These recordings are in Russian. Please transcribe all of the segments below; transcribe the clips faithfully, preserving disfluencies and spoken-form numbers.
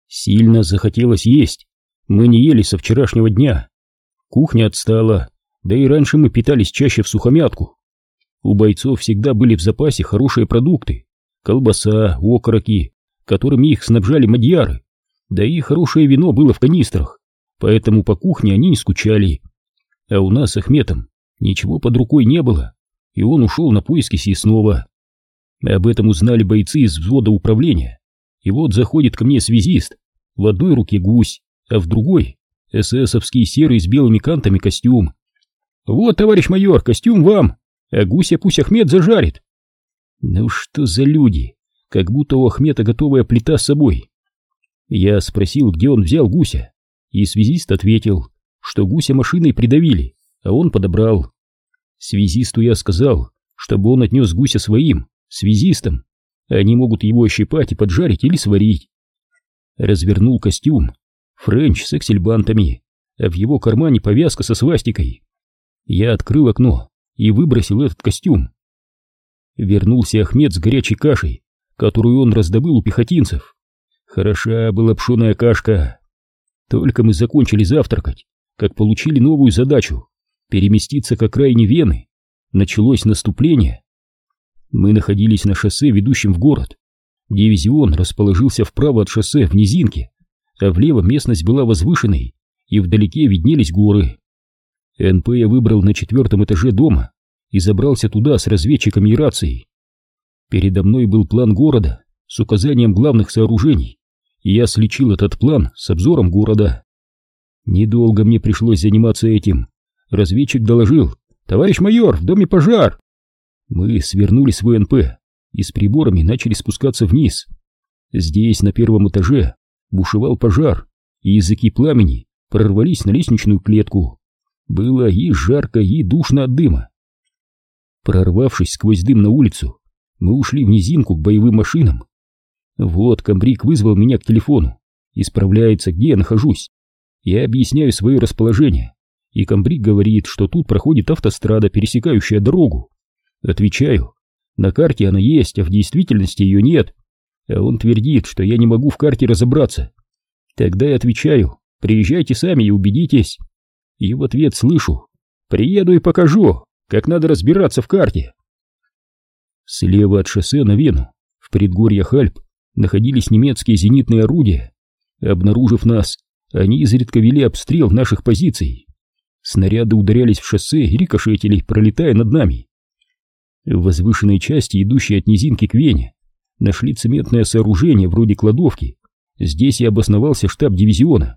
Сильно захотелось есть. Мы не ели со вчерашнего дня. Кухня отстала, да и раньше мы питались чаще всухомятку. У бойцов всегда были в запасе хорошие продукты. Колбаса, окороки, которыми их снабжали мадьяры. Да и хорошее вино было в канистрах, поэтому по кухне они не скучали. А у нас с Ахметом ничего под рукой не было, и он ушел на поиски съестного. Об этом узнали бойцы из взвода управления. И вот заходит ко мне связист, в одной руке гусь, а в другой эсэсовский серый с белыми кантами костюм. «Вот, товарищ майор, костюм вам, а гуся пусть Ахмед зажарит». Ну что за люди, как будто у Ахмета готовая плита с собой. Я спросил, где он взял гуся, и связист ответил, что гуся машиной придавили, а он подобрал. Связисту я сказал, чтобы он отнес гуся своим, связистам. Они могут его ощипать и поджарить или сварить. Развернул костюм, френч с аксельбантами, а в его кармане повязка со свастикой. Я открыл окно и выбросил этот костюм. Вернулся Ахмед с горячей кашей, которую он раздобыл у пехотинцев. Хороша была пшеная кашка. Только мы закончили завтракать, как получили новую задачу — переместиться к окраине Вены. Началось наступление. Мы находились на шоссе, ведущем в город. Дивизион расположился вправо от шоссе в низинке, а влево местность была возвышенной, и вдалеке виднелись горы. эн пэ я выбрал на четвертом этаже дома и забрался туда с разведчиками и рацией. Передо мной был план города с указанием главных сооружений, и я сличил этот план с обзором города. Недолго мне пришлось заниматься этим. Разведчик доложил: «Товарищ майор, в доме пожар!» Мы свернули свой эн пэ и с приборами начали спускаться вниз. Здесь, на первом этаже, бушевал пожар, и языки пламени прорвались на лестничную клетку. Было и жарко, и душно от дыма. Прорвавшись сквозь дым на улицу, мы ушли в низинку к боевым машинам. Вот комбриг вызвал меня к телефону и справляется, где я нахожусь. Я объясняю свое расположение, и комбриг говорит, что тут проходит автострада, пересекающая дорогу. Отвечаю: на карте она есть, а в действительности ее нет. А он твердит, что я не могу в карте разобраться. Тогда я отвечаю: приезжайте сами и убедитесь. И в ответ слышу: приеду и покажу, как надо разбираться в карте. Слева от шоссе на Вену, в предгорьях Альп, находились немецкие зенитные орудия. Обнаружив нас, они изредка вели обстрел наших позиций. Снаряды ударялись в шоссе и рикошетили, пролетая над нами. В возвышенной части, идущей от низинки к Вене, нашли цементное сооружение вроде кладовки. Здесь и обосновался штаб дивизиона.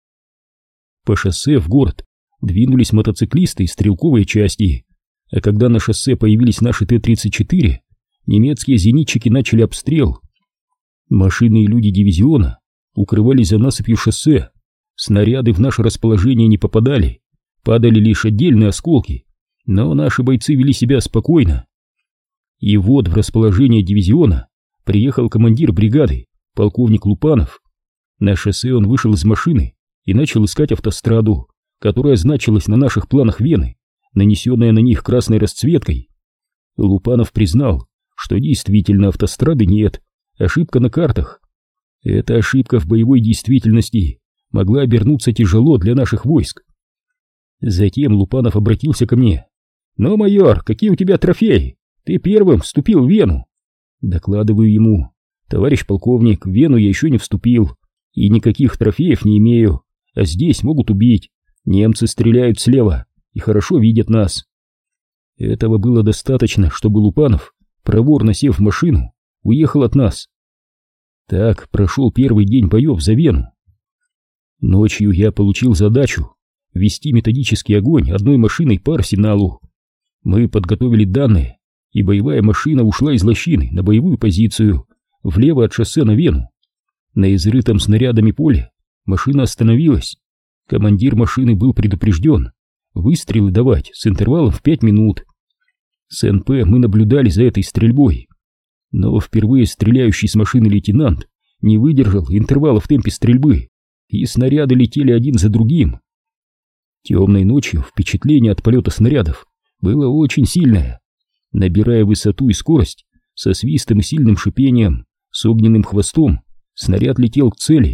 По шоссе в город двинулись мотоциклисты и стрелковые части, а когда на шоссе появились наши Т тридцать четыре, немецкие зенитчики начали обстрел. Машины и люди дивизиона укрывались за насыпью шоссе, снаряды в наше расположение не попадали, падали лишь отдельные осколки, но наши бойцы вели себя спокойно. И вот в расположение дивизиона приехал командир бригады, полковник Лупанов. На шоссе он вышел из машины и начал искать автостраду, которая значилась на наших планах Вены, нанесенная на них красной расцветкой. Лупанов признал, что действительно автострады нет, ошибка на картах. Эта ошибка в боевой действительности могла обернуться тяжело для наших войск. Затем Лупанов обратился ко мне: «Ну, майор, какие у тебя трофеи? Ты первым вступил в Вену». Докладываю ему: «Товарищ полковник, в Вену я еще не вступил, и никаких трофеев не имею, а здесь могут убить. Немцы стреляют слева и хорошо видят нас». Этого было достаточно, чтобы Лупанов, проворно сев в машину, уехал от нас. Так прошел первый день боев за Вену. Ночью я получил задачу вести методический огонь одной машиной по арсеналу. Мы подготовили данные, и боевая машина ушла из лощины на боевую позицию, влево от шоссе на Вену. На изрытом снарядами поле машина остановилась. Командир машины был предупрежден выстрелы давать с интервалом в пять минут. С эн пэ мы наблюдали за этой стрельбой, но впервые стреляющий с машины лейтенант не выдержал интервала в темпе стрельбы, и снаряды летели один за другим. Темной ночью впечатление от полета снарядов было очень сильное. Набирая высоту и скорость, со свистом и сильным шипением, с огненным хвостом, снаряд летел к цели,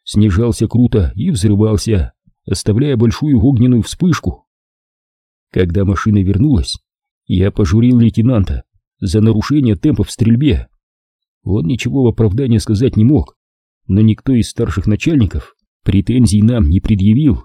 снижался круто и взрывался, оставляя большую огненную вспышку. Когда машина вернулась, я пожурил лейтенанта за нарушение темпа в стрельбе. Он ничего в оправдание сказать не мог, но никто из старших начальников претензий нам не предъявил.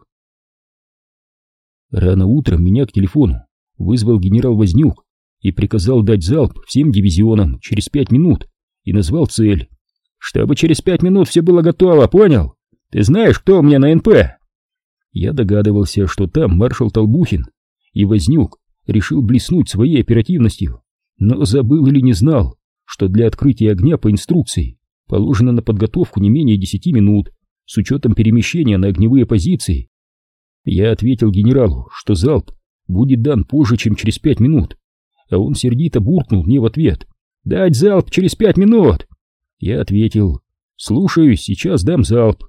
Рано утром меня к телефону вызвал генерал Вознюк и приказал дать залп всем дивизионам через пять минут и назвал цель. «Чтобы через пять минут все было готово, понял? Ты знаешь, кто у меня на эн пэ?» Я догадывался, что там маршал Толбухин, и Вознюк решил блеснуть своей оперативностью, но забыл или не знал, что для открытия огня по инструкции положено на подготовку не менее десяти минут с учетом перемещения на огневые позиции. Я ответил генералу, что залп будет дан позже, чем через пять минут, а он сердито буркнул мне в ответ: «Дать залп через пять минут!» Я ответил: «Слушаюсь, сейчас дам залп».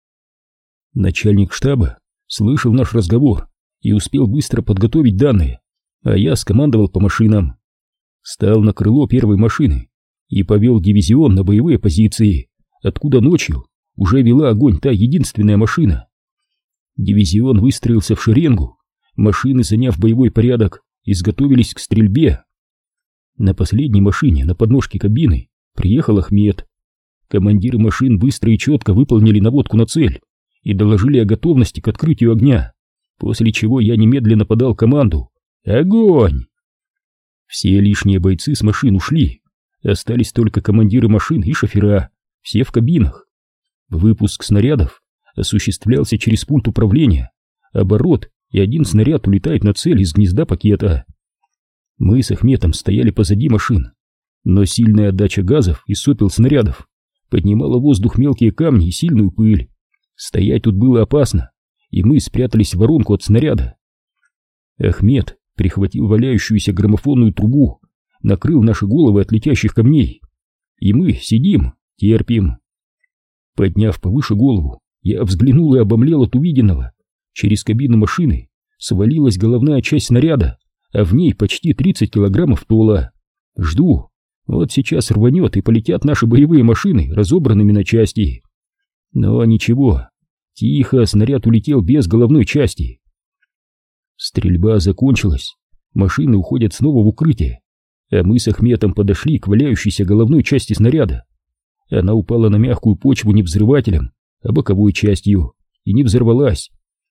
Начальник штаба слышал наш разговор и успел быстро подготовить данные, а я скомандовал по машинам. Стал на крыло первой машины и повел дивизион на боевые позиции, откуда ночью уже вела огонь та единственная машина. Дивизион выстроился в шеренгу, машины, заняв боевой порядок, изготовились к стрельбе. На последней машине на подножке кабины приехал Ахмед. Командиры машин быстро и четко выполнили наводку на цель и доложили о готовности к открытию огня, после чего я немедленно подал команду: «Огонь!». Все лишние бойцы с машин ушли, остались только командиры машин и шофера, все в кабинах. Выпуск снарядов осуществлялся через пульт управления, оборот, и один снаряд улетает на цель из гнезда пакета. Мы с Ахметом стояли позади машин, но сильная отдача газов и сопел снарядов поднимала в воздух мелкие камни и сильную пыль. Стоять тут было опасно, и мы спрятались в воронку от снаряда. Ахмед прихватил валяющуюся граммофонную трубу, накрыл наши головы от летящих камней, и мы сидим, терпим. Подняв повыше голову, я взглянул и обомлел от увиденного. Через кабину машины свалилась головная часть снаряда, а в ней почти тридцать килограммов тола. Жду, вот сейчас рванет и полетят наши боевые машины, разобранными на части. Но ничего, тихо, снаряд улетел без головной части. Стрельба закончилась, машины уходят снова в укрытие, а мы с Ахметом подошли к валяющейся головной части снаряда. Она упала на мягкую почву не взрывателем, а боковой частью, и не взорвалась.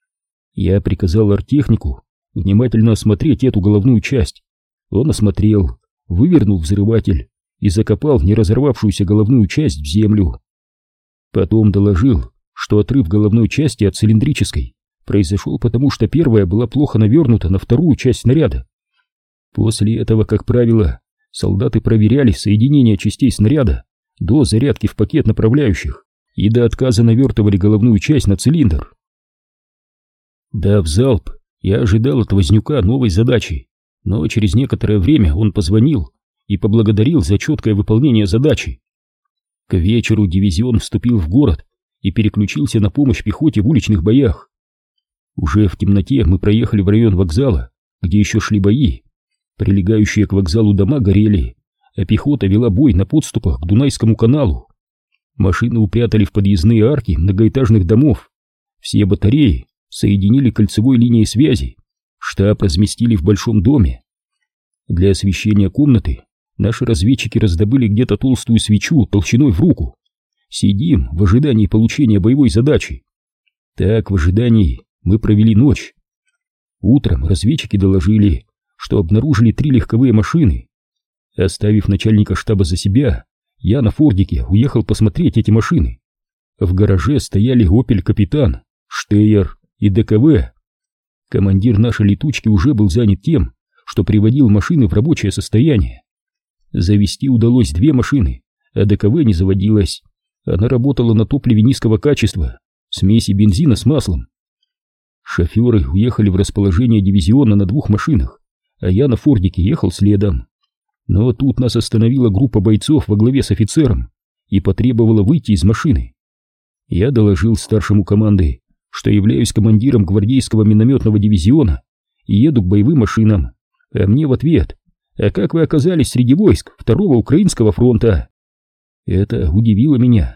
Я приказал арттехнику внимательно осмотреть эту головную часть. Он осмотрел, вывернул взрыватель и закопал не разорвавшуюся головную часть в землю. Потом доложил, что отрыв головной части от цилиндрической произошел потому, что первая была плохо навернута на вторую часть снаряда. После этого, как правило, солдаты проверяли соединение частей снаряда до зарядки в пакет направляющих и до отказа навертывали головную часть на цилиндр. Дав залп, я ожидал от Вознюка новой задачи, но через некоторое время он позвонил и поблагодарил за четкое выполнение задачи. К вечеру дивизион вступил в город и переключился на помощь пехоте в уличных боях. Уже в темноте мы проехали в район вокзала, где еще шли бои. Прилегающие к вокзалу дома горели, а пехота вела бой на подступах к Дунайскому каналу. Машины упрятали в подъездные арки многоэтажных домов. Все батареи соединили кольцевой линией связи. Штаб разместили в большом доме. Для освещения комнаты наши разведчики раздобыли где-то толстую свечу толщиной в руку. Сидим в ожидании получения боевой задачи. Так, в ожидании мы провели ночь. Утром разведчики доложили, что обнаружили три легковые машины. Оставив начальника штаба за себя, я на фордике уехал посмотреть эти машины. В гараже стояли «Опель Капитан», «Штейер» и дэ ка вэ. Командир нашей летучки уже был занят тем, что приводил машины в рабочее состояние. Завести удалось две машины, а дэ ка вэ не заводилась. Она работала на топливе низкого качества, смеси бензина с маслом. Шоферы уехали в расположение дивизиона на двух машинах, а я на фордике ехал следом. Но тут нас остановила группа бойцов во главе с офицером и потребовала выйти из машины. Я доложил старшему команды, что являюсь командиром гвардейского минометного дивизиона и еду к боевым машинам, а мне в ответ: «А как вы оказались среди войск Второго Украинского фронта?» Это удивило меня.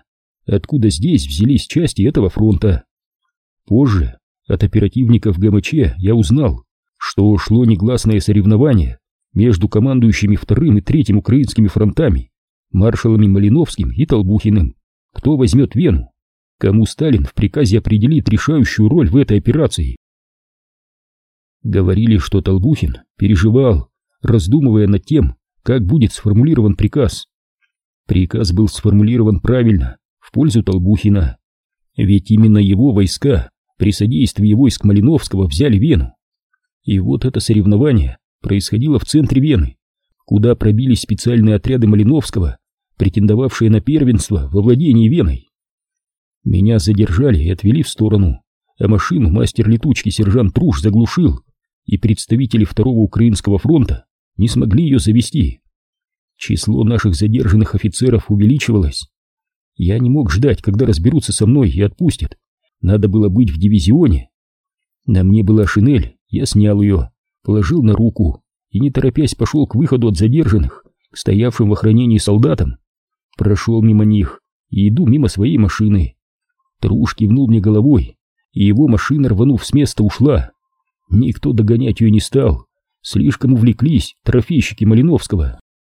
откуда здесь взялись части этого фронта. Позже от оперативников ГМЧ я узнал, что шло негласное соревнование между командующими вторым и третьим украинскими фронтами, маршалами Малиновским и Толбухиным, кто возьмет Вену, кому Сталин в приказе определит решающую роль в этой операции. Говорили, что Толбухин переживал, раздумывая над тем, как будет сформулирован приказ. Приказ был сформулирован правильно, в пользу Толбухина, ведь именно его войска при содействии войск Малиновского взяли Вену. И вот это соревнование происходило в центре Вены, куда пробились специальные отряды Малиновского, претендовавшие на первенство во владении Веной. Меня задержали и отвели в сторону, а машину мастер летучки сержант Труш заглушил, и представители второго Украинского фронта не смогли ее завести. Число наших задержанных офицеров увеличивалось. Я не мог ждать, когда разберутся со мной и отпустят. Надо было быть в дивизионе. На мне была шинель, я снял ее, положил на руку и, не торопясь, пошел к выходу от задержанных, к стоявшим в охранении солдатам. Прошел мимо них и иду мимо своей машины. Труш кивнул мне головой, и его машина, рванув с места, ушла. Никто догонять ее не стал, слишком увлеклись трофейщики Малиновского.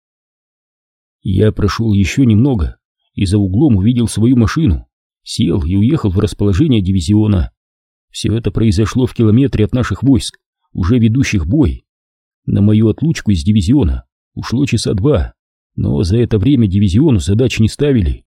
Я прошел еще немного и за углом увидел свою машину, сел и уехал в расположение дивизиона. Все это произошло в километре от наших войск, уже ведущих бой. На мою отлучку из дивизиона ушло часа два, но за это время дивизиону задач не ставили.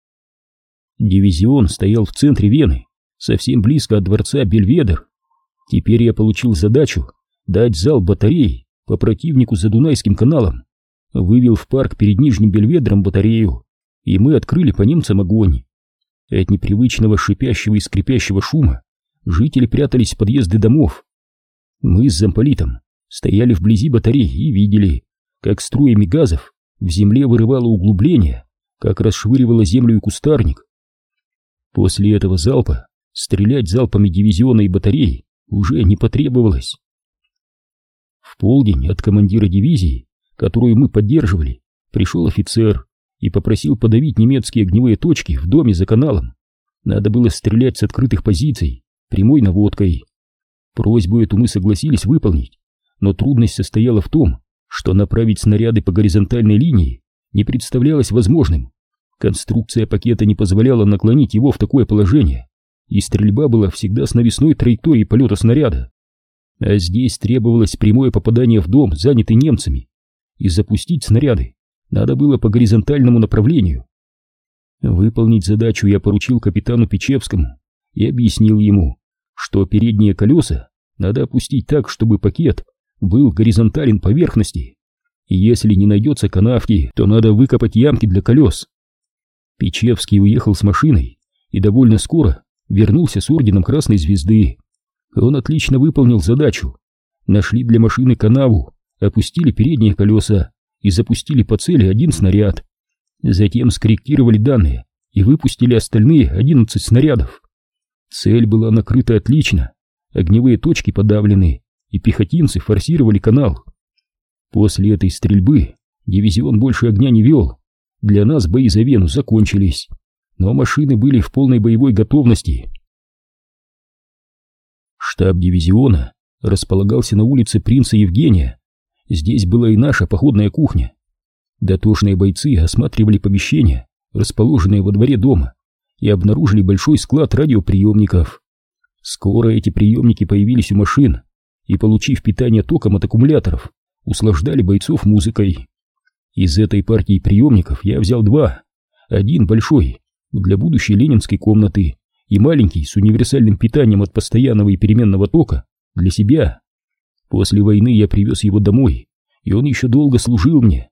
Дивизион стоял в центре Вены, совсем близко от дворца Бельведер. Теперь я получил задачу дать залп батарей по противнику за Дунайским каналом, вывел в парк перед Нижним Бельведером батарею, и мы открыли по немцам огонь. От непривычного шипящего и скрипящего шума жители прятались в подъезды домов. Мы с замполитом стояли вблизи батарей и видели, как струями газов в земле вырывало углубление, как расшвыривало землю и кустарник. После этого залпа стрелять залпами дивизиона и батарей уже не потребовалось. В полдень от командира дивизии, которую мы поддерживали, пришел офицер и попросил подавить немецкие огневые точки в доме за каналом. Надо было стрелять с открытых позиций, прямой наводкой. Просьбу эту мы согласились выполнить, но трудность состояла в том, что направить снаряды по горизонтальной линии не представлялось возможным. Конструкция пакета не позволяла наклонить его в такое положение, и стрельба была всегда с навесной траекторией полета снаряда. А здесь требовалось прямое попадание в дом, занятый немцами, и запустить снаряды надо было по горизонтальному направлению. Выполнить задачу я поручил капитану Печевскому и объяснил ему, что передние колеса надо опустить так, чтобы пакет был горизонтален поверхности, и если не найдется канавки, то надо выкопать ямки для колес. Печевский уехал с машиной и довольно скоро вернулся с орденом Красной Звезды. Он отлично выполнил задачу. Нашли для машины канаву, опустили передние колеса и запустили по цели один снаряд. Затем скорректировали данные и выпустили остальные одиннадцать снарядов. Цель была накрыта отлично, огневые точки подавлены, и пехотинцы форсировали канал. После этой стрельбы дивизион больше огня не вел. Для нас бои за Вену закончились, но машины были в полной боевой готовности. Штаб дивизиона располагался на улице Принца Евгения. Здесь была и наша походная кухня. Дотошные бойцы осматривали помещения, расположенные во дворе дома, и обнаружили большой склад радиоприемников. Скоро эти приемники появились у машин и, получив питание током от аккумуляторов, услаждали бойцов музыкой. Из этой партии приемников я взял два. Один большой для будущей ленинской комнаты и маленький с универсальным питанием от постоянного и переменного тока для себя. После войны я привез его домой, и он еще долго служил мне.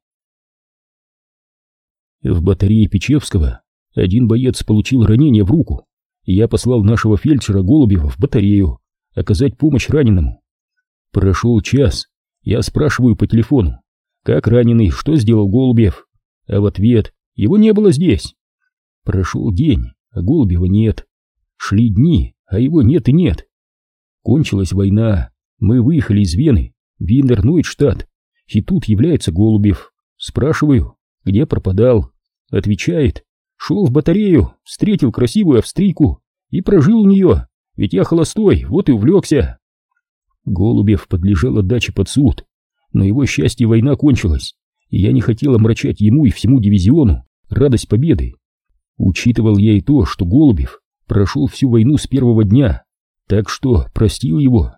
В батарее Печевского один боец получил ранение в руку, и я послал нашего фельдшера Голубева в батарею оказать помощь раненому. Прошел час, я спрашиваю по телефону, как раненый, что сделал Голубев, а в ответ: его не было здесь. Прошел день, а Голубева нет. Шли дни, а его нет и нет. Кончилась война, мы выехали из Вены в Винер-Нойдштадт, и тут является Голубев. Спрашиваю, где пропадал. Отвечает, Шел в батарею, встретил красивую австрийку и прожил у нее, ведь я холостой, вот и увлекся. Голубев подлежал отдаче под суд, но его счастье война кончилась, и я не хотел омрачать ему и всему дивизиону радость победы. Учитывал я и то, что Голубев прошел всю войну с первого дня, так что простил его.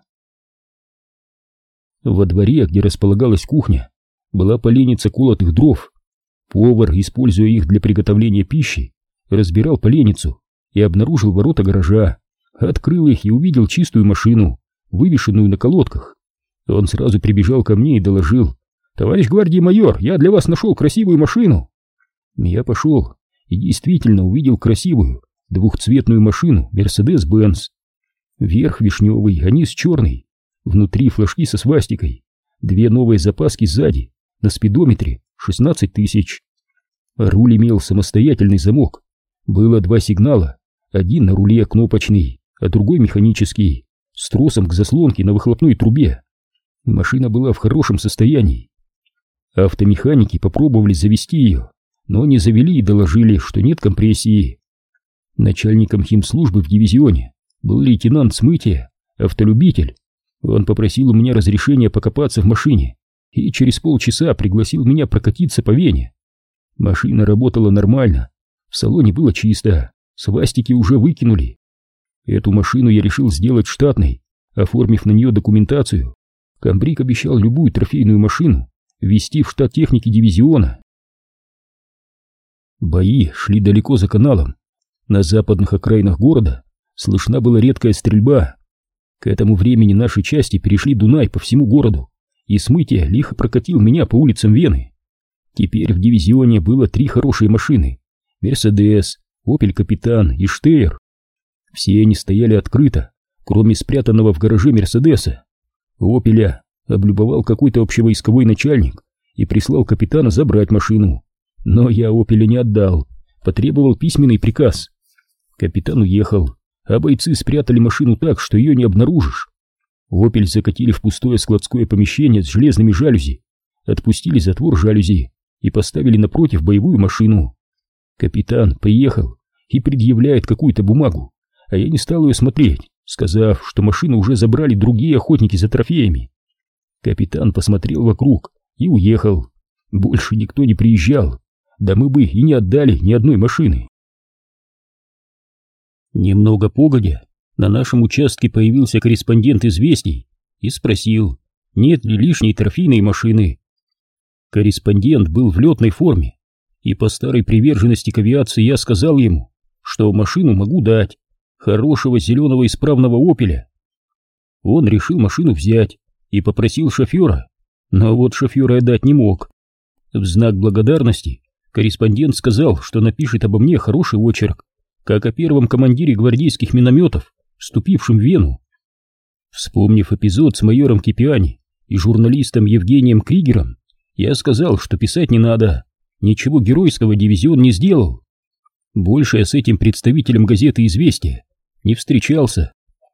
Во дворе, где располагалась кухня, была поленница колотых дров. Повар, используя их для приготовления пищи, разбирал поленницу и обнаружил ворота гаража, открыл их и увидел чистую машину, вывешенную на колодках. Он сразу прибежал ко мне и доложил: «Товарищ гвардии майор, я для вас нашел красивую машину». Я пошел и действительно увидел красивую двухцветную машину Мерседес-Бенц. Верх вишневый, а низ черный, внутри флажки со свастикой, две новые запаски сзади, на спидометре шестнадцать тысяч. Руль имел самостоятельный замок, было два сигнала, один на руле кнопочный, а другой механический, с тросом к заслонке на выхлопной трубе. Машина была в хорошем состоянии. Автомеханики попробовали завести ее, но не завели и доложили, что нет компрессии. Начальником химслужбы в дивизионе был лейтенант Смытия, автолюбитель. Он попросил у меня разрешения покопаться в машине и через полчаса пригласил меня прокатиться по Вене. Машина работала нормально, в салоне было чисто, свастики уже выкинули. Эту машину я решил сделать штатной, оформив на нее документацию. Комбриг обещал любую трофейную машину ввести в штат техники дивизиона. Бои шли далеко за каналом. На западных окраинах города слышна была редкая стрельба. К этому времени наши части перешли Дунай по всему городу, и Смытия лихо прокатил меня по улицам Вены. Теперь в дивизионе было три хорошие машины: Мерседес, Опель Капитан и Штейр. Все они стояли открыто, кроме спрятанного в гараже Мерседеса. Опеля облюбовал какой-то общевойсковой начальник и прислал капитана забрать машину. Но я Опеля не отдал, потребовал письменный приказ. Капитан уехал, а бойцы спрятали машину так, что ее не обнаружишь. Опель закатили в пустое складское помещение с железными жалюзи, отпустили затвор жалюзи и поставили напротив боевую машину. Капитан приехал и предъявляет какую-то бумагу, а я не стал ее смотреть, сказав, что машину уже забрали другие охотники за трофеями. Капитан посмотрел вокруг и уехал. Больше никто не приезжал, да мы бы и не отдали ни одной машины. Немного погодя, на нашем участке появился корреспондент «Известий» и спросил, нет ли лишней трофейной машины. Корреспондент был в летной форме, и по старой приверженности к авиации я сказал ему, что машину могу дать, хорошего зеленого исправного «Опеля». Он решил машину взять и попросил шофера, но вот шофера я дать не мог. В знак благодарности корреспондент сказал, что напишет обо мне хороший очерк, как о первом командире гвардейских минометов, вступившем в Вену. Вспомнив эпизод с майором Кипиани и журналистом Евгением Кригером, я сказал, что писать не надо, ничего геройского дивизион не сделал. Больше я с этим представителем газеты «Известия» не встречался.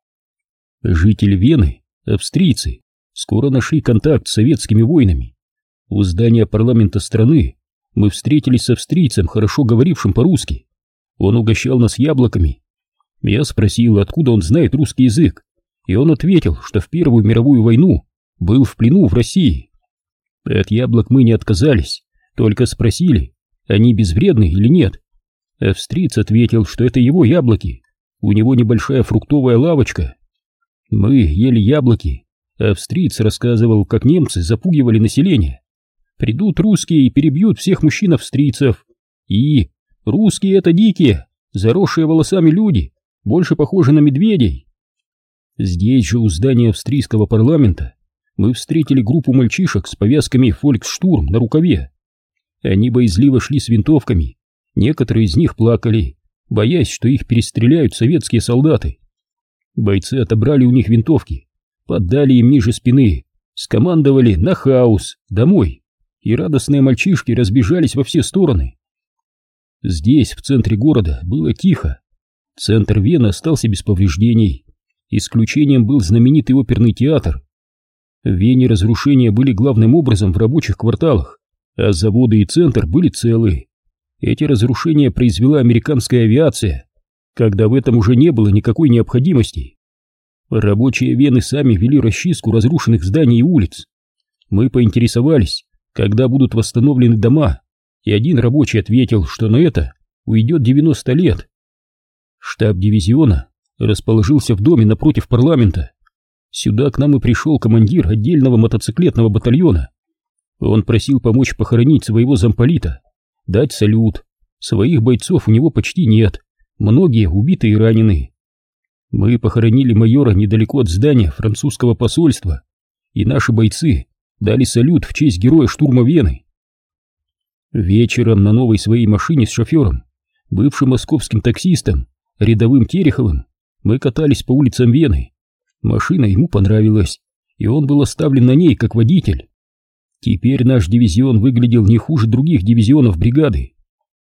Жители Вены, австрийцы, скоро нашли контакт с советскими воинами. У здания парламента страны мы встретились с австрийцем, хорошо говорившим по-русски. Он угощал нас яблоками. Я спросил, откуда он знает русский язык, и он ответил, что в Первую мировую войну был в плену в России. От яблок мы не отказались, только спросили, они безвредны или нет. Австриец ответил, что это его яблоки, у него небольшая фруктовая лавочка. Мы ели яблоки, а австриец рассказывал, как немцы запугивали население. Придут русские и перебьют всех мужчин-австрийцев. И русские — это дикие, заросшие волосами люди, больше похожи на медведей. Здесь же у здания австрийского парламента мы встретили группу мальчишек с повязками «Фольксштурм» на рукаве. Они боязливо шли с винтовками, некоторые из них плакали, боясь, что их перестреляют советские солдаты. Бойцы отобрали у них винтовки, поддали им ниже спины, скомандовали «на хаос, домой», и радостные мальчишки разбежались во все стороны. Здесь, в центре города, было тихо. Центр Вены остался без повреждений. Исключением был знаменитый оперный театр. В Вене разрушения были главным образом в рабочих кварталах, а заводы и центр были целы. Эти разрушения произвела американская авиация, когда в этом уже не было никакой необходимости. Рабочие Вены сами вели расчистку разрушенных зданий и улиц. Мы поинтересовались, когда будут восстановлены дома, и один рабочий ответил, что на это уйдет девяносто лет. Штаб дивизиона расположился в доме напротив парламента. Сюда к нам и пришел командир отдельного мотоциклетного батальона. Он просил помочь похоронить своего замполита, дать салют. Своих бойцов у него почти нет, многие убиты и ранены. Мы похоронили майора недалеко от здания французского посольства, и наши бойцы дали салют в честь героя штурма Вены. Вечером на новой своей машине с шофером, бывшим московским таксистом, рядовым Тереховым, мы катались по улицам Вены. Машина ему понравилась, и он был оставлен на ней как водитель. Теперь наш дивизион выглядел не хуже других дивизионов бригады.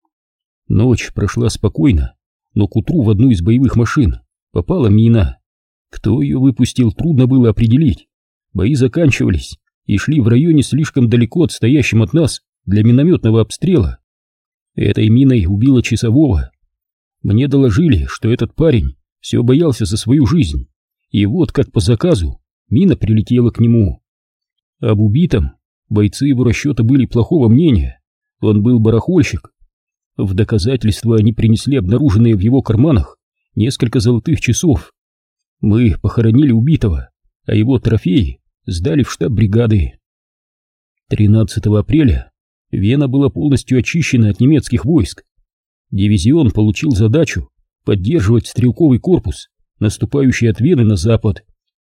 Ночь прошла спокойно, но к утру в одну из боевых машин попала мина. Кто ее выпустил, трудно было определить. Бои заканчивались и шли в районе слишком далеко отстоящем от нас для минометного обстрела. Этой миной убило часового. Мне доложили, что этот парень все боялся за свою жизнь, и вот как по заказу мина прилетела к нему. Об убитом бойцы его расчета были плохого мнения. Он был барахольщик. В доказательство они принесли обнаруженные в его карманах несколько золотых часов. Мы похоронили убитого, а его трофеи сдали в штаб бригады. тринадцатого апреля Вена была полностью очищена от немецких войск. Дивизион получил задачу поддерживать стрелковый корпус, наступающий от Вены на запад.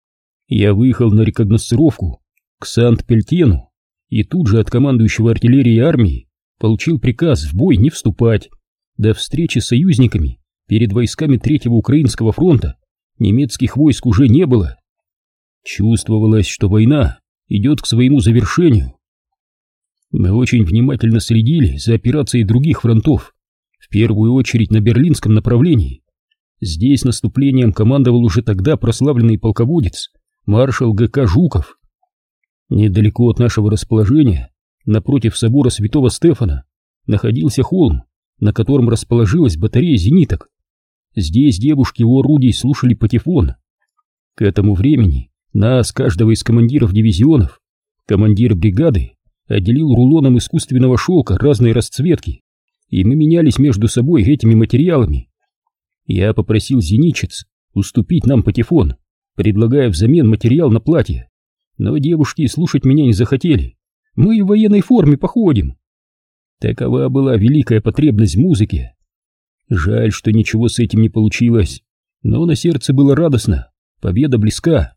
Я выехал на рекогносцировку к Санкт-Пельтену и тут же от командующего артиллерией армии получил приказ в бой не вступать. До встречи с союзниками перед войсками Третьего Украинского фронта немецких войск уже не было. Чувствовалось, что война идет к своему завершению. Мы очень внимательно следили за операцией других фронтов, в первую очередь на берлинском направлении. Здесь наступлением командовал уже тогда прославленный полководец маршал ГК Жуков. Недалеко от нашего расположения, напротив собора Святого Стефана, находился холм, на котором расположилась батарея зениток. Здесь девушки у орудий слушали патефон. К этому времени нас, каждого из командиров дивизионов, командир бригады отделил рулоном искусственного шелка разной расцветки, и мы менялись между собой этими материалами. Я попросил зенитчиц уступить нам патефон, предлагая взамен материал на платье, но девушки слушать меня не захотели. Мы в военной форме походим. Такова была великая потребность в музыке. Жаль, что ничего с этим не получилось, но на сердце было радостно, победа близка.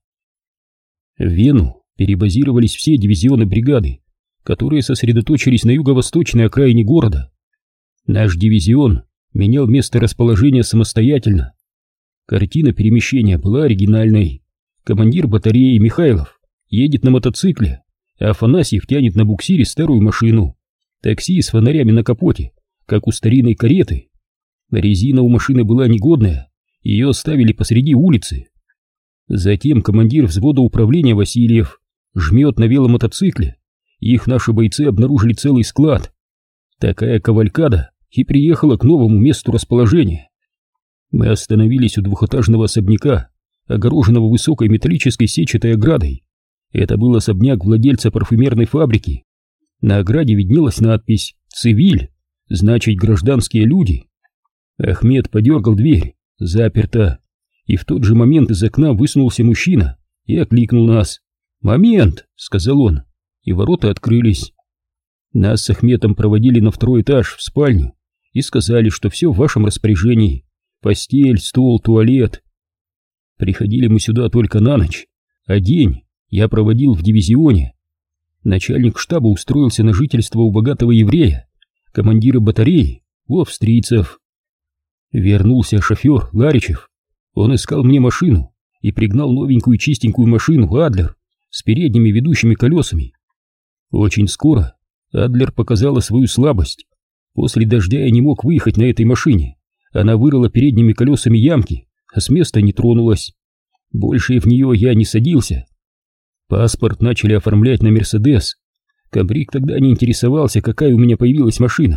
В Вену перебазировались все дивизионы бригады, которые сосредоточились на юго-восточной окраине города. Наш дивизион менял место расположения самостоятельно. Картина перемещения была оригинальной. Командир батареи Михайлов едет на мотоцикле, а Афанасьев тянет на буксире старую машину. Такси с фонарями на капоте, как у старинной кареты. Резина у машины была негодная, ее оставили посреди улицы. Затем командир взвода управления Васильев жмет на веломотоцикле. Их наши бойцы обнаружили целый склад. Такая кавалькада и приехала к новому месту расположения. Мы остановились у двухэтажного особняка, огороженного высокой металлической сетчатой оградой. Это был особняк владельца парфюмерной фабрики. На ограде виднелась надпись «Цивиль», значит гражданские люди. Ахмед подергал дверь, заперта, и в тот же момент из окна высунулся мужчина и окликнул нас. «Момент!» — сказал он, и ворота открылись. Нас с Ахметом проводили на второй этаж в спальню и сказали, что все в вашем распоряжении: постель, стол, туалет. Приходили мы сюда только на ночь, а день я проводил в дивизионе. Начальник штаба устроился на жительство у богатого еврея, командира батареи у австрийцев. Вернулся шофер Ларичев. Он искал мне машину и пригнал новенькую чистенькую машину «Адлер» с передними ведущими колесами. Очень скоро Адлер показала свою слабость. После дождя я не мог выехать на этой машине. Она вырыла передними колесами ямки, а с места не тронулась. Больше в нее я не садился. Паспорт начали оформлять на «Мерседес». Комбриг тогда не интересовался, какая у меня появилась машина.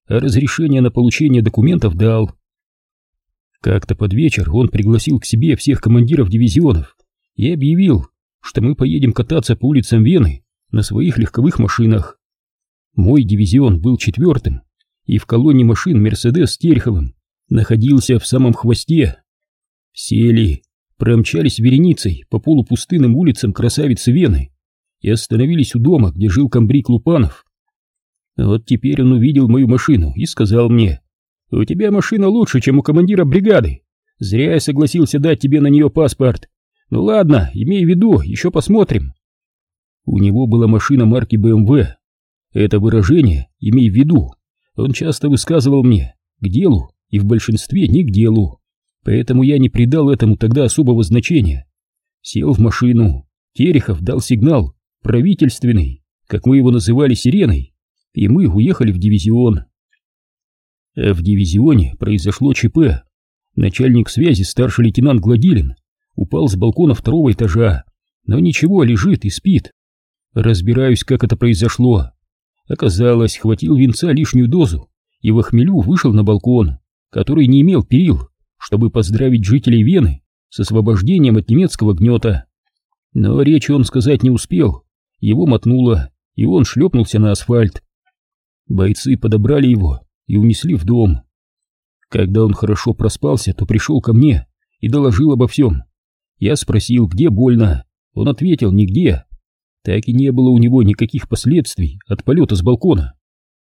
а разрешение на получение документов дал. Как-то под вечер он пригласил к себе всех командиров дивизионов и объявил, что мы поедем кататься по улицам Вены на своих легковых машинах. Мой дивизион был четвертым, и в колонне машин «Мерседес» с Тереховым находился в самом хвосте. Сели, промчались вереницей по полупустынным улицам красавицы Вены и остановились у дома, где жил комбриг Лупанов. Вот теперь он увидел мою машину и сказал мне: «У тебя машина лучше, чем у командира бригады. Зря я согласился дать тебе на нее паспорт. Ну ладно, имей в виду, еще посмотрим». У него была машина марки бэ эм вэ. Это выражение «имей в виду» он часто высказывал мне к делу и в большинстве не к делу, поэтому я не придал этому тогда особого значения. Сел в машину, Терехов дал сигнал, правительственный, как мы его называли, сиреной, и мы уехали в дивизион. В дивизионе произошло ЧП. Начальник связи, старший лейтенант Гладилин, упал с балкона второго этажа, но ничего, лежит и спит. Разбираюсь, как это произошло. Оказалось, хватил винца лишнюю дозу и во хмелю вышел на балкон, который не имел перил, чтобы поздравить жителей Вены с освобождением от немецкого гнета. Но речи он сказать не успел, его мотнуло, и он шлепнулся на асфальт. Бойцы подобрали его и унесли в дом. Когда он хорошо проспался, то пришел ко мне и доложил обо всем. Я спросил, где больно, он ответил: нигде. Так и не было у него никаких последствий от полета с балкона.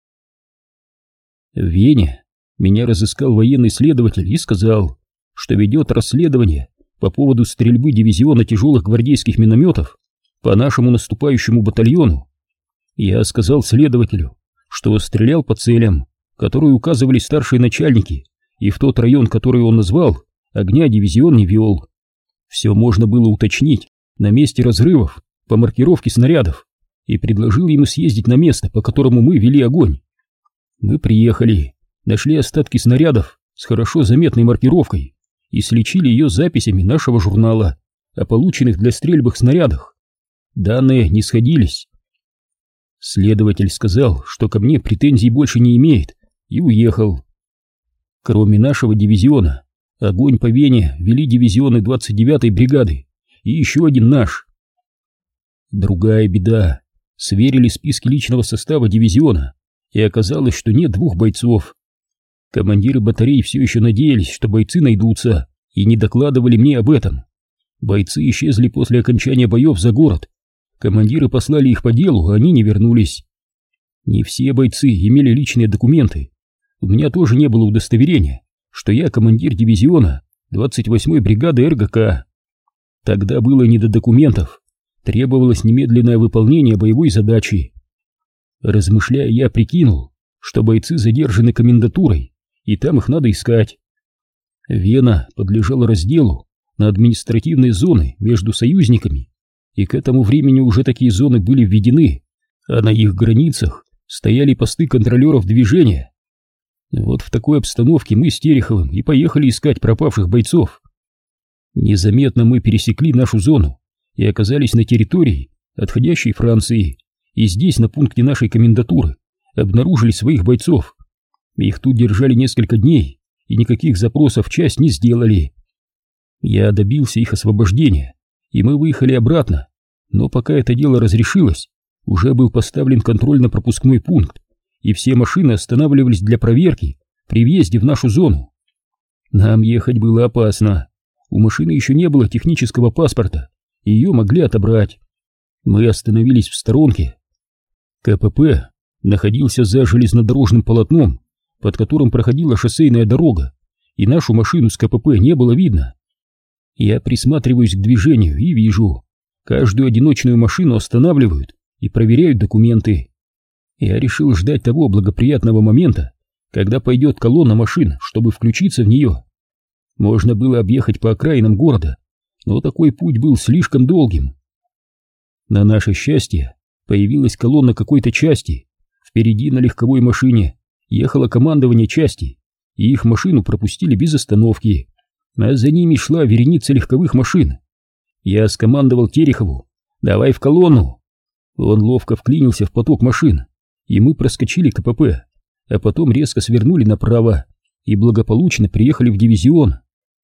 В Вене меня разыскал военный следователь и сказал, что ведет расследование по поводу стрельбы дивизиона тяжелых гвардейских минометов по нашему наступающему батальону. Я сказал следователю, что стрелял по целям, которые указывали старшие начальники, и в тот район, который он назвал, огня дивизион не вел. Все можно было уточнить на месте разрывов по маркировке снарядов, и предложил ему съездить на место, по которому мы вели огонь. Мы приехали, нашли остатки снарядов с хорошо заметной маркировкой и сличили ее записями нашего журнала о полученных для стрельбы снарядах. Данные не сходились. Следователь сказал, что ко мне претензий больше не имеет, и уехал. Кроме нашего дивизиона, огонь по Вене вели дивизионы двадцать девятой бригады и еще один наш. Другая беда. Сверили списки личного состава дивизиона, и оказалось, что нет двух бойцов. Командиры батарей все еще надеялись, что бойцы найдутся, и не докладывали мне об этом. Бойцы исчезли после окончания боев за город. Командиры послали их по делу, а они не вернулись. Не все бойцы имели личные документы. У меня тоже не было удостоверения, что я командир дивизиона двадцать восьмой бригады эр гэ ка. Тогда было не до документов. Требовалось немедленное выполнение боевой задачи. Размышляя, я прикинул, что бойцы задержаны комендатурой, и там их надо искать. Вена подлежала разделу на административные зоны между союзниками, и к этому времени уже такие зоны были введены, а на их границах стояли посты контролеров движения. Вот в такой обстановке мы с Тереховым и поехали искать пропавших бойцов. Незаметно мы пересекли нашу зону и оказались на территории, отходящей Франции, и здесь, на пункте нашей комендатуры, обнаружили своих бойцов. Их тут держали несколько дней, и никаких запросов в часть не сделали. Я добился их освобождения, и мы выехали обратно, но пока это дело разрешилось, уже был поставлен контрольно-пропускной пункт, и все машины останавливались для проверки при въезде в нашу зону. Нам ехать было опасно, у машины еще не было технического паспорта, и ее могли отобрать. Мы остановились в сторонке. ка пэ пэ находился за железнодорожным полотном, под которым проходила шоссейная дорога, и нашу машину с ка пэ пэ не было видно. Я присматриваюсь к движению и вижу, каждую одиночную машину останавливают и проверяют документы. Я решил ждать того благоприятного момента, когда пойдет колонна машин, чтобы включиться в нее. Можно было объехать по окраинам города, но такой путь был слишком долгим. На наше счастье появилась колонна какой-то части. Впереди на легковой машине ехало командование части, и их машину пропустили без остановки, а за ними шла вереница легковых машин. Я скомандовал Терехову: «Давай в колонну!» Он ловко вклинился в поток машин, и мы проскочили ка пэ пэ, а потом резко свернули направо и благополучно приехали в дивизион.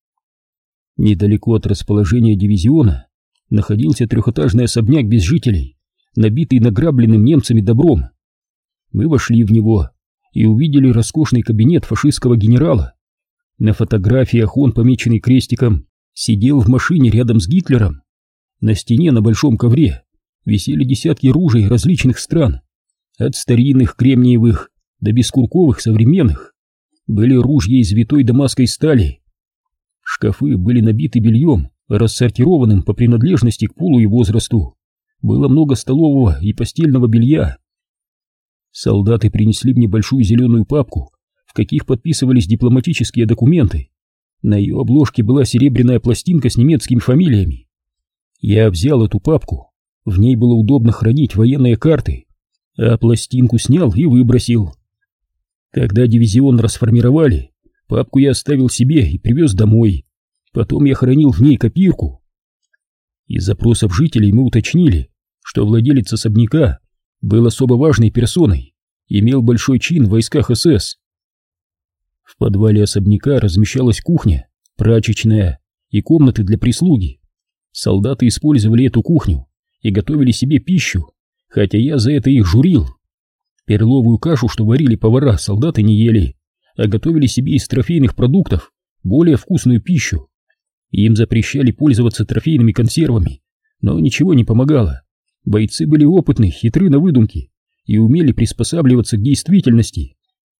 Недалеко от расположения дивизиона находился трехэтажный особняк без жителей, набитый награбленным немцами добром. Мы вошли в него и увидели роскошный кабинет фашистского генерала. На фотографиях он, помеченный крестиком, сидел в машине рядом с Гитлером. На стене на большом ковре висели десятки ружей различных стран, от старинных кремниевых до бескурковых современных. Были ружья из витой дамасской стали. Шкафы были набиты бельем, рассортированным по принадлежности к полу и возрасту. Было много столового и постельного белья. Солдаты принесли мне большую зеленую папку, в каких подписывались дипломатические документы. На ее обложке была серебряная пластинка с немецкими фамилиями. Я взял эту папку, в ней было удобно хранить военные карты, а пластинку снял и выбросил. Когда дивизион расформировали, папку я оставил себе и привез домой. Потом я хранил в ней копирку. Из запросов жителей мы уточнили, что владелец особняка был особо важной персоной, имел большой чин в войсках эс эс. В подвале особняка размещалась кухня, прачечная и комнаты для прислуги. Солдаты использовали эту кухню и готовили себе пищу, хотя я за это их журил. Перловую кашу, что варили повара, солдаты не ели, а готовили себе из трофейных продуктов более вкусную пищу. Им запрещали пользоваться трофейными консервами, но ничего не помогало. Бойцы были опытны, хитры на выдумки и умели приспосабливаться к действительности.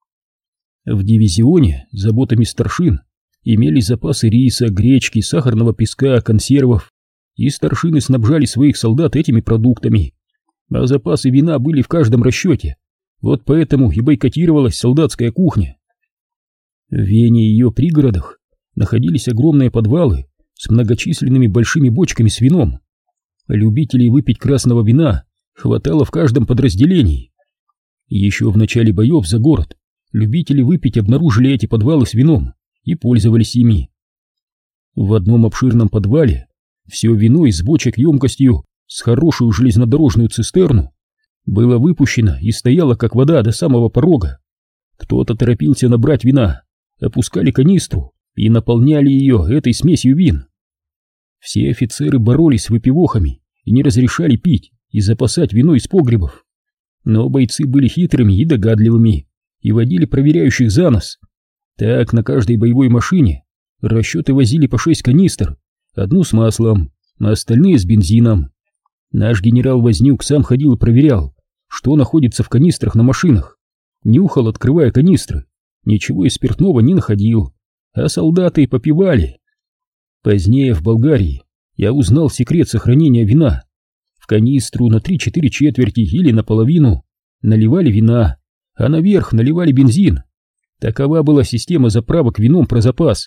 В дивизионе заботами старшин имелись запасы риса, гречки, сахарного песка, консервов, и старшины снабжали своих солдат этими продуктами, а запасы вина были в каждом расчете. Вот поэтому и бойкотировалась солдатская кухня. В Вене и ее пригородах находились огромные подвалы с многочисленными большими бочками с вином. Любителей выпить красного вина хватало в каждом подразделении. Еще в начале боев за город любители выпить обнаружили эти подвалы с вином и пользовались ими. В одном обширном подвале все вино из бочек емкостью с хорошую железнодорожную цистерну было выпущено и стояло как вода до самого порога. Кто-то торопился набрать вина, опускали канистру и наполняли ее этой смесью вин. Все офицеры боролись с выпивохами и не разрешали пить и запасать вино из погребов. Но бойцы были хитрыми и догадливыми и водили проверяющих за нос. Так на каждой боевой машине расчеты возили по шесть канистр, одну с маслом, а остальные с бензином. Наш генерал Вознюк сам ходил и проверял, что находится в канистрах на машинах. Нюхал, открывая канистры, ничего из спиртного не находил, а солдаты попивали. Позднее в Болгарии я узнал секрет сохранения вина. В канистру на три-четыре четверти или наполовину наливали вина, а наверх наливали бензин. Такова была система заправок вином про запас.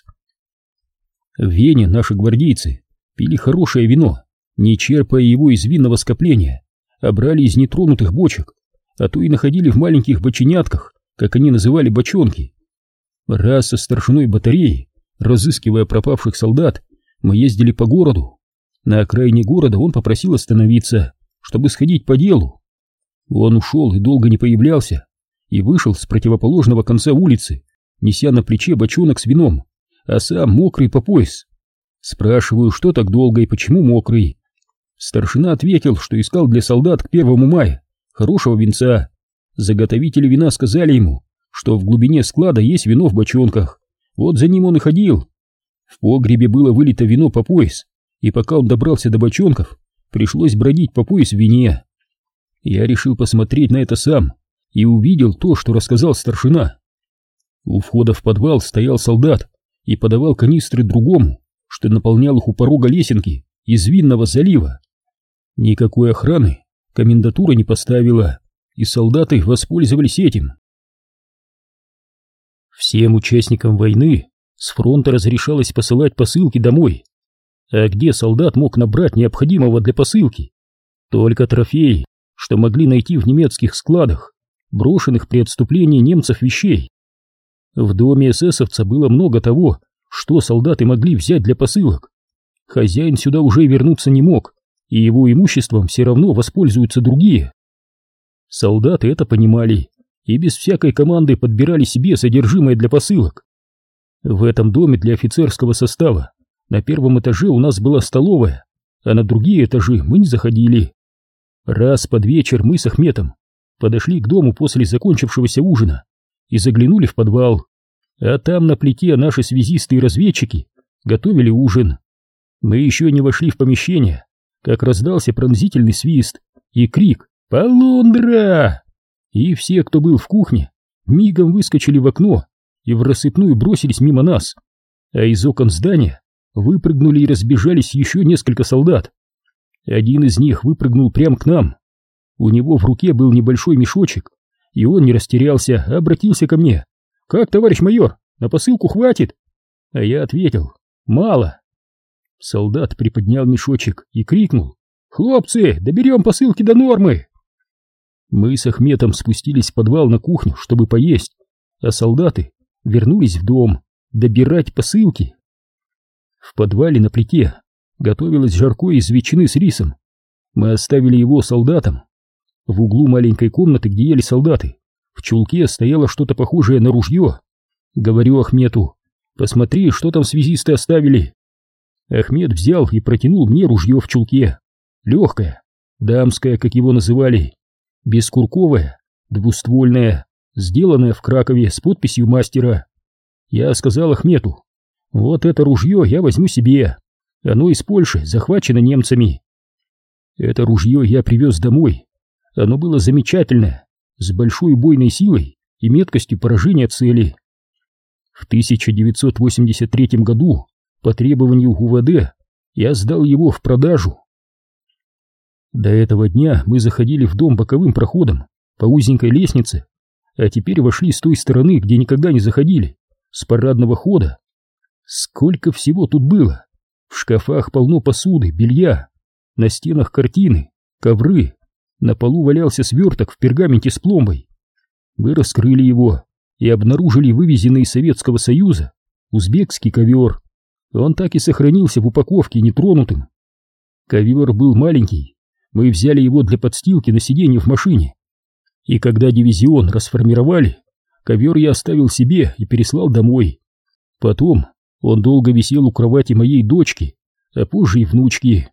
В Вене наши гвардейцы пили хорошее вино, не черпая его из винного скопления, а брали из нетронутых бочек, а то и находили в маленьких боченятках, как они называли бочонки. Раз со старшиной батареи, разыскивая пропавших солдат, мы ездили по городу. На окраине города он попросил остановиться, чтобы сходить по делу. Он ушел и долго не появлялся, и вышел с противоположного конца улицы, неся на плече бочонок с вином, а сам мокрый по пояс. Спрашиваю, что так долго и почему мокрый. Старшина ответил, что искал для солдат к первому мая хорошего винца. Заготовители вина сказали ему, что в глубине склада есть вино в бочонках. Вот за ним он и ходил. В погребе было вылито вино по пояс, и пока он добрался до бочонков, пришлось бродить по пояс в вине. Я решил посмотреть на это сам и увидел то, что рассказал старшина. У входа в подвал стоял солдат и подавал канистры другому, что наполнял их у порога лесенки из винного залива. Никакой охраны комендатура не поставила, и солдаты воспользовались этим. Всем участникам войны с фронта разрешалось посылать посылки домой. А где солдат мог набрать необходимого для посылки? Только трофеи, что могли найти в немецких складах, брошенных при отступлении немцев вещей. В доме эсэсовца было много того, что солдаты могли взять для посылок. Хозяин сюда уже вернуться не мог, и его имуществом все равно воспользуются другие. Солдаты это понимали и без всякой команды подбирали себе содержимое для посылок. В этом доме для офицерского состава на первом этаже у нас была столовая, а на другие этажи мы не заходили. Раз под вечер мы с Ахметом подошли к дому после закончившегося ужина и заглянули в подвал, а там на плите наши связисты и разведчики готовили ужин. Мы еще не вошли в помещение, как раздался пронзительный свист и крик «Полундра!». И все, кто был в кухне, мигом выскочили в окно и в рассыпную бросились мимо нас, а из окон здания выпрыгнули и разбежались еще несколько солдат. Один из них выпрыгнул прямо к нам. У него в руке был небольшой мешочек, и он не растерялся, а обратился ко мне. «Как, товарищ майор, на посылку хватит?» А я ответил: «Мало». Солдат приподнял мешочек и крикнул: «Хлопцы, доберем посылки до нормы!» Мы с Ахметом спустились в подвал на кухню, чтобы поесть, а солдаты вернулись в дом добирать посылки. В подвале на плите готовилось жаркое из ветчины с рисом. Мы оставили его солдатам. В углу маленькой комнаты, где ели солдаты, в чулке стояло что-то похожее на ружье. Говорю Ахмету: «Посмотри, что там связисты оставили». Ахмед взял и протянул мне ружье в чулке. Легкое, дамское, как его называли, бескурковое, двуствольное, сделанное в Кракове с подписью мастера. Я сказал Ахмету: «Вот это ружье я возьму себе. Оно из Польши, захвачено немцами». Это ружье я привез домой. Оно было замечательное, с большой убойной силой и меткостью поражения цели. В тысяча девятьсот восемьдесят третьем году по требованию УВД я сдал его в продажу. До этого дня мы заходили в дом боковым проходом по узенькой лестнице, а теперь вошли с той стороны, где никогда не заходили, с парадного хода. Сколько всего тут было! В шкафах полно посуды, белья, на стенах картины, ковры, на полу валялся сверток в пергаменте с пломбой. Мы раскрыли его и обнаружили вывезенный из Советского Союза узбекский ковер. Он так и сохранился в упаковке нетронутым. Ковер был маленький, мы взяли его для подстилки на сиденье в машине. И когда дивизион расформировали, ковер я оставил себе и переслал домой. Потом он долго висел у кровати моей дочки, а позже и внучки.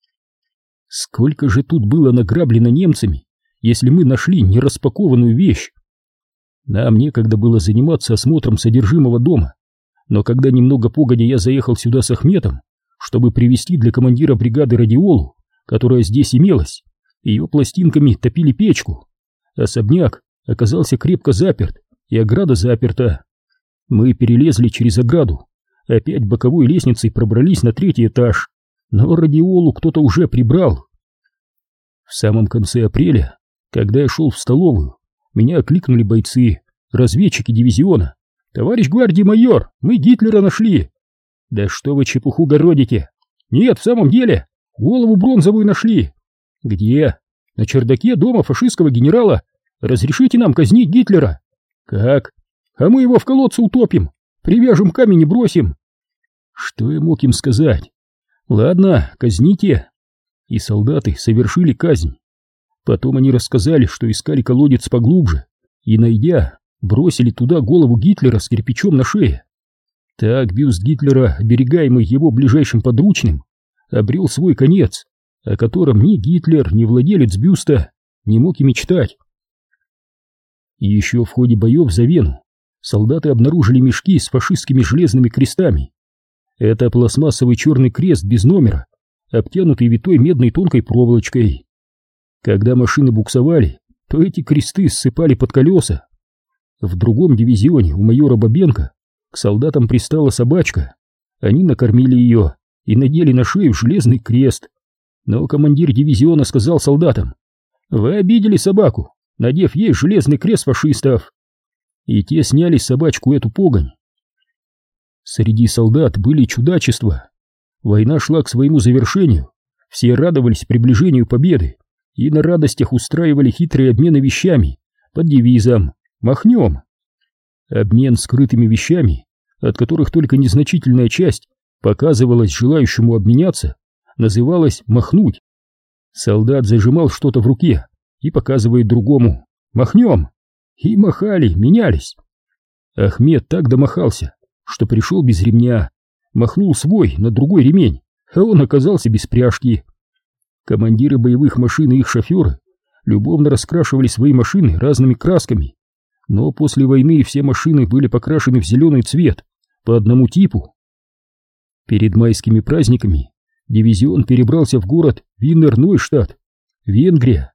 Сколько же тут было награблено немцами, если мы нашли нераспакованную вещь? Нам некогда было заниматься осмотром содержимого дома, но когда немного погодя я заехал сюда с Ахметом, чтобы привезти для командира бригады радиолу, которая здесь имелась, ее пластинками топили печку. Особняк оказался крепко заперт, и ограда заперта. Мы перелезли через ограду, опять боковой лестницей пробрались на третий этаж, но радиолу кто-то уже прибрал. В самом конце апреля, когда я шел в столовую, меня окликнули бойцы, разведчики дивизиона. «Товарищ гвардии майор, мы Гитлера нашли!» «Да что вы чепуху городите?» «Нет, в самом деле, голову бронзовую нашли!» «Где?» «На чердаке дома фашистского генерала. Разрешите нам казнить Гитлера?» «Как?» «А мы его в колодце утопим, привяжем камень и бросим». Что я мог им сказать? «Ладно, казните». И солдаты совершили казнь. Потом они рассказали, что искали колодец поглубже, и, найдя, бросили туда голову Гитлера с кирпичом на шее. Так бюст Гитлера, оберегаемый его ближайшим подручным, обрел свой конец, о котором ни Гитлер, ни владелец бюста не мог и мечтать. И еще в ходе боев за Вену солдаты обнаружили мешки с фашистскими железными крестами. Это пластмассовый черный крест без номера, обтянутый витой медной тонкой проволочкой. Когда машины буксовали, то эти кресты ссыпали под колеса. В другом дивизионе у майора Бабенко к солдатам пристала собачка. Они накормили ее и надели на шею железный крест. Но командир дивизиона сказал солдатам: «Вы обидели собаку, надев ей железный крест фашистов». И те сняли с собачку эту погонь. Среди солдат были чудачества. Война шла к своему завершению, все радовались приближению победы и на радостях устраивали хитрые обмены вещами под девизом «Махнем». Обмен скрытыми вещами, от которых только незначительная часть показывалась желающему обменяться, называлась «махнуть». Солдат зажимал что-то в руке и показывает другому «Махнем». и махали, менялись. Ахмед так домахался, что пришел без ремня, махнул свой на другой ремень, а он оказался без пряжки. Командиры боевых машин и их шоферы любовно раскрашивали свои машины разными красками, но после войны все машины были покрашены в зеленый цвет по одному типу. Перед майскими праздниками дивизион перебрался в город Виннер-Нойштадт, Венгрия.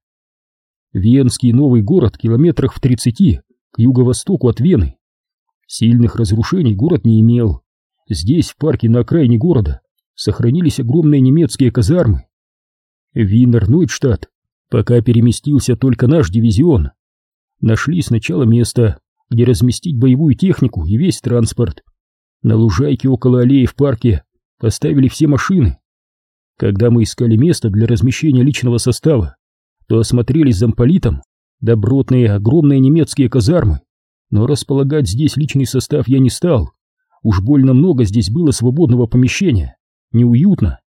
Венский новый город километрах в тридцати к юго-востоку от Вены. Сильных разрушений город не имел. Здесь, в парке на окраине города, сохранились огромные немецкие казармы. В Виннер-Нойштадт пока переместился только наш дивизион. Нашли сначала место, где разместить боевую технику и весь транспорт. На лужайке около аллеи в парке поставили все машины. Когда мы искали место для размещения личного состава, то осмотрели с замполитом добротные огромные немецкие казармы, но располагать здесь личный состав я не стал. Уж больно много здесь было свободного помещения, неуютно.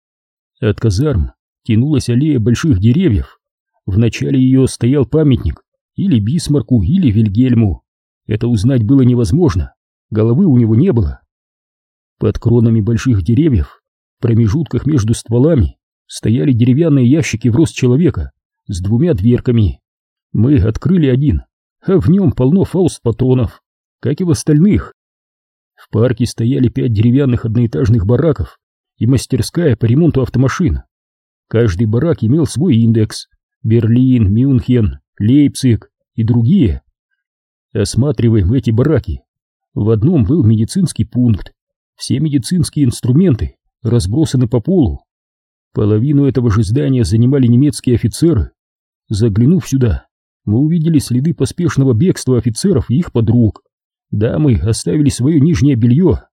От казарм тянулась аллея больших деревьев. В начале ее стоял памятник или Бисмарку, или Вильгельму. Это узнать было невозможно, головы у него не было. Под кронами больших деревьев, в промежутках между стволами, стояли деревянные ящики в рост человека с двумя дверками. Мы открыли один, а в нем полно фауст-патронов, как и в остальных. В парке стояли пять деревянных одноэтажных бараков и мастерская по ремонту автомашин. Каждый барак имел свой индекс: Берлин, Мюнхен, Лейпциг и другие. Осматриваем эти бараки. В одном был медицинский пункт. Все медицинские инструменты разбросаны по полу. Половину этого же здания занимали немецкие офицеры. Заглянув сюда, мы увидели следы поспешного бегства офицеров и их подруг. Дамы оставили свое нижнее белье.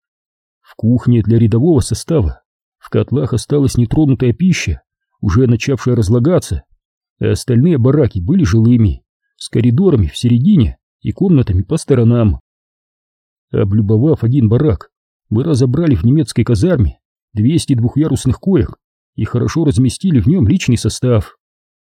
В кухне для рядового состава в котлах осталась нетронутая пища, уже начавшая разлагаться, а остальные бараки были жилыми, с коридорами в середине и комнатами по сторонам. Облюбовав один барак, мы разобрали в немецкой казарме двести двухъярусных коек и хорошо разместили в нем личный состав.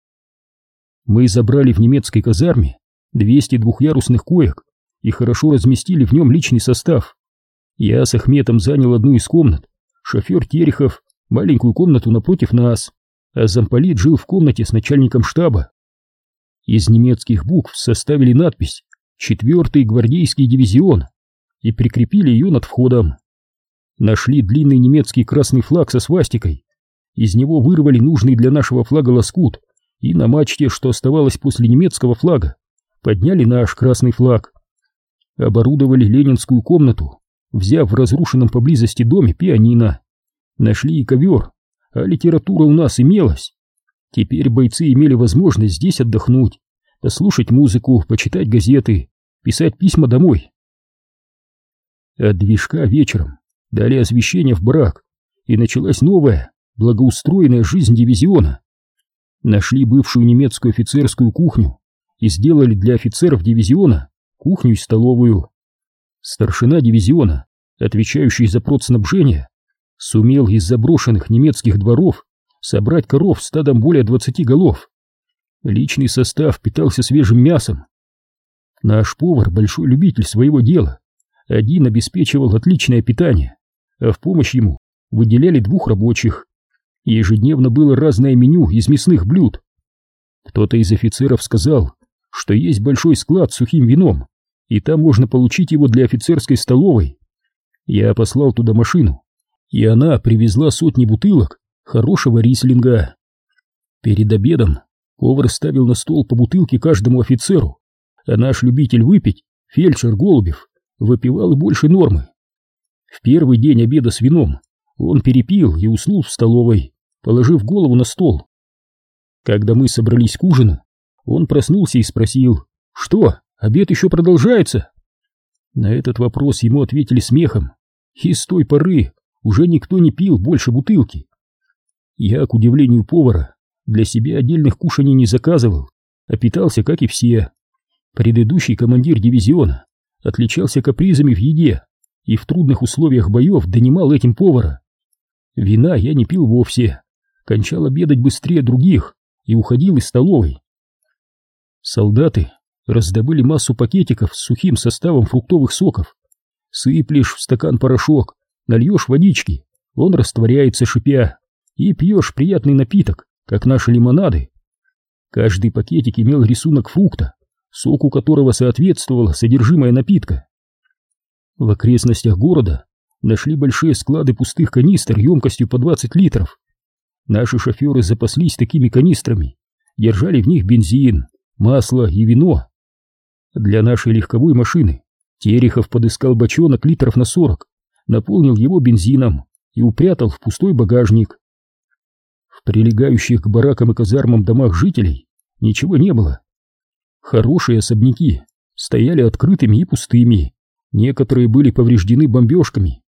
Мы забрали в немецкой казарме двести двухъярусных коек и хорошо разместили в нем личный состав. Я с Ахметом занял одну из комнат, шофер Терехов маленькую комнату напротив нас, а замполит жил в комнате с начальником штаба. Из немецких букв составили надпись «Четвертый гвардейский дивизион» и прикрепили ее над входом. Нашли длинный немецкий красный флаг со свастикой, из него вырвали нужный для нашего флага лоскут и на мачте, что оставалось после немецкого флага, подняли наш красный флаг. Оборудовали ленинскую комнату, взяв в разрушенном поблизости доме пианино. Нашли и ковер, а литература у нас имелась. Теперь бойцы имели возможность здесь отдохнуть, послушать музыку, почитать газеты, писать письма домой. От движка вечером дали освещение в барак, и началась новая, благоустроенная жизнь дивизиона. Нашли бывшую немецкую офицерскую кухню и сделали для офицеров дивизиона кухню и столовую. Старшина дивизиона, отвечающий за продснабжение, сумел из заброшенных немецких дворов собрать коров стадом более двадцати голов. Личный состав питался свежим мясом. Наш повар большой любитель своего дела. Один обеспечивал отличное питание, а в помощь ему выделяли двух рабочих. Ежедневно было разное меню из мясных блюд. Кто-то из офицеров сказал, что есть большой склад с сухим вином, и там можно получить его для офицерской столовой. Я послал туда машину, и она привезла сотни бутылок хорошего рислинга. Перед обедом повар ставил на стол по бутылке каждому офицеру, а наш любитель выпить, фельдшер Голубев, выпивал и больше нормы. В первый день обеда с вином он перепил и уснул в столовой, положив голову на стол. Когда мы собрались к ужину, он проснулся и спросил: «Что, обед еще продолжается?» На этот вопрос ему ответили смехом, и с той поры уже никто не пил больше бутылки. Я, к удивлению повара, для себя отдельных кушаний не заказывал, а питался, как и все. Предыдущий командир дивизиона отличался капризами в еде и в трудных условиях боев донимал этим повара. Вина я не пил вовсе, кончал обедать быстрее других и уходил из столовой. Солдаты раздобыли массу пакетиков с сухим составом фруктовых соков. Сыплешь в стакан порошок, нальешь водички, он растворяется шипя, и пьешь приятный напиток, как наши лимонады. Каждый пакетик имел рисунок фрукта, соку которого соответствовало содержимое напитка. В окрестностях города нашли большие склады пустых канистр емкостью по двадцать литров. Наши шоферы запаслись такими канистрами, держали в них бензин, масло и вино. Для нашей легковой машины Терехов подыскал бочонок литров на сорок, наполнил его бензином и упрятал в пустой багажник. В прилегающих к баракам и казармам домах жителей ничего не было. Хорошие особняки стояли открытыми и пустыми, некоторые были повреждены бомбежками.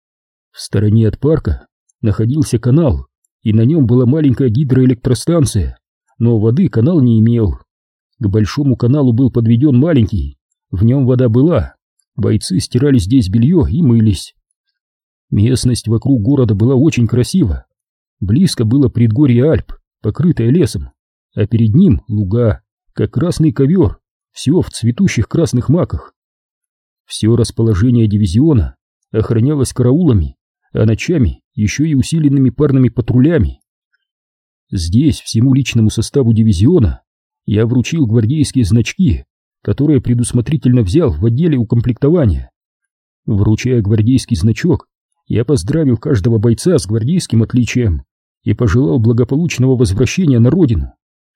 В стороне от парка находился канал, и на нем была маленькая гидроэлектростанция, но воды канал не имел. К большому каналу был подведен маленький, в нем вода была, бойцы стирали здесь белье и мылись. Местность вокруг города была очень красива. Близко было предгорье Альп, покрытое лесом, а перед ним луга, как красный ковер, все в цветущих красных маках. Все расположение дивизиона охранялось караулами, а ночами еще и усиленными парными патрулями. Здесь всему личному составу дивизиона я вручил гвардейские значки, которые предусмотрительно взял в отделе укомплектования. Вручая гвардейский значок, я поздравил каждого бойца с гвардейским отличием и пожелал благополучного возвращения на родину.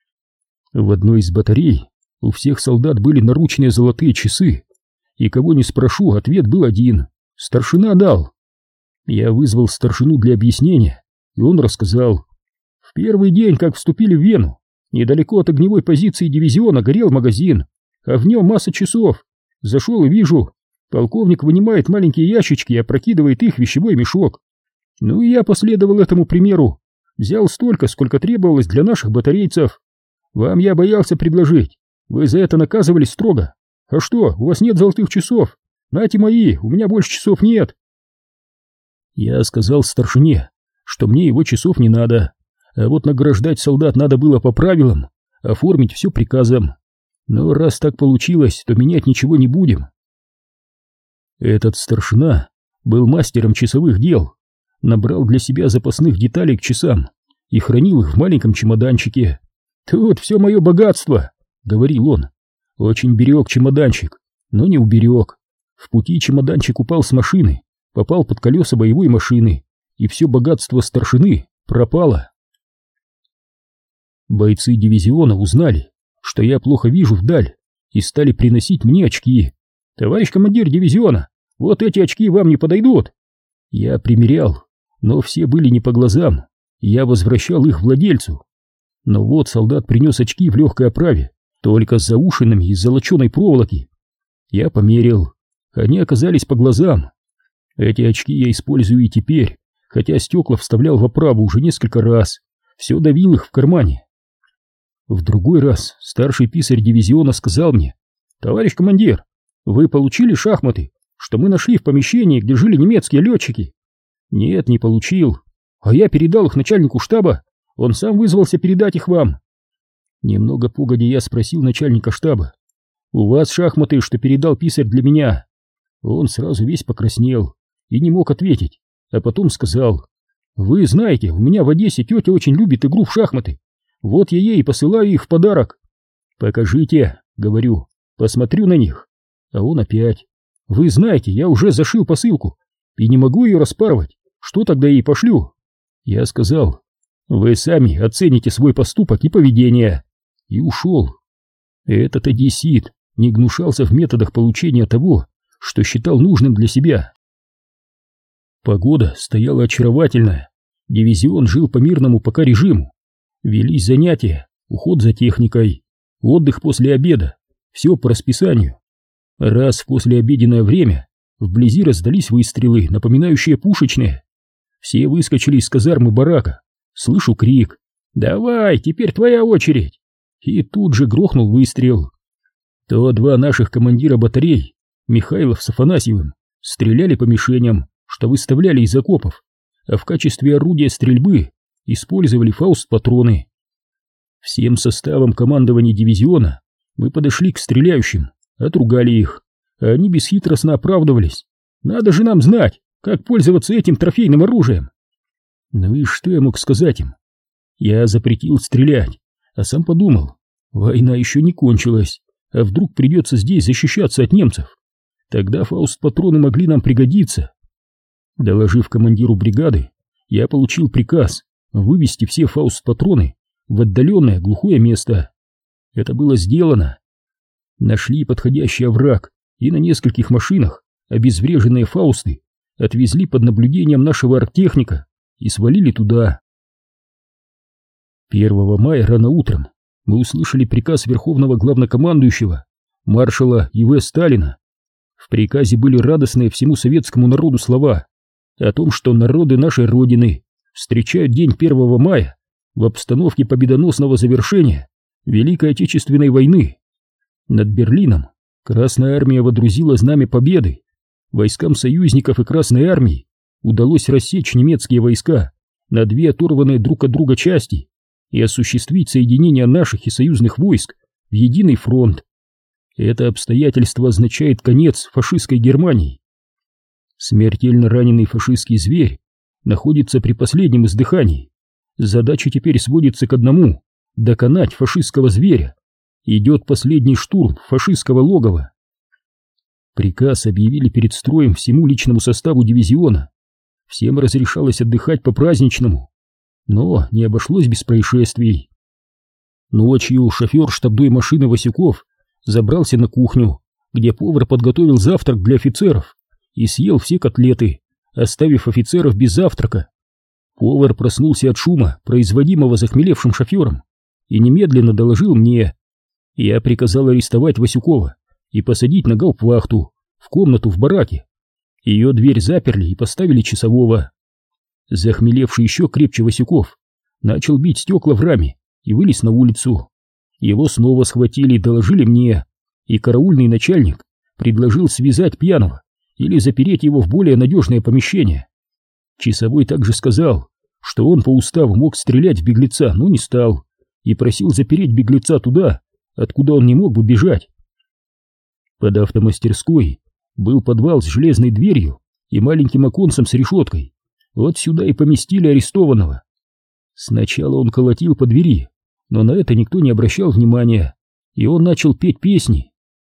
В одной из батарей у всех солдат были наручные золотые часы, и кого не спрошу, ответ был один — старшина дал. Я вызвал старшину для объяснения, и он рассказал. В первый день, как вступили в Вену, недалеко от огневой позиции дивизиона горел магазин, а в нем масса часов. Зашел и вижу, полковник вынимает маленькие ящички и опрокидывает их в вещевой мешок. Ну и я последовал этому примеру, взял столько, сколько требовалось для наших батарейцев. Вам я боялся предложить, вы за это наказывались строго. А что, у вас нет золотых часов? Нате мои, у меня больше часов нет. Я сказал старшине, что мне его часов не надо, а вот награждать солдат надо было по правилам, оформить все приказом. Но раз так получилось, то менять ничего не будем. Этот старшина был мастером часовых дел, набрал для себя запасных деталей к часам и хранил их в маленьком чемоданчике. «Тут все мое богатство», — говорил он. Очень берег чемоданчик, но не уберег. В пути чемоданчик упал с машины, попал под колеса боевой машины, и все богатство старшины пропало. Бойцы дивизиона узнали, что я плохо вижу вдаль, и стали приносить мне очки. «Товарищ командир дивизиона, вот эти очки вам не подойдут». Я примерял, но все были не по глазам, и я возвращал их владельцу. Но вот солдат принес очки в легкой оправе, только с заушинами из золоченой проволоки. Я померил, они оказались по глазам. Эти очки я использую и теперь, хотя стекла вставлял в оправу уже несколько раз, все давил их в кармане. В другой раз старший писарь дивизиона сказал мне: «Товарищ командир, вы получили шахматы, что мы нашли в помещении, где жили немецкие летчики?» «Нет, не получил, а я передал их начальнику штаба, он сам вызвался передать их вам». Немного погодя я спросил начальника штаба: «У вас шахматы, что передал писарь для меня?» Он сразу весь покраснел и не мог ответить, а потом сказал: «Вы знаете, у меня в Одессе тетя очень любит игру в шахматы, вот я ей посылаю их в подарок». «Покажите», — говорю, — «посмотрю на них». А он опять: «Вы знаете, я уже зашил посылку и не могу ее распарывать, что тогда ей пошлю?» Я сказал: «Вы сами оцените свой поступок и поведение», и ушел. Этот одессит не гнушался в методах получения того, что считал нужным для себя. Погода стояла очаровательная, дивизион жил по мирному пока режиму. Велись занятия, уход за техникой, отдых после обеда, все по расписанию. Раз в послеобеденное время вблизи раздались выстрелы, напоминающие пушечные. Все выскочили из казармы барака. Слышу крик: «Давай, теперь твоя очередь!» И тут же грохнул выстрел. То два наших командира батарей, Михайлов с Афанасьевым, стреляли по мишеням, что выставляли из окопов, а в качестве орудия стрельбы использовали фауст-патроны. Всем составом командования дивизиона Мы подошли к стреляющим, отругали их, а они бесхитростно оправдывались. Надо же нам знать, как пользоваться этим трофейным оружием. Ну и что я мог сказать им? Я запретил стрелять, а сам подумал, война еще не кончилась, а вдруг придется здесь защищаться от немцев. Тогда фауст-патроны могли нам пригодиться. Доложив командиру бригады, я получил приказ вывести все фауст-патроны в отдаленное глухое место. Это было сделано. Нашли подходящий овраг и на нескольких машинах обезвреженные фаусты отвезли под наблюдением нашего арктехника и свалили туда. первого мая рано утром мы услышали приказ верховного главнокомандующего маршала И В Сталина. В приказе были радостные всему советскому народу слова о том, что народы нашей Родины встречают день первого мая в обстановке победоносного завершения Великой Отечественной войны. Над Берлином Красная Армия водрузила знамя победы. Войскам союзников и Красной Армии удалось рассечь немецкие войска на две оторванные друг от друга части и осуществить соединение наших и союзных войск в единый фронт. Это обстоятельство означает конец фашистской Германии. Смертельно раненый фашистский зверь находится при последнем издыхании. Задача теперь сводится к одному — доконать фашистского зверя. Идет последний штурм фашистского логова. Приказ объявили перед строем всему личному составу дивизиона. Всем разрешалось отдыхать по-праздничному, но не обошлось без происшествий. Ночью шофер штабной машины Васюков забрался на кухню, где повар подготовил завтрак для офицеров, и съел все котлеты, оставив офицеров без завтрака. Повар проснулся от шума, производимого захмелевшим шофером, и немедленно доложил мне. Я приказал арестовать Васюкова и посадить на гауптвахту в комнату в бараке. Ее дверь заперли и поставили часового. Захмелевший еще крепче Васюков начал бить стекла в раме и вылез на улицу. Его снова схватили и доложили мне, и караульный начальник предложил связать пьяного или запереть его в более надежное помещение. Часовой также сказал, что он по уставу мог стрелять в беглеца, но не стал, и просил запереть беглеца туда, откуда он не мог бы бежать. Под автомастерской был подвал с железной дверью и маленьким оконцем с решеткой. Вот сюда и поместили арестованного. Сначала он колотил по двери, но на это никто не обращал внимания, и он начал петь песни.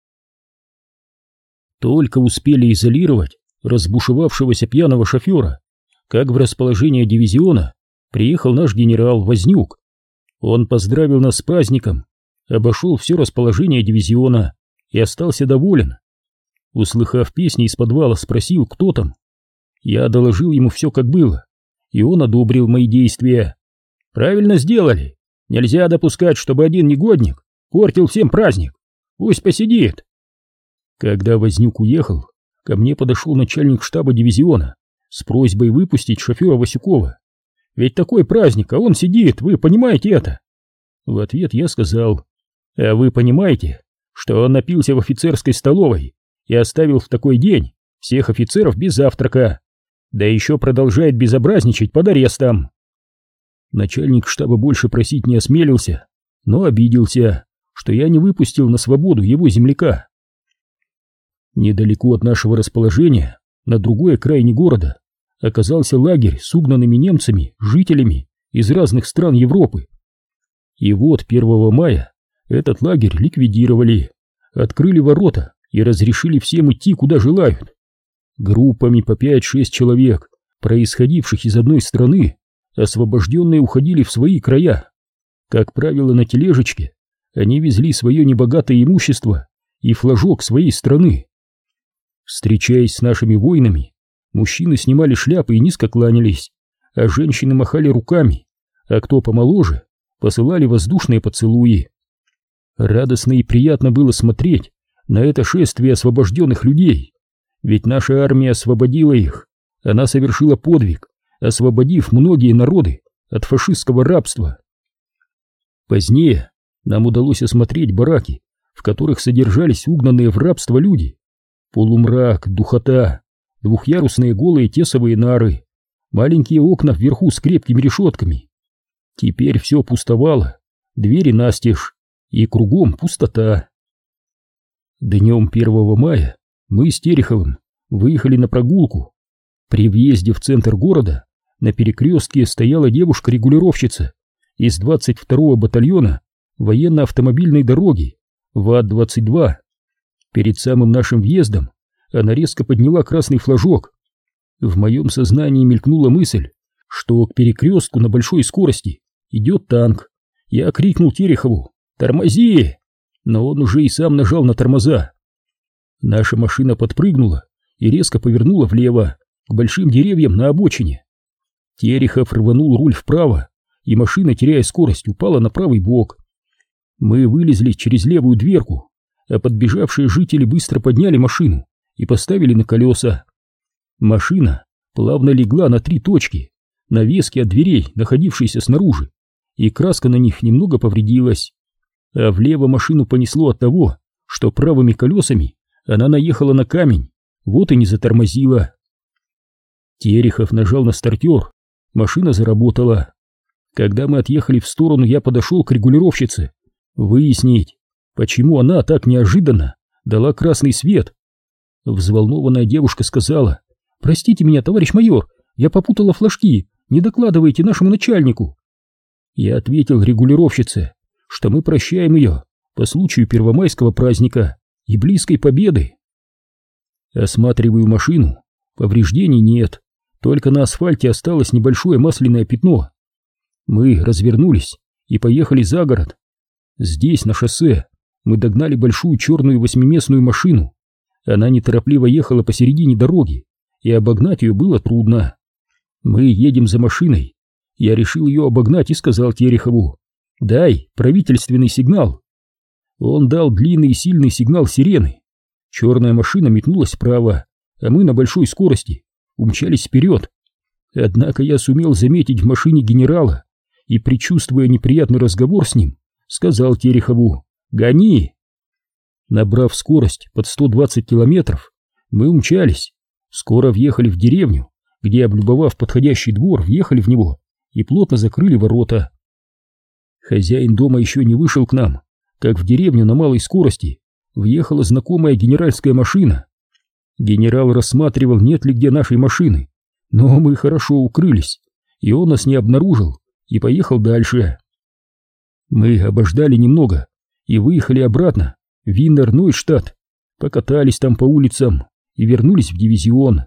Только успели изолировать разбушевавшегося пьяного шофера, как в расположение дивизиона приехал наш генерал Вознюк. Он поздравил нас с праздником, обошел все расположение дивизиона и остался доволен. Услыхав песни из подвала, спросил, кто там. Я доложил ему все, как было, и он одобрил мои действия. Правильно сделали. Нельзя допускать, чтобы один негодник портил всем праздник. Пусть посидит. Когда Вознюк уехал, ко мне подошел начальник штаба дивизиона с просьбой выпустить шофера Васюкова. Ведь такой праздник, а он сидит, вы понимаете это? В ответ я сказал: а вы понимаете, что он напился в офицерской столовой и оставил в такой день всех офицеров без завтрака, да еще продолжает безобразничать под арестом? Начальник штаба больше просить не осмелился, но обиделся, что я не выпустил на свободу его земляка. Недалеко от нашего расположения, на другой окраине города, оказался лагерь с угнанными немцами, жителями из разных стран Европы. И вот первого мая этот лагерь ликвидировали, открыли ворота и разрешили всем идти, куда желают. Группами по пять-шесть человек, происходивших из одной страны, освобожденные уходили в свои края. Как правило, на тележечке они везли свое небогатое имущество и флажок своей страны. Встречаясь с нашими воинами, мужчины снимали шляпы и низко кланялись, а женщины махали руками, а кто помоложе, посылали воздушные поцелуи. Радостно и приятно было смотреть на это шествие освобожденных людей, ведь наша армия освободила их, она совершила подвиг, освободив многие народы от фашистского рабства. Позднее нам удалось осмотреть бараки, в которых содержались угнанные в рабство люди. Полумрак, духота, двухъярусные голые тесовые нары, маленькие окна вверху с крепкими решетками. Теперь все пустовало, двери настежь, и кругом пустота. Днем первого мая мы с Тереховым выехали на прогулку. При въезде в центр города на перекрестке стояла девушка-регулировщица из двадцать второго батальона военно-автомобильной дороги ВАТ-двадцать два. Перед самым нашим въездом она резко подняла красный флажок. В моем сознании мелькнула мысль, что к перекрестку на большой скорости идет танк. Я крикнул Терехову: «Тормози!», но он уже и сам нажал на тормоза. Наша машина подпрыгнула и резко повернула влево, к большим деревьям на обочине. Терехов рванул руль вправо, и машина, теряя скорость, упала на правый бок. Мы вылезли через левую дверку, а подбежавшие жители быстро подняли машину и поставили на колеса. Машина плавно легла на три точки, навески от дверей, находившиеся снаружи, и краска на них немного повредилась. А влево машину понесло от того, что правыми колесами она наехала на камень, вот и не затормозила. Терехов нажал на стартер, машина заработала. Когда мы отъехали в сторону, я подошел к регулировщице выяснить, почему она так неожиданно дала красный свет. Взволнованная девушка сказала: «Простите меня, товарищ майор, я попутала флажки, не докладывайте нашему начальнику». Я ответил регулировщице, что мы прощаем ее по случаю первомайского праздника и близкой победы. Осматриваю машину, повреждений нет, только на асфальте осталось небольшое масляное пятно. Мы развернулись и поехали за город. Здесь, на шоссе, мы догнали большую черную восьмиместную машину. Она неторопливо ехала посередине дороги, и обогнать ее было трудно. Мы едем за машиной. Я решил ее обогнать и сказал Терехову: «Дай правительственный сигнал». Он дал длинный и сильный сигнал сирены. Черная машина метнулась вправо, а мы на большой скорости умчались вперед. Однако я сумел заметить в машине генерала и, предчувствуя неприятный разговор с ним, сказал Терехову: «Гони!». Набрав скорость под сто двадцать километров, мы умчались. Скоро въехали в деревню, где, облюбовав подходящий двор, въехали в него и плотно закрыли ворота. Хозяин дома еще не вышел к нам, как в деревню на малой скорости въехала знакомая генеральская машина. Генерал рассматривал, нет ли где нашей машины, но мы хорошо укрылись, и он нас не обнаружил и поехал дальше. Мы обождали немного и выехали обратно в Виннер-Нойштадт, покатались там по улицам и вернулись в дивизион.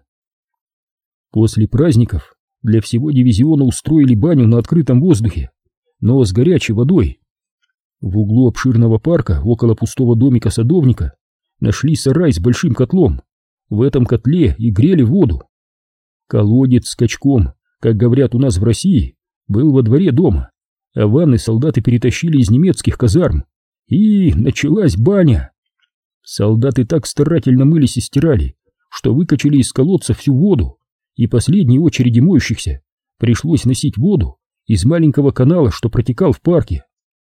После праздников для всего дивизиона устроили баню на открытом воздухе, но с горячей водой. В углу обширного парка, около пустого домика садовника, нашли сарай с большим котлом. В этом котле и грели воду. Колодец с качком, как говорят у нас в России, был во дворе дома, а ванны солдаты перетащили из немецких казарм. И началась баня. Солдаты так старательно мылись и стирали, что выкачали из колодца всю воду, и последней очереди моющихся пришлось носить воду из маленького канала, что протекал в парке.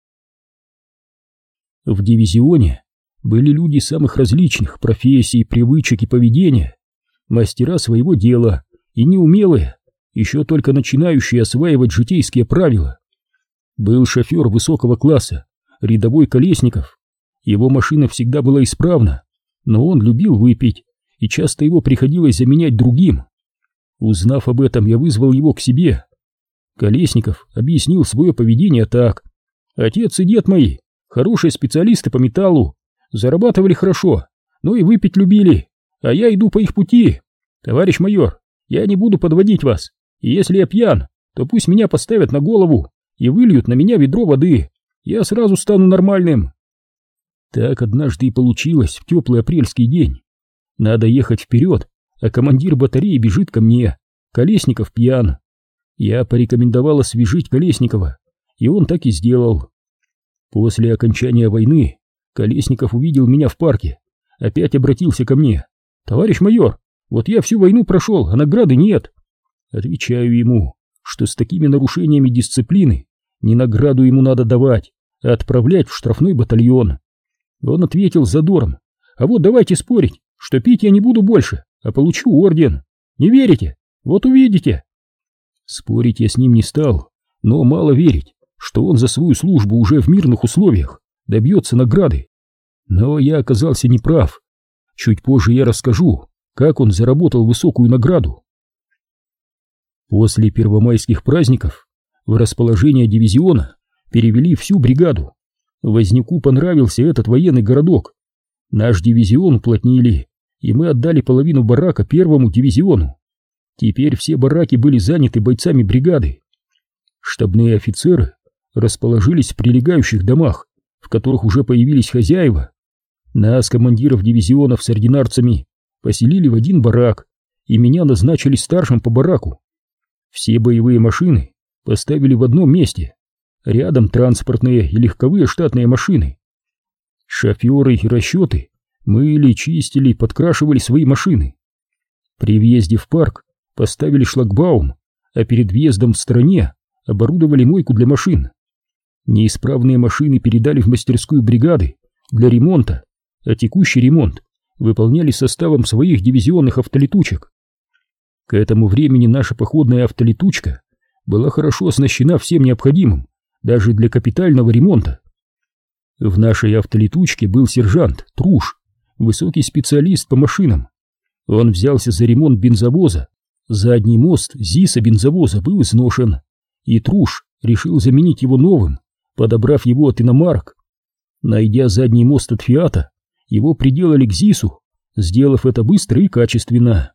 В дивизионе были люди самых различных профессий, привычек и поведения, мастера своего дела и неумелые, еще только начинающие осваивать житейские правила. Был шофер высокого класса, рядовой Колесников. Его машина всегда была исправна, но он любил выпить, и часто его приходилось заменять другим. Узнав об этом, я вызвал его к себе. Колесников объяснил свое поведение так: «Отец и дед мои хорошие специалисты по металлу, зарабатывали хорошо, но и выпить любили, а я иду по их пути. Товарищ майор, я не буду подводить вас, и если я пьян, то пусть меня поставят на голову и выльют на меня ведро воды, я сразу стану нормальным». Так однажды и получилось в теплый апрельский день. Надо ехать вперед, а командир батареи бежит ко мне. Колесников пьян. Я порекомендовал освежить Колесникова, и он так и сделал. После окончания войны Колесников увидел меня в парке, опять обратился ко мне: «Товарищ майор, вот я всю войну прошел, а награды нет». Отвечаю ему, что с такими нарушениями дисциплины не награду ему надо давать, а отправлять в штрафной батальон. Он ответил с задором: «А вот давайте спорить, что пить я не буду больше, а получу орден. Не верите? Вот увидите». Спорить я с ним не стал, но мало верить, что он за свою службу уже в мирных условиях добьется награды. Но я оказался неправ. Чуть позже я расскажу, как он заработал высокую награду. После первомайских праздников в расположение дивизиона перевели всю бригаду. Возняку понравился этот военный городок. Наш дивизион уплотнили, и мы отдали половину барака первому дивизиону. Теперь все бараки были заняты бойцами бригады. Штабные офицеры расположились в прилегающих домах, в которых уже появились хозяева. Нас, командиров дивизионов с ординарцами, поселили в один барак, и меня назначили старшим по бараку. Все боевые машины поставили в одном месте, рядом транспортные и легковые штатные машины. Шоферы и расчеты мыли, чистили, подкрашивали свои машины. При въезде в парк поставили шлагбаум, а перед въездом в стороне оборудовали мойку для машин. Неисправные машины передали в мастерскую бригады для ремонта, а текущий ремонт выполняли составом своих дивизионных автолетучек. К этому времени наша походная автолетучка была хорошо оснащена всем необходимым, даже для капитального ремонта. В нашей автолетучке был сержант Труш, высокий специалист по машинам. Он взялся за ремонт бензовоза. Задний мост ЗИСа бензовоза был изношен, и Труш решил заменить его новым, подобрав его от иномарок. Найдя задний мост от Фиата, его приделали к ЗИСу, сделав это быстро и качественно.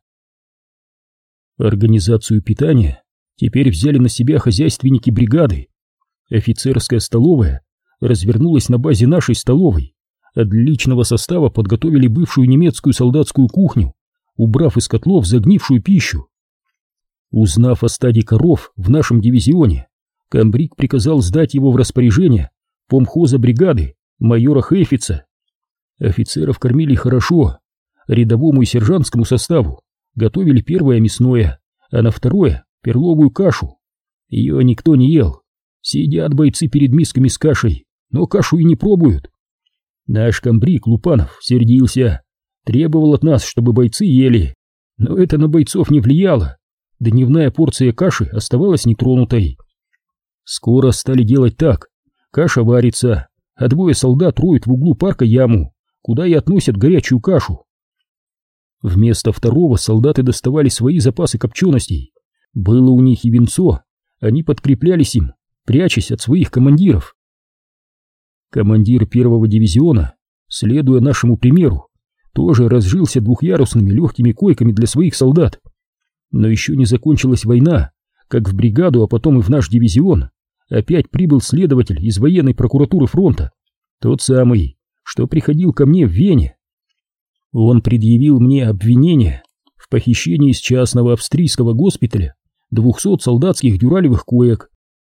Организацию питания теперь взяли на себя хозяйственники бригады. Офицерская столовая развернулась на базе нашей столовой, а для личного состава подготовили бывшую немецкую солдатскую кухню, убрав из котлов загнившую пищу. Узнав о стаде коров в нашем дивизионе, комбриг приказал сдать его в распоряжение помхоза бригады майора Хейфица. Офицеров кормили хорошо, рядовому и сержантскому составу готовили первое мясное, а на второе — перловую кашу. Ее никто не ел. Сидят бойцы перед мисками с кашей, но кашу и не пробуют. Наш комбриг Лупанов сердился, требовал от нас, чтобы бойцы ели, но это на бойцов не влияло. Дневная порция каши оставалась нетронутой. Скоро стали делать так: каша варится, а двое солдат роют в углу парка яму, куда и относят горячую кашу. Вместо второго солдаты доставали свои запасы копченостей. Было у них и винцо, они подкреплялись им, прячась от своих командиров. Командир первого дивизиона, следуя нашему примеру, тоже разжился двухъярусными легкими койками для своих солдат. Но еще не закончилась война, как в бригаду, а потом и в наш дивизион опять прибыл следователь из военной прокуратуры фронта, тот самый, что приходил ко мне в Вене. Он предъявил мне обвинение в похищении из частного австрийского госпиталя двухсот солдатских дюралевых коек.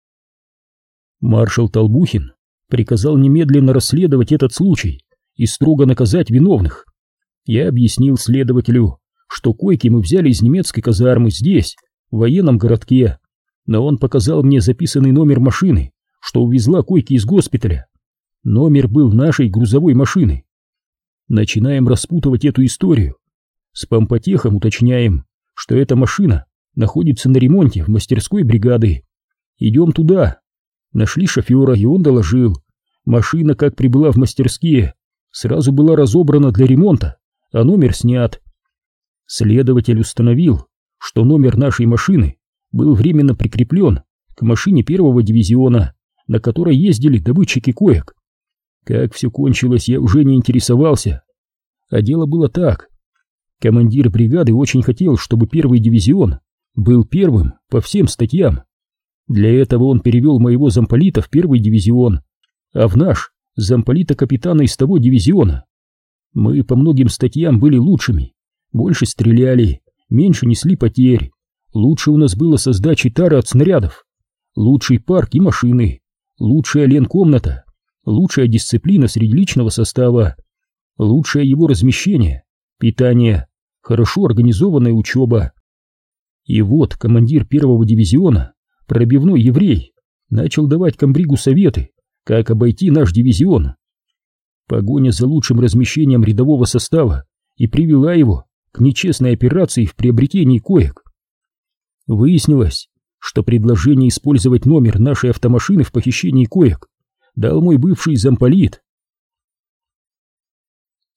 Маршал Толбухин приказал немедленно расследовать этот случай и строго наказать виновных. Я объяснил следователю, что койки мы взяли из немецкой казармы здесь, в военном городке, но он показал мне записанный номер машины, что увезла койки из госпиталя. Номер был нашей грузовой машины. Начинаем распутывать эту историю. С помпотехом уточняем, что эта машина находится на ремонте в мастерской бригады. Идем туда. Нашли шофера, и он доложил. Машина, как прибыла в мастерские, сразу была разобрана для ремонта, а номер снят. Следователь установил, что номер нашей машины был временно прикреплен к машине первого дивизиона, на которой ездили добытчики коек. Как все кончилось, я уже не интересовался. А дело было так. Командир бригады очень хотел, чтобы первый дивизион был первым по всем статьям. Для этого он перевел моего замполита в первый дивизион, а в наш замполита капитана из того дивизиона. Мы по многим статьям были лучшими, больше стреляли, меньше несли потерь, лучше у нас было со сдачей тары от снарядов, лучший парк и машины, лучшая ленкомната, лучшая дисциплина среди личного состава, лучшее его размещение, питание, хорошо организованная учеба. И вот командир первого дивизиона, пробивной еврей, начал давать комбригу советы, как обойти наш дивизион. Погоня за лучшим размещением рядового состава и привела его к нечестной операции в приобретении коек. Выяснилось, что предложение использовать номер нашей автомашины в похищении коек дал мой бывший замполит.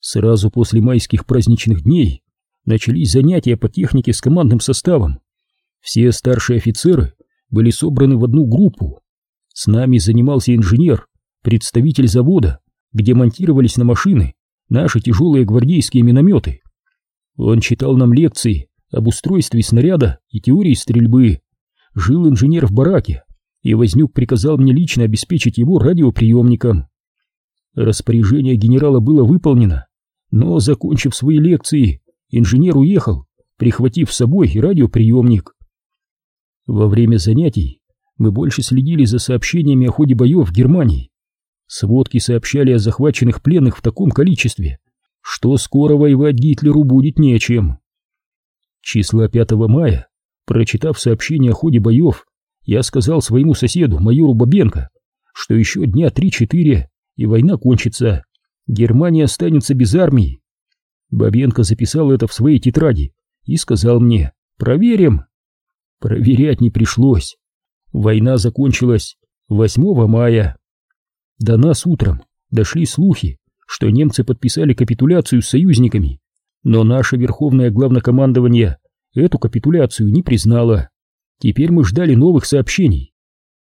Сразу после майских праздничных дней начались занятия по технике с командным составом. Все старшие офицеры были собраны в одну группу. С нами занимался инженер, представитель завода, где монтировались на машины наши тяжелые гвардейские минометы. Он читал нам лекции об устройстве снаряда и теории стрельбы. Жил инженер в бараке, и Вознюк приказал мне лично обеспечить его радиоприемником. Распоряжение генерала было выполнено, но, закончив свои лекции, инженер уехал, прихватив с собой и радиоприемник. Во время занятий мы больше следили за сообщениями о ходе боев в Германии. Сводки сообщали о захваченных пленных в таком количестве, что скоро воевать Гитлеру будет нечем. Числа пятого мая, прочитав сообщение о ходе боев, я сказал своему соседу, майору Бабенко, что еще дня три-четыре, и война кончится, Германия останется без армии. Бабенко записал это в своей тетради и сказал мне: «Проверим». Проверять не пришлось. Война закончилась восьмого мая. До нас утром дошли слухи, что немцы подписали капитуляцию с союзниками, но наше Верховное Главнокомандование эту капитуляцию не признало. Теперь мы ждали новых сообщений.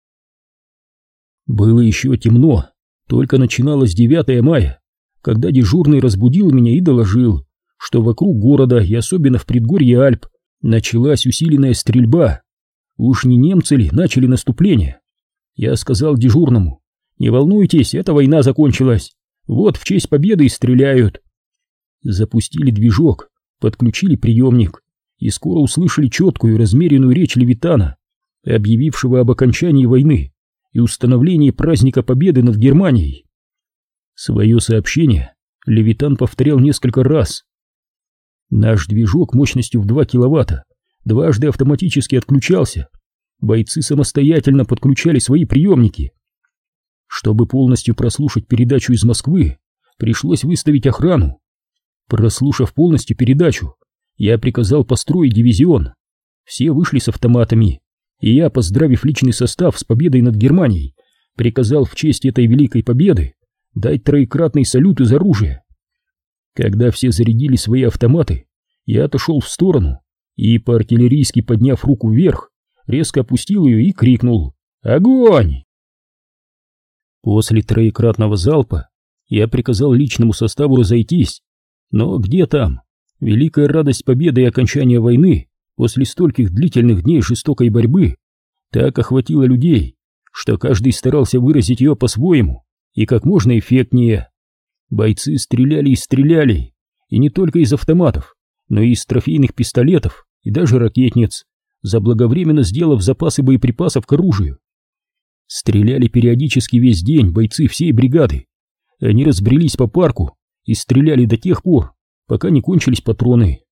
Было еще темно, только начиналось девятое мая, когда дежурный разбудил меня и доложил, что вокруг города и особенно в предгорье Альп началась усиленная стрельба. Уж не немцы ли начали наступление? Я сказал дежурному: «Не волнуйтесь, эта война закончилась. Вот в честь победы и стреляют». Запустили движок, подключили приемник и скоро услышали четкую размеренную речь Левитана, объявившего об окончании войны и установлении праздника победы над Германией. Свое сообщение Левитан повторял несколько раз. Наш движок мощностью в два киловатта дважды автоматически отключался. Бойцы самостоятельно подключали свои приемники. Чтобы полностью прослушать передачу из Москвы, пришлось выставить охрану. Прослушав полностью передачу, я приказал построить дивизион. Все вышли с автоматами, и я, поздравив личный состав с победой над Германией, приказал в честь этой великой победы дать троекратный салют из оружия. Когда все зарядили свои автоматы, я отошел в сторону и, по-артиллерийски подняв руку вверх, резко опустил ее и крикнул: «Огонь!». После троекратного залпа я приказал личному составу разойтись, но где там? Великая радость победы и окончания войны после стольких длительных дней жестокой борьбы так охватила людей, что каждый старался выразить ее по-своему и как можно эффектнее. Бойцы стреляли и стреляли, и не только из автоматов, но и из трофейных пистолетов и даже ракетниц, заблаговременно сделав запасы боеприпасов к оружию. Стреляли периодически весь день бойцы всей бригады. Они разбрелись по парку и стреляли до тех пор, пока не кончились патроны.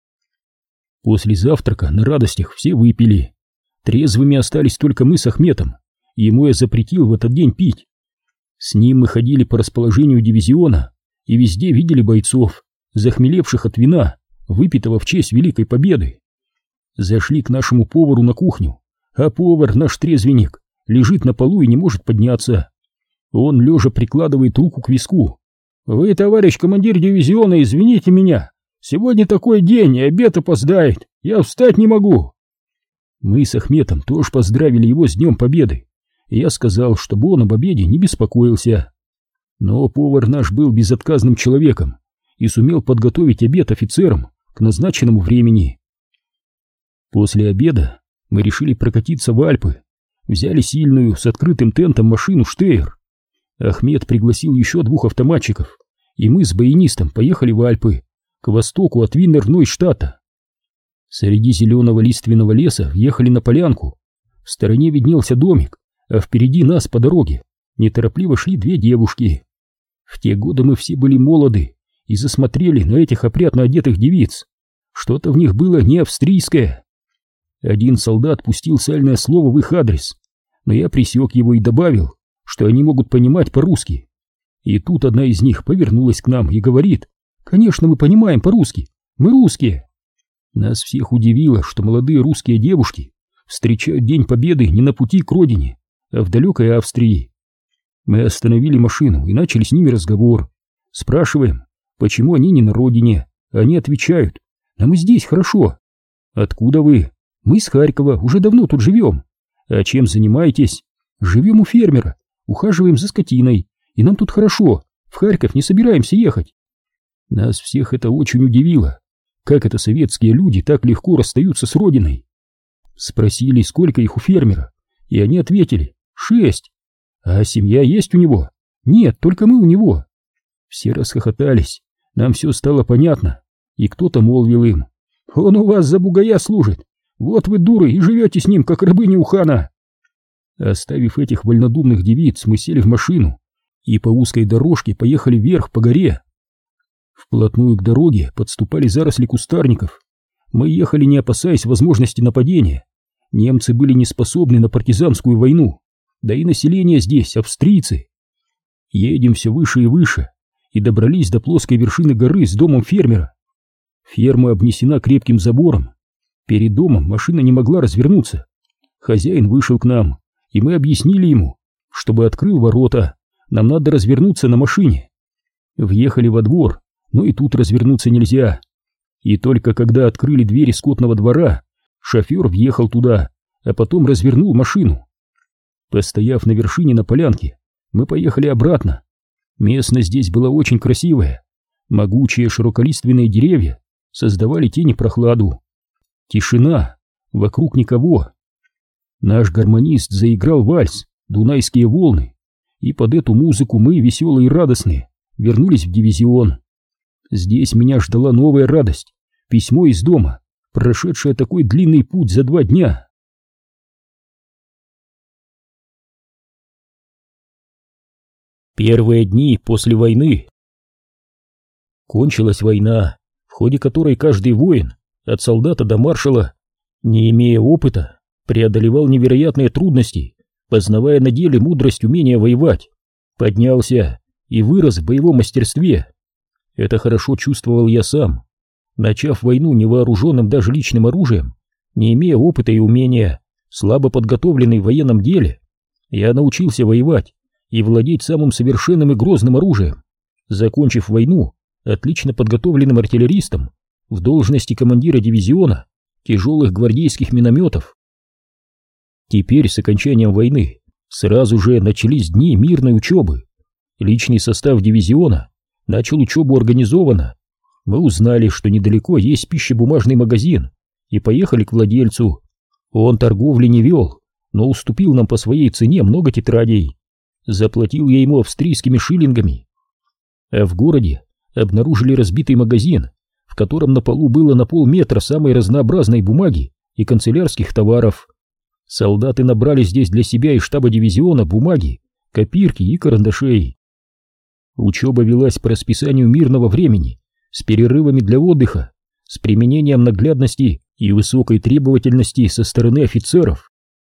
После завтрака на радостях все выпили. Трезвыми остались только мы с Ахметом, и ему я запретил в этот день пить. С ним мы ходили по расположению дивизиона и везде видели бойцов, захмелевших от вина, выпитого в честь Великой Победы. Зашли к нашему повару на кухню, а повар, наш трезвенник, лежит на полу и не может подняться. Он лежа прикладывает руку к виску. «Вы, товарищ командир дивизиона, извините меня, сегодня такой день, и обед опоздает, я встать не могу». Мы с Ахметом тоже поздравили его с Днем Победы, и я сказал, чтобы он об обеде не беспокоился. Но повар наш был безотказным человеком и сумел подготовить обед офицерам к назначенному времени. После обеда мы решили прокатиться в Альпы, взяли сильную с открытым тентом машину «Штейр». Ахмед пригласил еще двух автоматчиков, и мы с баянистом поехали в Альпы, к востоку от Виннер-Нойштадта. Среди зеленого лиственного леса въехали на полянку. В стороне виднелся домик, а впереди нас по дороге неторопливо шли две девушки. В те годы мы все были молоды и засмотрели на этих опрятно одетых девиц. Что-то в них было не австрийское. Один солдат пустил сальное слово в их адрес, но я пресек его и добавил, что они могут понимать по-русски. И тут одна из них повернулась к нам и говорит: «Конечно, мы понимаем по-русски, мы русские». Нас всех удивило, что молодые русские девушки встречают День Победы не на пути к родине, а в далекой Австрии. Мы остановили машину и начали с ними разговор. Спрашиваем, почему они не на родине. Они отвечают: нам и здесь хорошо. Откуда вы? Мы из Харькова, уже давно тут живем. А чем занимаетесь? Живем у фермера, ухаживаем за скотиной, и нам тут хорошо, в Харьков не собираемся ехать. Нас всех это очень удивило. Как это советские люди так легко расстаются с родиной? Спросили, сколько их у фермера, и они ответили: шесть. А семья есть у него? Нет, только мы у него. Все расхохотались, нам все стало понятно, и кто-то молвил им: он у вас за бугая служит, вот вы дуры и живете с ним, как рабыни у хана. Оставив этих вольнодумных девиц, мы сели в машину и по узкой дорожке поехали вверх по горе. Вплотную к дороге подступали заросли кустарников. Мы ехали, не опасаясь возможности нападения. Немцы были не способны на партизанскую войну, да и население здесь австрийцы. Едем все выше и выше, и добрались до плоской вершины горы с домом фермера. Ферма обнесена крепким забором. Перед домом машина не могла развернуться. Хозяин вышел к нам, и мы объяснили ему, чтобы открыл ворота, нам надо развернуться на машине. Въехали во двор, но и тут развернуться нельзя. И только когда открыли двери скотного двора, шофер въехал туда, а потом развернул машину. Постояв на вершине на полянке, мы поехали обратно. Местность здесь была очень красивая. Могучие широколиственные деревья создавали тень и прохладу. Тишина, вокруг никого. Наш гармонист заиграл вальс «Дунайские волны», и под эту музыку мы, веселые и радостные, вернулись в дивизион. Здесь меня ждала новая радость, письмо из дома, прошедшее такой длинный путь за два дня. Первые дни после войны. Кончилась война, в ходе которой каждый воин, от солдата до маршала, не имея опыта, преодолевал невероятные трудности, познавая на деле мудрость умения воевать, поднялся и вырос в боевом мастерстве. Это хорошо чувствовал я сам. Начав войну невооруженным даже личным оружием, не имея опыта и умения, слабо подготовленный в военном деле, я научился воевать и владеть самым совершенным и грозным оружием, закончив войну отлично подготовленным артиллеристом в должности командира дивизиона тяжелых гвардейских минометов. Теперь с окончанием войны сразу же начались дни мирной учебы. Личный состав дивизиона начал учебу организованно. Мы узнали, что недалеко есть пищебумажный магазин, и поехали к владельцу. Он торговли не вел, но уступил нам по своей цене много тетрадей. Заплатил я ему австрийскими шиллингами. А в городе обнаружили разбитый магазин, в котором на полу было на полметра самой разнообразной бумаги и канцелярских товаров. Солдаты набрали здесь для себя и штаба дивизиона бумаги, копирки и карандашей. Учеба велась по расписанию мирного времени, с перерывами для отдыха, с применением наглядности и высокой требовательности со стороны офицеров.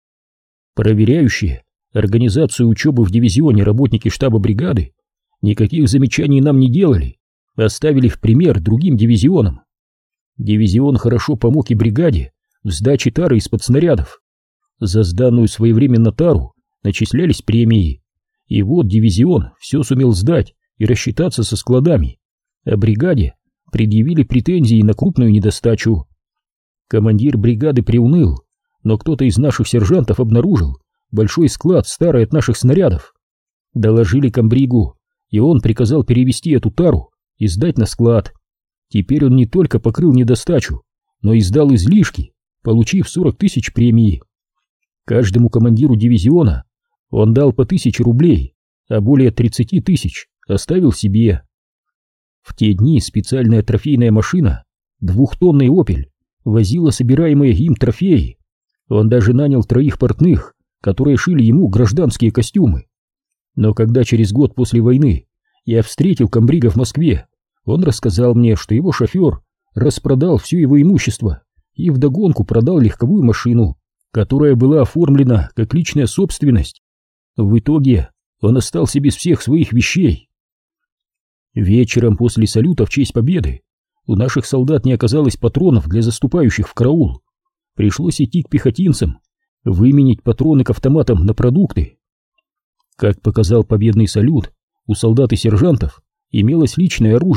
Проверяющие организацию учебы в дивизионе работники штаба бригады никаких замечаний нам не делали, оставили в пример другим дивизионам. Дивизион хорошо помог и бригаде в сдаче тары из-под снарядов. За сданную своевременно тару начислялись премии. И вот дивизион все сумел сдать и рассчитаться со складами, а бригаде предъявили претензии на крупную недостачу. Командир бригады приуныл, но кто-то из наших сержантов обнаружил большой склад старый от наших снарядов. Доложили комбригу, и он приказал перевести эту тару и сдать на склад. Теперь он не только покрыл недостачу, но и сдал излишки, получив сорок тысяч премии. Каждому командиру дивизиона он дал по тысяче рублей, а более тридцати тысяч оставил себе. В те дни специальная трофейная машина, двухтонный «Опель», возила собираемые им трофеи. Он даже нанял троих портных, которые шили ему гражданские костюмы. Но когда через год после войны я встретил комбрига в Москве, он рассказал мне, что его шофер распродал все его имущество и вдогонку продал легковую машину, которая была оформлена как личная собственность. В итоге он остался без всех своих вещей. Вечером после салюта в честь победы у наших солдат не оказалось патронов для заступающих в караул. Пришлось идти к пехотинцам, выменить патроны к автоматам на продукты. Как показал победный салют, у солдат и сержантов имелось личное оружие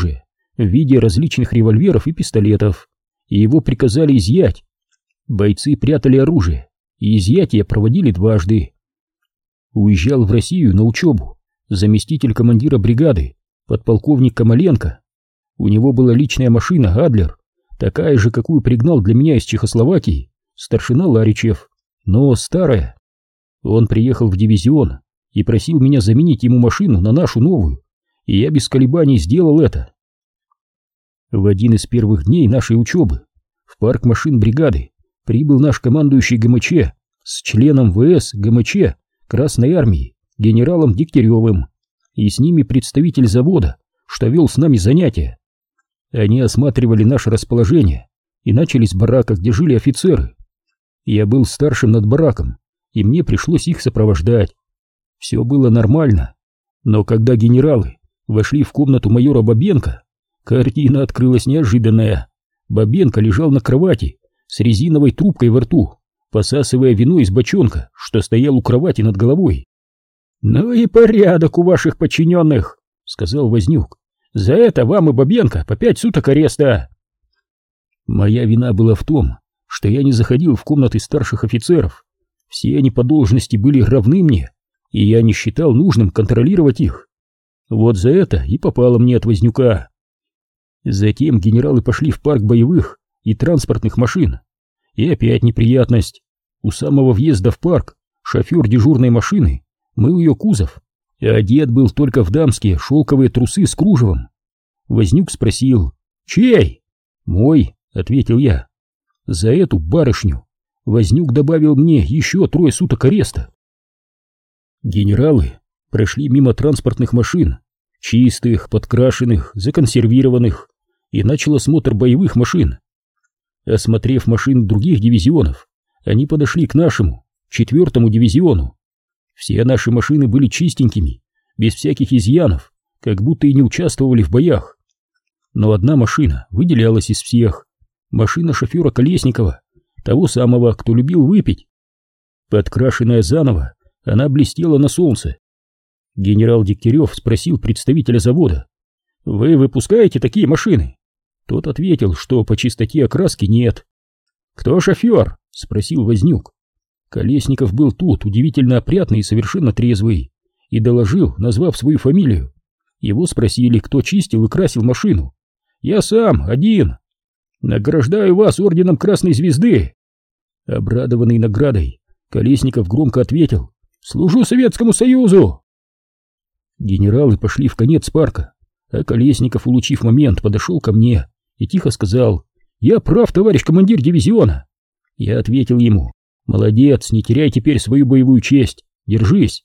в виде различных револьверов и пистолетов, и его приказали изъять. Бойцы прятали оружие, и изъятие проводили дважды. Уезжал в Россию на учебу заместитель командира бригады, подполковник Камаленко. У него была личная машина «Адлер», такая же, какую пригнал для меня из Чехословакии старшина Ларичев, но старая. Он приехал в дивизион и просил меня заменить ему машину на нашу новую, и я без колебаний сделал это. В один из первых дней нашей учебы в парк машин бригады прибыл наш командующий ГМЧ с членом ВС ГМЧ Красной Армии генералом Дегтяревым, и с ними представитель завода, что вел с нами занятия. Они осматривали наше расположение и начали с барака, где жили офицеры. Я был старшим над бараком, и мне пришлось их сопровождать. Все было нормально, но когда генералы вошли в комнату майора Бабенко, картина открылась неожиданная. Бабенко лежал на кровати с резиновой трубкой во рту, посасывая вино из бочонка, что стоял у кровати над головой. «Ну и порядок у ваших подчиненных», — сказал Вознюк. «За это вам и Бабенко по пять суток ареста». Моя вина была в том, что я не заходил в комнаты старших офицеров. Все они по должности были равны мне, и я не считал нужным контролировать их. Вот за это и попало мне от Вознюка. Затем генералы пошли в парк боевых и транспортных машин. И опять неприятность. У самого въезда в парк шофер дежурной машины мыл ее кузов, и одет был только в дамские шелковые трусы с кружевом. Вознюк спросил: «Чей?» «Мой», — ответил я. За эту барышню Вознюк добавил мне еще трое суток ареста. Генералы прошли мимо транспортных машин, чистых, подкрашенных, законсервированных, и начал осмотр боевых машин. Осмотрев машин других дивизионов, они подошли к нашему, четвертому дивизиону. Все наши машины были чистенькими, без всяких изъянов, как будто и не участвовали в боях. Но одна машина выделялась из всех. Машина шофера Колесникова, того самого, кто любил выпить. Подкрашенная заново, она блестела на солнце. Генерал Дегтярев спросил представителя завода: «Вы выпускаете такие машины?» Тот ответил, что по чистоте окраски нет. «Кто шофер?» — спросил Вознюк. Колесников был тут, удивительно опрятный и совершенно трезвый, и доложил, назвав свою фамилию. Его спросили, кто чистил и красил машину. «Я сам, один. Награждаю вас орденом Красной Звезды». Обрадованный наградой, Колесников громко ответил: «Служу Советскому Союзу». Генералы пошли в конец парка, а Колесников, улучив момент, подошел ко мне и тихо сказал: «Я прав, товарищ командир дивизиона». Я ответил ему: «Молодец, не теряй теперь свою боевую честь, держись».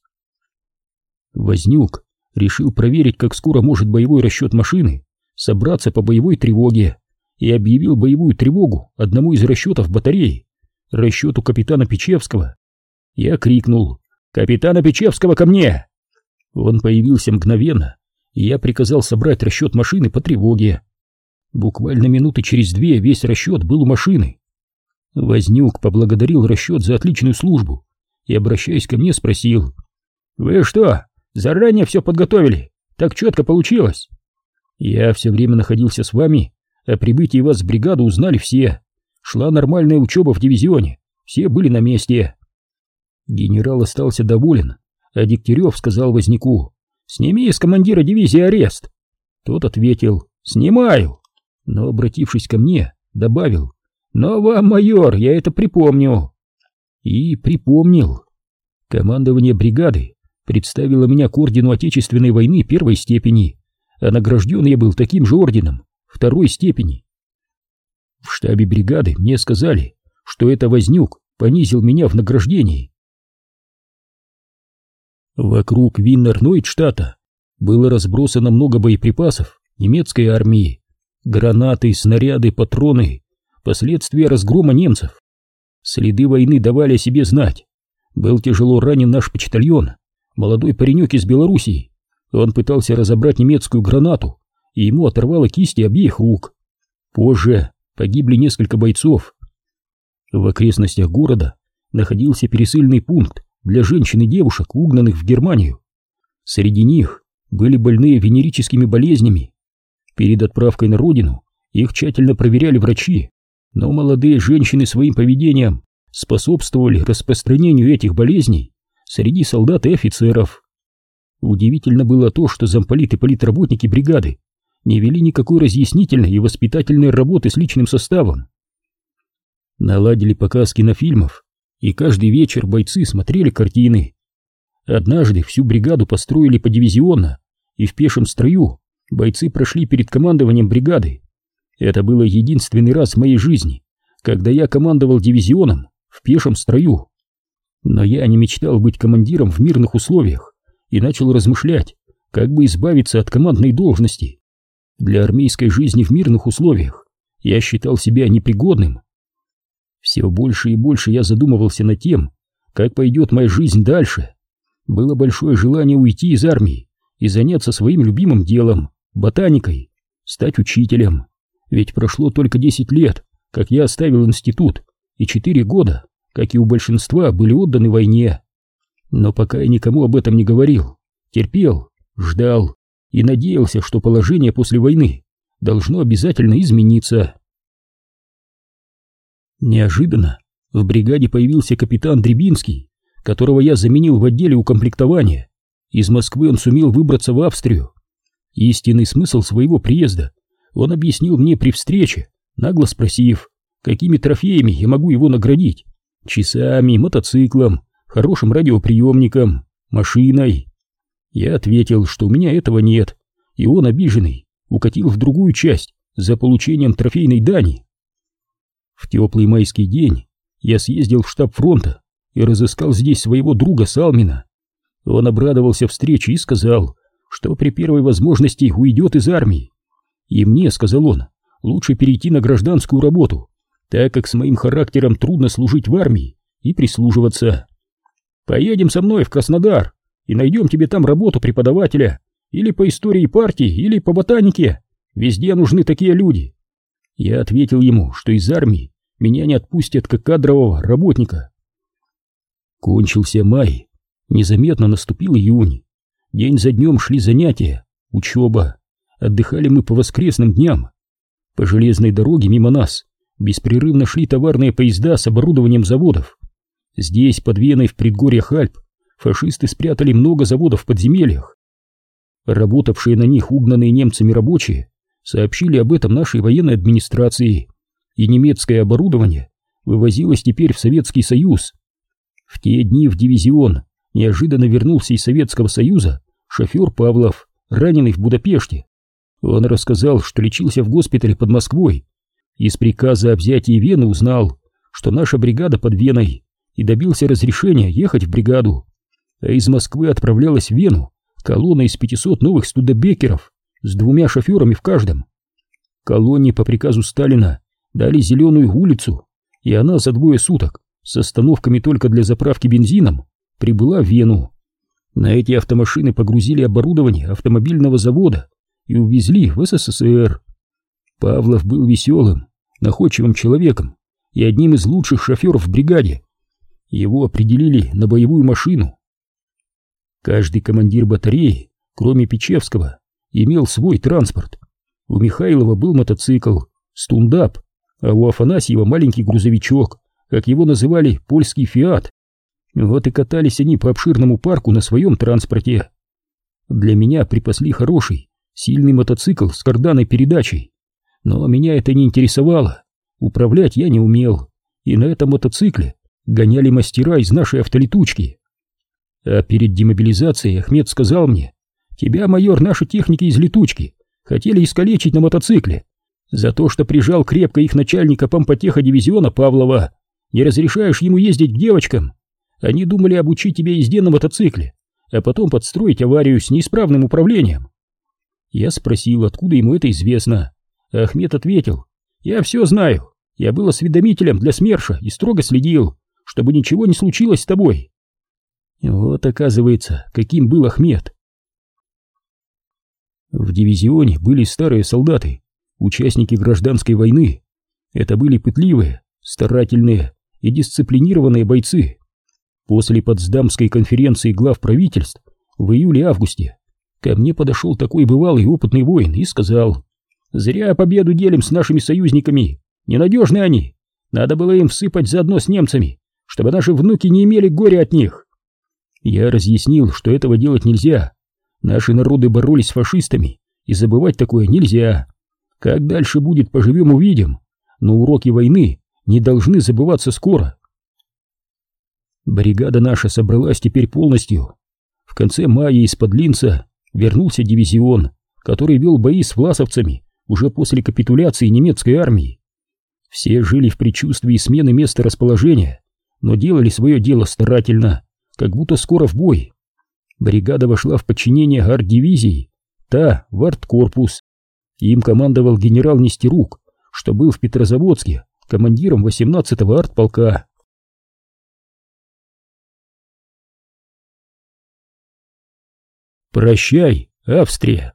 Вознюк решил проверить, как скоро может боевой расчет машины собраться по боевой тревоге, и объявил боевую тревогу одному из расчетов батареи, расчету капитана Печевского. Я крикнул: «Капитана Печевского ко мне!» Он появился мгновенно, и я приказал собрать расчет машины по тревоге. Буквально минуты через две весь расчет был у машины. Вознюк поблагодарил расчет за отличную службу и, обращаясь ко мне, спросил: «Вы что, заранее все подготовили? Так четко получилось?» «Я все время находился с вами, о прибытии вас в бригаду узнали все. Шла нормальная учеба в дивизионе, все были на месте». Генерал остался доволен, а Дегтярев сказал Вознюку: «Сними из командира дивизии арест». Тот ответил: «Снимаю», но, обратившись ко мне, добавил: «Но вам, майор, я это припомню». И припомнил. Командование бригады представило меня к ордену Отечественной войны первой степени, а награжден я был таким же орденом второй степени. В штабе бригады мне сказали, что это Вознюк понизил меня в награждении. Вокруг Виннер-Нойдштадта было разбросано много боеприпасов немецкой армии: гранаты, снаряды, патроны, последствия разгрома немцев. Следы войны давали о себе знать. Был тяжело ранен наш почтальон, молодой паренек из Белоруссии. Он пытался разобрать немецкую гранату, и ему оторвало кисти обеих рук. Позже погибли несколько бойцов. В окрестностях города находился пересыльный пункт для женщин и девушек, угнанных в Германию. Среди них были больные венерическими болезнями. Перед отправкой на родину их тщательно проверяли врачи, но молодые женщины своим поведением способствовали распространению этих болезней среди солдат и офицеров. Удивительно было то, что замполит и политработники бригады не вели никакой разъяснительной и воспитательной работы с личным составом. Наладили показ кинофильмов, и каждый вечер бойцы смотрели картины. Однажды всю бригаду построили подивизионно, и в пешем строю бойцы прошли перед командованием бригады. Это было единственный раз в моей жизни, когда я командовал дивизионом в пешем строю. Но я не мечтал быть командиром в мирных условиях и начал размышлять, как бы избавиться от командной должности. Для армейской жизни в мирных условиях я считал себя непригодным. Все больше и больше я задумывался над тем, как пойдет моя жизнь дальше. Было большое желание уйти из армии и заняться своим любимым делом — ботаникой, стать учителем. Ведь прошло только десять лет, как я оставил институт, и четыре года, как и у большинства, были отданы войне. Но пока я никому об этом не говорил, терпел, ждал и надеялся, что положение после войны должно обязательно измениться. Неожиданно в бригаде появился капитан Дребинский, которого я заменил в отделе укомплектования. Из Москвы он сумел выбраться в Австрию. Истинный смысл своего приезда он объяснил мне при встрече, нагло спросив, какими трофеями я могу его наградить: часами, мотоциклом, хорошим радиоприемником, машиной. Я ответил, что у меня этого нет, и он, обиженный, укатил в другую часть за получением трофейной дани. В теплый майский день я съездил в штаб фронта и разыскал здесь своего друга Салмина. Он обрадовался встрече и сказал, что при первой возможности уйдет из армии. И мне, сказал он, лучше перейти на гражданскую работу, так как с моим характером трудно служить в армии и прислуживаться. Поедем со мной в Краснодар и найдем тебе там работу преподавателя или по истории партии, или по ботанике. Везде нужны такие люди. Я ответил ему, что из армии меня не отпустят как кадрового работника. Кончился май, незаметно наступил июнь. День за днем шли занятия, учеба. Отдыхали мы по воскресным дням. По железной дороге мимо нас беспрерывно шли товарные поезда с оборудованием заводов. Здесь, под Веной, в предгорьях Альп, фашисты спрятали много заводов в подземельях. Работавшие на них угнанные немцами рабочие сообщили об этом нашей военной администрации, и немецкое оборудование вывозилось теперь в Советский Союз. В те дни в дивизион неожиданно вернулся из Советского Союза шофер Павлов, раненый в Будапеште. Он рассказал, что лечился в госпитале под Москвой. Из приказа о взятии Вены узнал, что наша бригада под Веной, и добился разрешения ехать в бригаду. А из Москвы отправлялась в Вену колонна из пятисот новых студебекеров с двумя шоферами в каждом. Колонне по приказу Сталина дали зеленую улицу, и она за двое суток с остановками только для заправки бензином прибыла в Вену. На эти автомашины погрузили оборудование автомобильного завода и увезли в СССР. Павлов был веселым, находчивым человеком и одним из лучших шоферов в бригаде. Его определили на боевую машину. Каждый командир батареи, кроме Печевского, имел свой транспорт. У Михайлова был мотоцикл «Стундап», а у Афанасьева маленький грузовичок, как его называли, польский «Фиат». Вот и катались они по обширному парку на своем транспорте. Для меня припасли хороший, сильный мотоцикл с карданной передачей, но меня это не интересовало. Управлять я не умел, и на этом мотоцикле гоняли мастера из нашей автолетучки. А перед демобилизацией Ахмед сказал мне: «Тебя, майор, наши техники из летучки хотели искалечить на мотоцикле за то, что прижал крепко их начальника помпотеха дивизиона Павлова. Не разрешаешь ему ездить к девочкам. Они думали обучить тебя езде на мотоцикле, а потом подстроить аварию с неисправным управлением». Я спросил, откуда ему это известно. А Ахмед ответил: «Я все знаю. Я был осведомителем для СМЕРШа и строго следил, чтобы ничего не случилось с тобой». Вот, оказывается, каким был Ахмед. В дивизионе были старые солдаты, участники гражданской войны. Это были пытливые, старательные и дисциплинированные бойцы. После Потсдамской конференции глав правительств в июле-августе ко мне подошел такой бывалый опытный воин и сказал: Зря победу делим с нашими союзниками. Ненадежны они. Надо было им всыпать заодно с немцами, чтобы наши внуки не имели горя от них. Я разъяснил, что этого делать нельзя. Наши народы боролись с фашистами, и забывать такое нельзя. Как дальше будет, поживем увидим, но уроки войны не должны забываться скоро. Бригада наша собралась теперь полностью. В конце мая из-под Линца вернулся дивизион, который вел бои с власовцами уже после капитуляции немецкой армии. Все жили в предчувствии смены места расположения, но делали свое дело старательно, как будто скоро в бой. Бригада вошла в подчинение арт-дивизии, та в арт-корпус. Им командовал генерал Нестерук, что был в Петрозаводске командиром восемнадцатого артполка. Прощай, Австрия!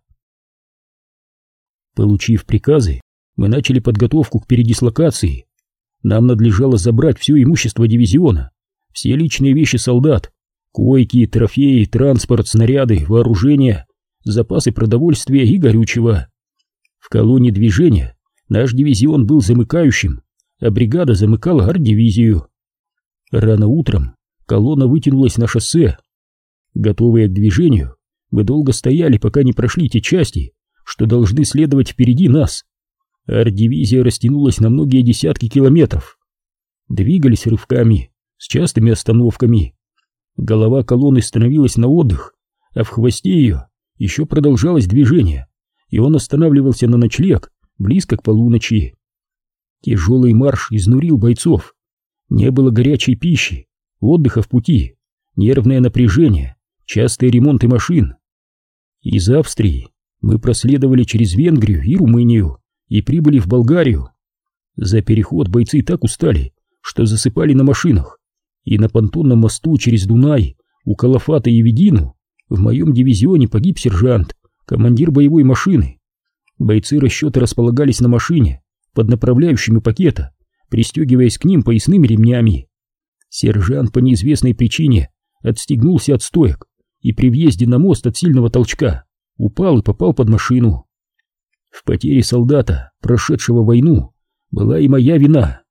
Получив приказы, мы начали подготовку к передислокации. Нам надлежало забрать все имущество дивизиона, все личные вещи солдат, койки, трофеи, транспорт, снаряды, вооружение, запасы продовольствия и горючего. В колонне движения наш дивизион был замыкающим, а бригада замыкала арт-дивизию. Рано утром колонна вытянулась на шоссе. Готовые к движению, мы долго стояли, пока не прошли те части, что должны следовать впереди нас. Арт-дивизия растянулась на многие десятки километров. Двигались рывками, с частыми остановками. Голова колонны становилась на отдых, а в хвосте ее еще продолжалось движение, и он останавливался на ночлег близко к полуночи. Тяжелый марш изнурил бойцов. Не было горячей пищи, отдыха в пути, нервное напряжение, частые ремонты машин. Из Австрии мы проследовали через Венгрию и Румынию и прибыли в Болгарию. За переход бойцы так устали, что засыпали на машинах, и на понтонном мосту через Дунай у Калафата и Ведину в моем дивизионе погиб сержант, командир боевой машины. Бойцы расчета располагались на машине под направляющими пакета, пристегиваясь к ним поясными ремнями. Сержант по неизвестной причине отстегнулся от стоек и при въезде на мост от сильного толчка упал и попал под машину. В потере солдата, прошедшего войну, была и моя вина.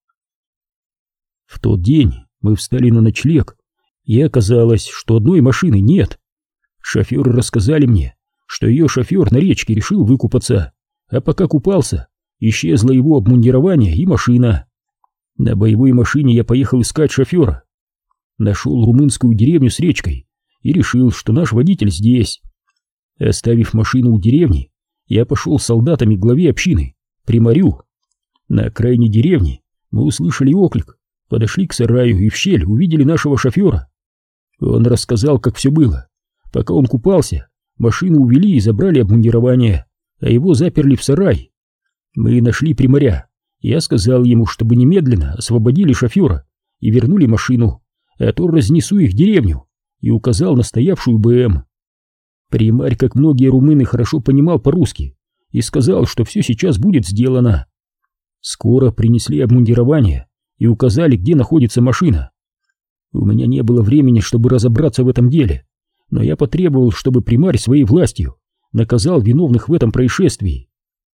В тот день мы встали на ночлег, и оказалось, что одной машины нет. Шоферы рассказали мне, что ее шофер на речке решил выкупаться, а пока купался, исчезло его обмундирование и машина. На боевой машине я поехал искать шофера. Нашел румынскую деревню с речкой и решил, что наш водитель здесь. Оставив машину у деревни, я пошел с солдатами к главе общины, примарю. На окраине деревни мы услышали оклик, подошли к сараю и в щель увидели нашего шофера. Он рассказал, как все было. Пока он купался, машину увели и забрали обмундирование, а его заперли в сарай. Мы нашли примаря. Я сказал ему, чтобы немедленно освободили шофера и вернули машину, а то разнесу их деревню, и указал на стоявшую БМ. Примарь, как многие румыны, хорошо понимал по-русски и сказал, что все сейчас будет сделано. Скоро принесли обмундирование и указали, где находится машина. У меня не было времени, чтобы разобраться в этом деле, но я потребовал, чтобы примарь своей властью наказал виновных в этом происшествии.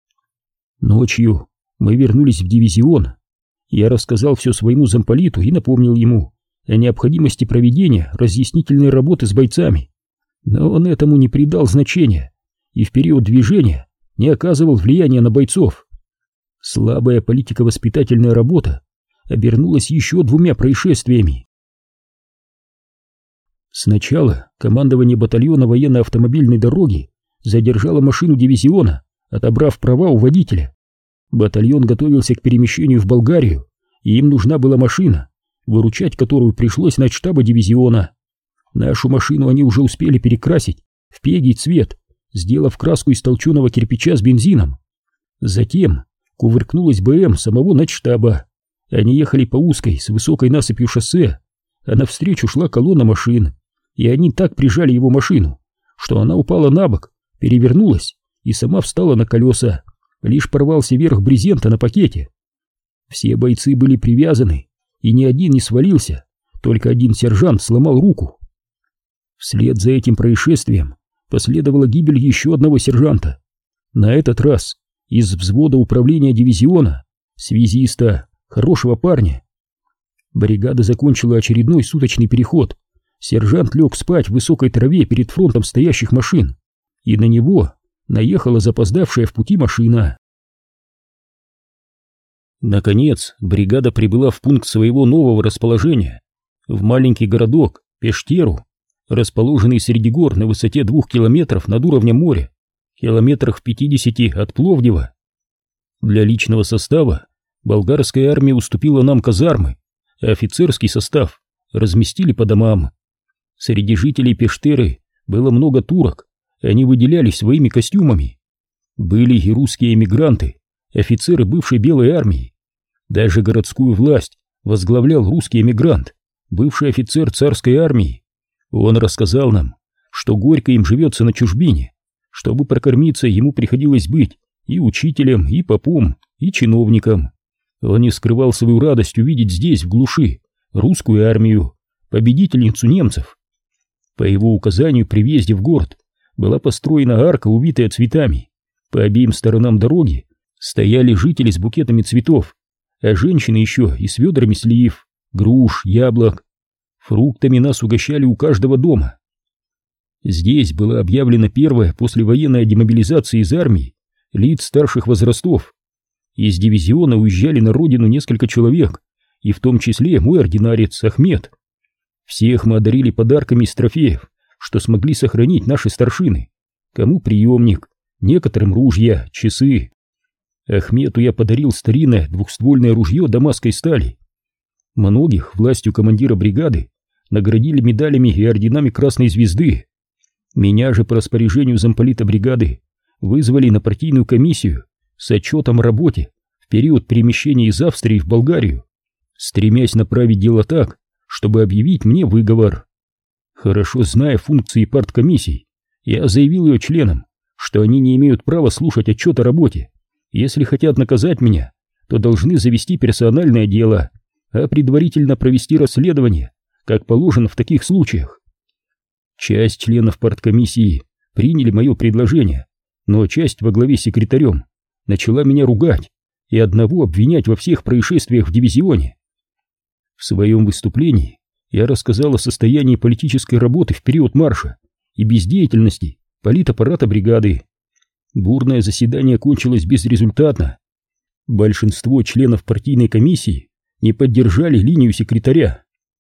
Ночью мы вернулись в дивизион. Я рассказал все своему замполиту и напомнил ему о необходимости проведения разъяснительной работы с бойцами, но он этому не придал значения и в период движения не оказывал влияния на бойцов. Слабая политико-воспитательная работа обернулась еще двумя происшествиями. Сначала командование батальона военно-автомобильной дороги задержало машину дивизиона, отобрав права у водителя. Батальон готовился к перемещению в Болгарию, и им нужна была машина, выручать которую пришлось начштаба дивизиона. Нашу машину они уже успели перекрасить в пегий цвет, сделав краску из толченого кирпича с бензином. Затем кувыркнулась БМ самого начштаба. Они ехали по узкой с высокой насыпью шоссе, а навстречу шла колонна машин, и они так прижали его машину, что она упала на бок, перевернулась и сама встала на колеса. Лишь порвался верх брезента на пакете. Все бойцы были привязаны, и ни один не свалился, только один сержант сломал руку. Вслед за этим происшествием последовала гибель еще одного сержанта. На этот раз из взвода управления дивизиона, связиста, хорошего парня. Бригада закончила очередной суточный переход. Сержант лег спать в высокой траве перед фронтом стоящих машин, и на него наехала запоздавшая в пути машина. Наконец, бригада прибыла в пункт своего нового расположения, в маленький городок Пештеру, расположенный среди гор на высоте двух километров над уровнем моря, километрах в пятидесяти от Пловдива. Для личного состава болгарская армия уступила нам казармы, а офицерский состав разместили по домам. Среди жителей Пештеры было много турок, они выделялись своими костюмами. Были и русские эмигранты, офицеры бывшей белой армии. Даже городскую власть возглавлял русский эмигрант, бывший офицер царской армии. Он рассказал нам, что горько им живется на чужбине. Чтобы прокормиться, ему приходилось быть и учителем, и попом, и чиновником. Он не скрывал свою радость увидеть здесь, в глуши, русскую армию, победительницу немцев. По его указанию при въезде в город была построена арка, увитая цветами. По обеим сторонам дороги стояли жители с букетами цветов, а женщины еще и с ведрами слив, груш, яблок. Фруктами нас угощали у каждого дома. Здесь была объявлена первая послевоенная демобилизация из армии лиц старших возрастов. Из дивизиона уезжали на родину несколько человек, и в том числе мой ординарец Ахмед. Всех мы одарили подарками из трофеев, что смогли сохранить наши старшины. Кому приемник, некоторым ружья, часы. Ахмету я подарил старинное двухствольное ружье дамасской стали. Многих властью командира бригады наградили медалями и орденами Красной Звезды. Меня же по распоряжению замполита бригады вызвали на партийную комиссию с отчетом о работе в период перемещения из Австрии в Болгарию, стремясь направить дело так, чтобы объявить мне выговор. Хорошо зная функции парткомиссий, я заявил ее членам, что они не имеют права слушать отчет о работе. Если хотят наказать меня, то должны завести персональное дело, а предварительно провести расследование, как положено в таких случаях. Часть членов парткомиссии приняли мое предложение, но часть во главе с секретарем начала меня ругать и одного обвинять во всех происшествиях в дивизионе. В своем выступлении я рассказал о состоянии политической работы в период марша и бездеятельности политаппарата бригады. Бурное заседание кончилось безрезультатно. Большинство членов партийной комиссии не поддержали линию секретаря.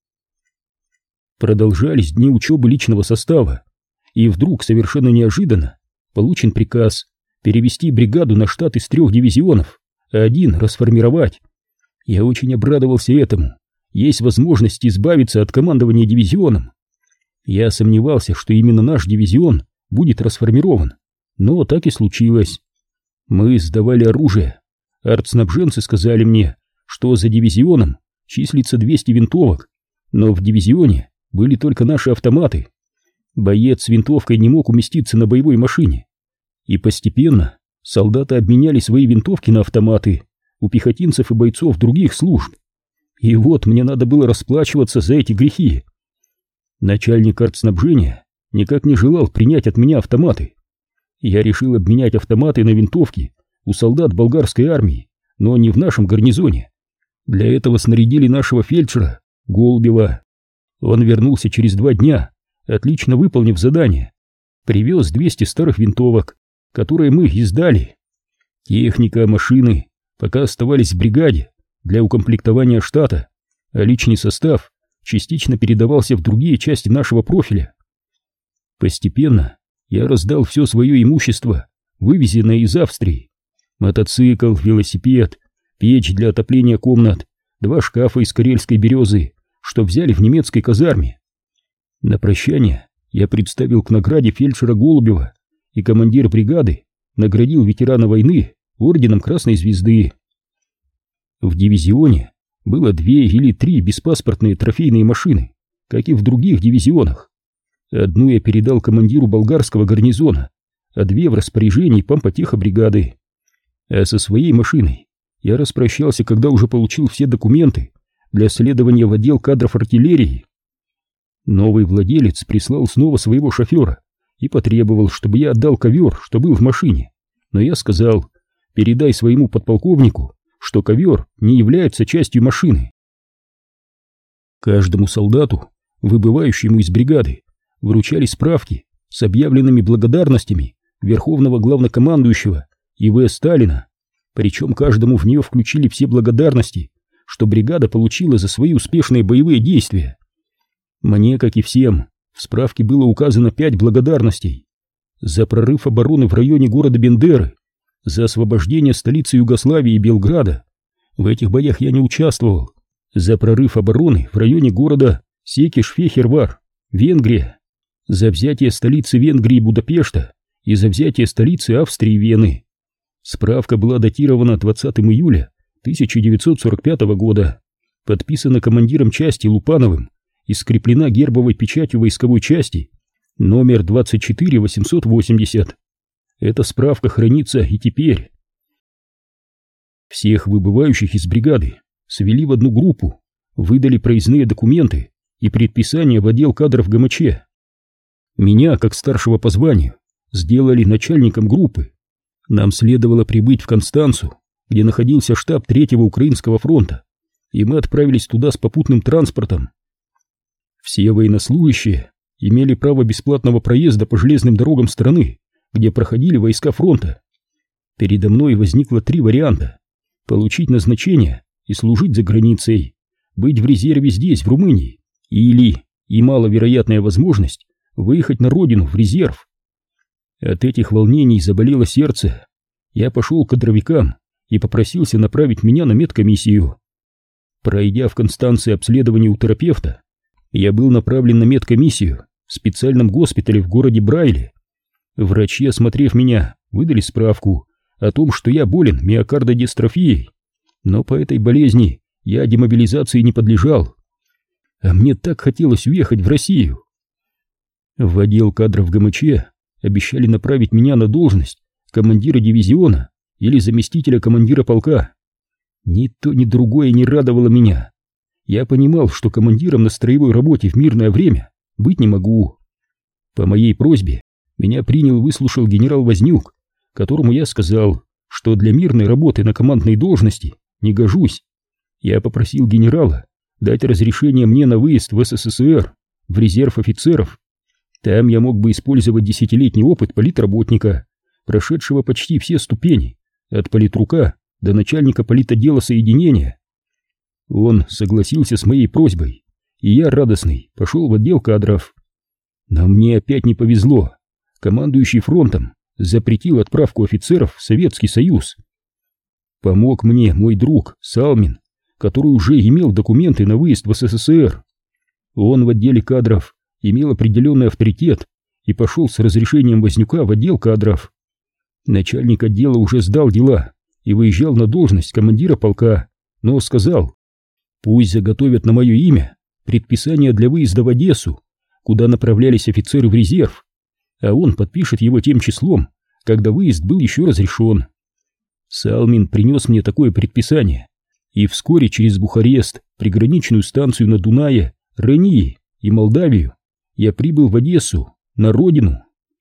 Продолжались дни учебы личного состава, и вдруг, совершенно неожиданно, получен приказ перевести бригаду на штат из трех дивизионов, а один расформировать. Я очень обрадовался этому. Есть возможность избавиться от командования дивизионом. Я сомневался, что именно наш дивизион будет расформирован, но так и случилось. Мы сдавали оружие. Артснабженцы сказали мне, что за дивизионом числится двести винтовок, но в дивизионе были только наши автоматы. Боец с винтовкой не мог уместиться на боевой машине. И постепенно солдаты обменяли свои винтовки на автоматы у пехотинцев и бойцов других служб. И вот мне надо было расплачиваться за эти грехи. Начальник артснабжения никак не желал принять от меня автоматы. Я решил обменять автоматы на винтовки у солдат болгарской армии, но не в нашем гарнизоне. Для этого снарядили нашего фельдшера Голубева. Он вернулся через два дня, отлично выполнив задание. Привез двести старых винтовок, которые мы издали. Техника, машины пока оставались в бригаде для укомплектования штата, а личный состав частично передавался в другие части нашего профиля. Постепенно я раздал все свое имущество, вывезенное из Австрии. Мотоцикл, велосипед, печь для отопления комнат, два шкафа из карельской березы, что взяли в немецкой казарме. На прощание я представил к награде фельдшера Голубева, и командир бригады наградил ветерана войны орденом Красной Звезды. В дивизионе было две или три беспаспортные трофейные машины, как и в других дивизионах. Одну я передал командиру болгарского гарнизона, а две в распоряжении помпотеха бригады. А со своей машиной я распрощался, когда уже получил все документы для следования в отдел кадров артиллерии. Новый владелец прислал снова своего шофера и потребовал, чтобы я отдал ковер, что был в машине, но я сказал: передай своему подполковнику, что ковер не является частью машины. Каждому солдату, выбывающему из бригады, вручали справки с объявленными благодарностями Верховного Главнокомандующего И В Сталина, причем каждому в нее включили все благодарности, что бригада получила за свои успешные боевые действия. Мне, как и всем, в справке было указано пять благодарностей: за прорыв обороны в районе города Бендеры, за освобождение столицы Югославии Белграда, в этих боях я не участвовал, за прорыв обороны в районе города Секиш-Фехервар, Венгрия, за взятие столицы Венгрии Будапешта и за взятие столицы Австрии Вены. Справка была датирована двадцатого июля тысяча девятьсот сорок пятого года, подписана командиром части Лупановым и скреплена гербовой печатью войсковой части номер двадцать четыре восемьсот восемьдесят. Эта справка хранится и теперь. Всех выбывающих из бригады свели в одну группу, выдали проездные документы и предписания в отдел кадров Гэ Эм Че. Меня, как старшего по званию, сделали начальником группы. Нам следовало прибыть в Констанцу, где находился штаб Третьего Украинского фронта, и мы отправились туда с попутным транспортом. Все военнослужащие имели право бесплатного проезда по железным дорогам страны, где проходили войска фронта. Передо мной возникло три варианта: получить назначение и служить за границей, быть в резерве здесь, в Румынии, или, и маловероятная возможность, выехать на родину в резерв. От этих волнений заболело сердце. Я пошел к кадровикам и попросился направить меня на медкомиссию. Пройдя в Констанции обследование у терапевта, я был направлен на медкомиссию в специальном госпитале в городе Брайле. Врачи, осмотрев меня, выдали справку о том, что я болен миокардодистрофией, но по этой болезни я демобилизации не подлежал. А мне так хотелось уехать в Россию. В отдел кадров Гэ Эм Че обещали направить меня на должность командира дивизиона или заместителя командира полка. Ни то, ни другое не радовало меня. Я понимал, что командиром на строевой работе в мирное время быть не могу. По моей просьбе меня принял и выслушал генерал Вознюк, которому я сказал, что для мирной работы на командной должности не гожусь. Я попросил генерала дать разрешение мне на выезд в Эс Эс Эс Эр, в резерв офицеров. Там я мог бы использовать десятилетний опыт политработника, прошедшего почти все ступени, от политрука до начальника политотдела соединения. Он согласился с моей просьбой, и я, радостный, пошел в отдел кадров. Но мне опять не повезло. Командующий фронтом запретил отправку офицеров в Советский Союз. Помог мне мой друг Салмин, который уже имел документы на выезд в Эс Эс Эс Эр. Он в отделе кадров имел определенный авторитет и пошел с разрешением Вознюка в отдел кадров. Начальник отдела уже сдал дела и выезжал на должность командира полка, но сказал: пусть заготовят на мое имя предписание для выезда в Одессу, куда направлялись офицеры в резерв, а он подпишет его тем числом, когда выезд был еще разрешен. Салмин принес мне такое предписание, и вскоре через Бухарест, приграничную станцию на Дунае, Рении и Молдавию я прибыл в Одессу, на родину.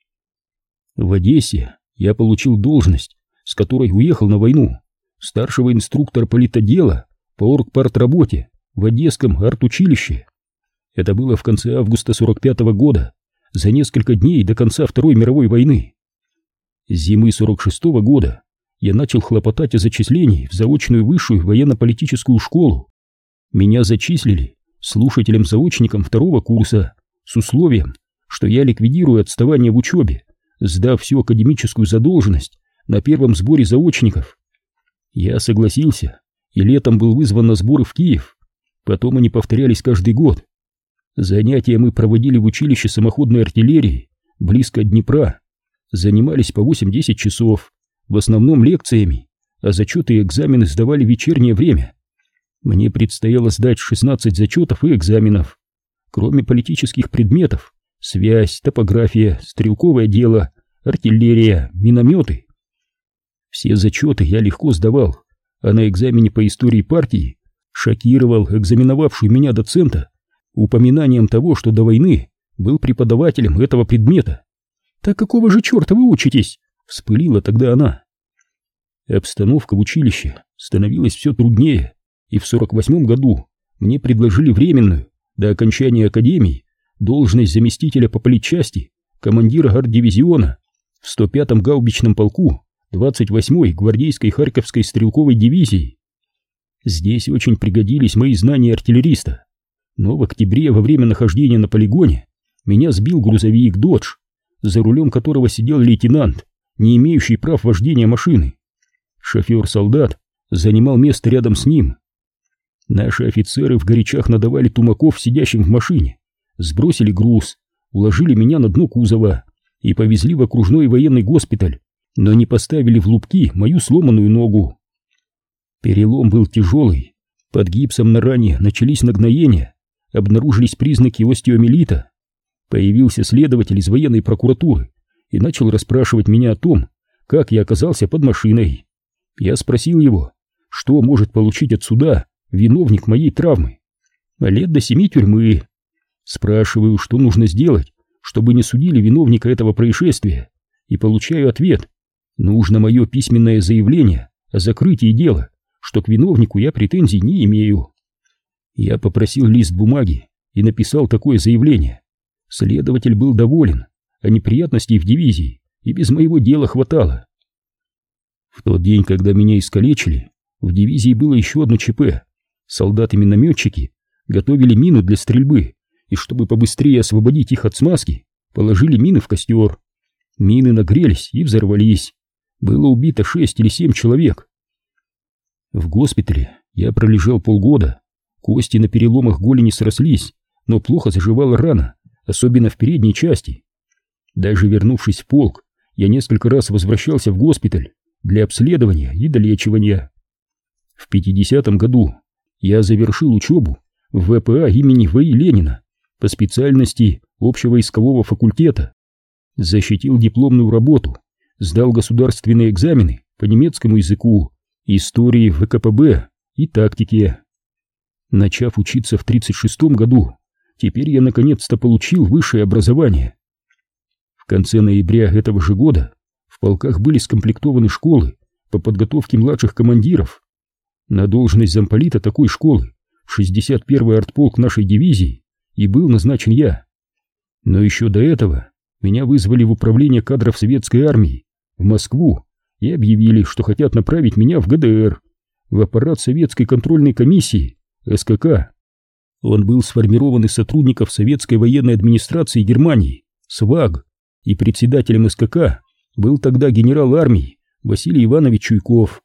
В Одессе я получил должность, с которой уехал на войну, старшего инструктора политотдела по оргпартработе в Одесском артучилище. Это было в конце августа сорок пятого года, за несколько дней до конца Второй мировой войны. С зимы сорок шестого года я начал хлопотать о зачислении в заочную высшую военно-политическую школу. Меня зачислили слушателем-заочником второго курса с условием, что я ликвидирую отставание в учебе, сдав всю академическую задолженность на первом сборе заочников. Я согласился, и летом был вызван на сборы в Киев. Потом они повторялись каждый год. Занятия мы проводили в училище самоходной артиллерии, близко от Днепра. Занимались по восемь-десять часов, в основном лекциями, а зачеты и экзамены сдавали в вечернее время. Мне предстояло сдать шестнадцать зачетов и экзаменов. Кроме политических предметов: связь, топография, стрелковое дело, артиллерия, минометы. Все зачеты я легко сдавал, а на экзамене по истории партии шокировал экзаменовавшую меня доцента упоминанием того, что до войны был преподавателем этого предмета. «Так какого же черта вы учитесь?» — вспылила тогда она. Обстановка в училище становилась все труднее, и в сорок восьмом году мне предложили временную, до окончания академии, должность заместителя по политчасти, командира арт-дивизиона в сто пятом гаубичном полку двадцать восьмой гвардейской Харьковской стрелковой дивизии. Здесь очень пригодились мои знания артиллериста, но в октябре во время нахождения на полигоне меня сбил грузовик «Додж», за рулем которого сидел лейтенант, не имеющий прав вождения машины. Шофер-солдат занимал место рядом с ним. Наши офицеры в горячах надавали тумаков сидящим в машине, сбросили груз, уложили меня на дно кузова и повезли в окружной военный госпиталь, но не поставили в лупки мою сломанную ногу. Перелом был тяжелый, под гипсом на ране начались нагноения, обнаружились признаки остеомиелита. Появился следователь из военной прокуратуры и начал расспрашивать меня о том, как я оказался под машиной. Я спросил его, что может получить от суда виновник моей травмы. Лет до семи тюрьмы. Спрашиваю, что нужно сделать, чтобы не судили виновника этого происшествия, и получаю ответ: нужно мое письменное заявление о закрытии дела, что к виновнику я претензий не имею. Я попросил лист бумаги и написал такое заявление. Следователь был доволен, а неприятностей в дивизии и без моего дела хватало. В тот день, когда меня искалечили, в дивизии было еще одно ЧП. Солдаты-минометчики готовили мину для стрельбы, и чтобы побыстрее освободить их от смазки, положили мины в костер. Мины нагрелись и взорвались. Было убито шесть или семь человек. В госпитале я пролежал полгода. Кости на переломах голени срослись, но плохо заживала рана, особенно в передней части. Даже вернувшись в полк, я несколько раз возвращался в госпиталь для обследования и долечивания. В пятидесятом году я завершил учебу в ВПА имени В И Ленина по специальности общевойскового факультета, защитил дипломную работу, сдал государственные экзамены по немецкому языку, истории ВКПБ и тактике. Начав учиться в тридцать шестом году, теперь я наконец-то получил высшее образование. В конце ноября этого же года в полках были скомплектованы школы по подготовке младших командиров. На должность замполита такой школы в шестьдесят первый артполк нашей дивизии и был назначен я. Но еще до этого меня вызвали в управление кадров советской армии в Москву и объявили, что хотят направить меня в ГДР, в аппарат советской контрольной комиссии СКК. Он был сформирован из сотрудников советской военной администрации Германии, СВАГ, и председателем СКК был тогда генерал армии Василий Иванович Чуйков.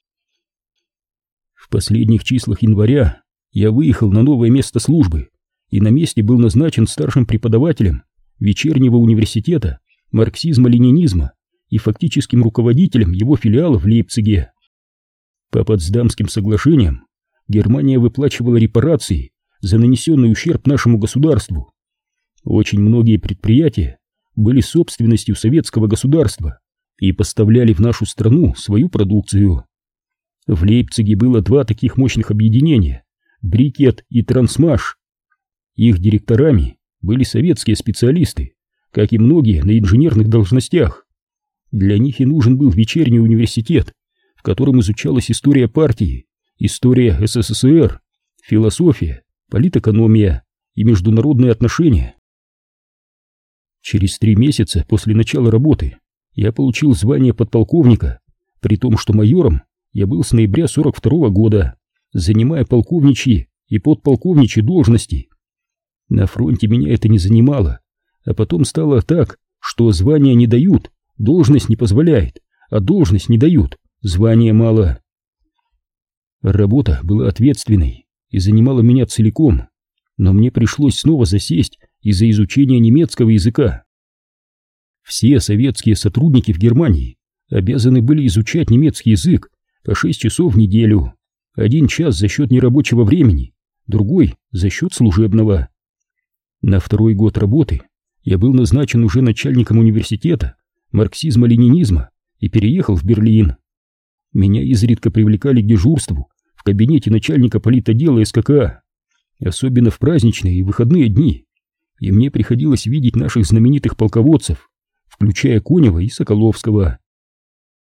В последних числах января я выехал на новое место службы и на месте был назначен старшим преподавателем вечернего университета марксизма-ленинизма и фактическим руководителем его филиала в Лейпциге. По Потсдамским соглашениям Германия выплачивала репарации за нанесенный ущерб нашему государству. Очень многие предприятия были собственностью советского государства и поставляли в нашу страну свою продукцию. В Лейпциге было два таких мощных объединения – Брикет и Трансмаш. Их директорами были советские специалисты, как и многие на инженерных должностях. Для них и нужен был вечерний университет, в котором изучалась история партии, история СССР, философия, политэкономия и международные отношения. Через три месяца после начала работы я получил звание подполковника, при том, что майором я был с ноября сорок второго года, занимая полковничьи и подполковничьи должности. На фронте меня это не занимало, а потом стало так, что звания не дают, должность не позволяет, а должность не дают, звания мало. Работа была ответственной и занимала меня целиком, но мне пришлось снова засесть из-за изучения немецкого языка. Все советские сотрудники в Германии обязаны были изучать немецкий язык по шесть часов в неделю, один час за счет нерабочего времени, другой за счет служебного. На второй год работы я был назначен уже начальником университета марксизма-ленинизма и переехал в Берлин. Меня изредка привлекали к дежурству в кабинете начальника политотдела СКК, особенно в праздничные и выходные дни, и мне приходилось видеть наших знаменитых полководцев, включая Конева и Соколовского.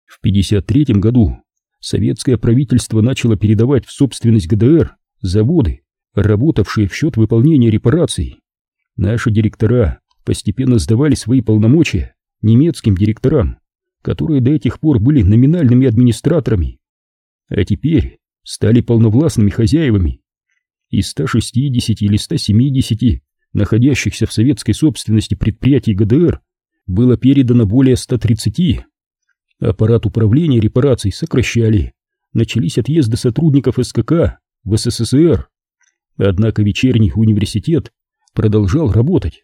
В пятьдесят третьем году советское правительство начало передавать в собственность ГДР заводы, работавшие в счет выполнения репараций. Наши директора постепенно сдавали свои полномочия немецким директорам, которые до этих пор были номинальными администраторами, а теперь стали полновластными хозяевами. Из ста шестидесяти или ста семидесяти находящихся в советской собственности предприятий ГДР было передано более ста тридцати. Аппарат управления репараций сокращали, начались отъезды сотрудников СКК в СССР. Однако вечерний университет продолжал работать.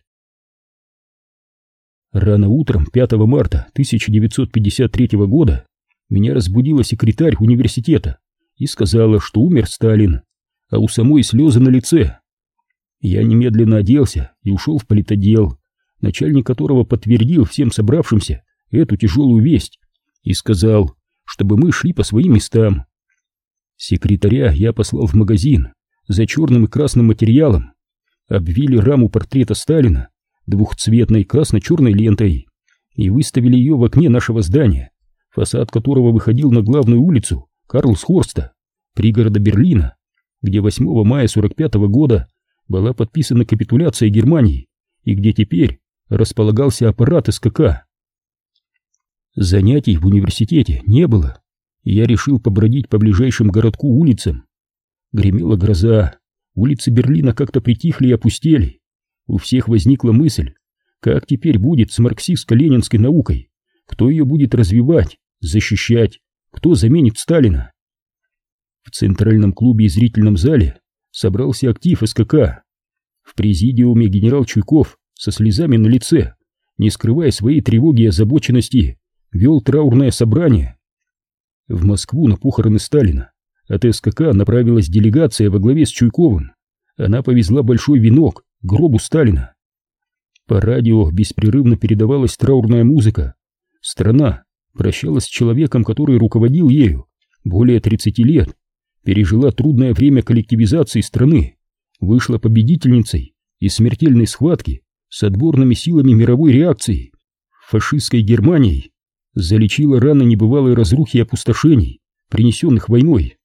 Рано утром пятого марта тысяча девятьсот пятьдесят третьего года меня разбудила секретарь университета и сказала, что умер Сталин, а у самой слезы на лице. Я немедленно оделся и ушел в политотдел, начальник которого подтвердил всем собравшимся эту тяжелую весть и сказал, чтобы мы шли по своим местам. Секретаря я послал в магазин за черным и красным материалом, обвили раму портрета Сталина двухцветной красно-черной лентой и выставили ее в окне нашего здания, фасад которого выходил на главную улицу Карлсхорста, пригорода Берлина, где восьмого мая сорок пятого года была подписана капитуляция Германии и где теперь располагался аппарат СКК. Занятий в университете не было, и я решил побродить по ближайшим городку улицам. Гремела гроза, улицы Берлина как-то притихли и опустели. У всех возникла мысль, как теперь будет с марксистско-ленинской наукой, кто ее будет развивать, защищать, кто заменит Сталина. В центральном клубе и зрительном зале собрался актив СКК. В президиуме генерал Чуйков со слезами на лице, не скрывая своей тревоги и озабоченности, вел траурное собрание. В Москву на похороны Сталина от СКК направилась делегация во главе с Чуйковым. Она повезла большой венок к гробу Сталина. По радио беспрерывно передавалась траурная музыка. Страна прощалась с человеком, который руководил ею более тридцати лет, пережила трудное время коллективизации страны, вышла победительницей из смертельной схватки с отборными силами мировой реакции, фашистской Германией, залечила раны небывалой разрухи и опустошений, принесенных войной.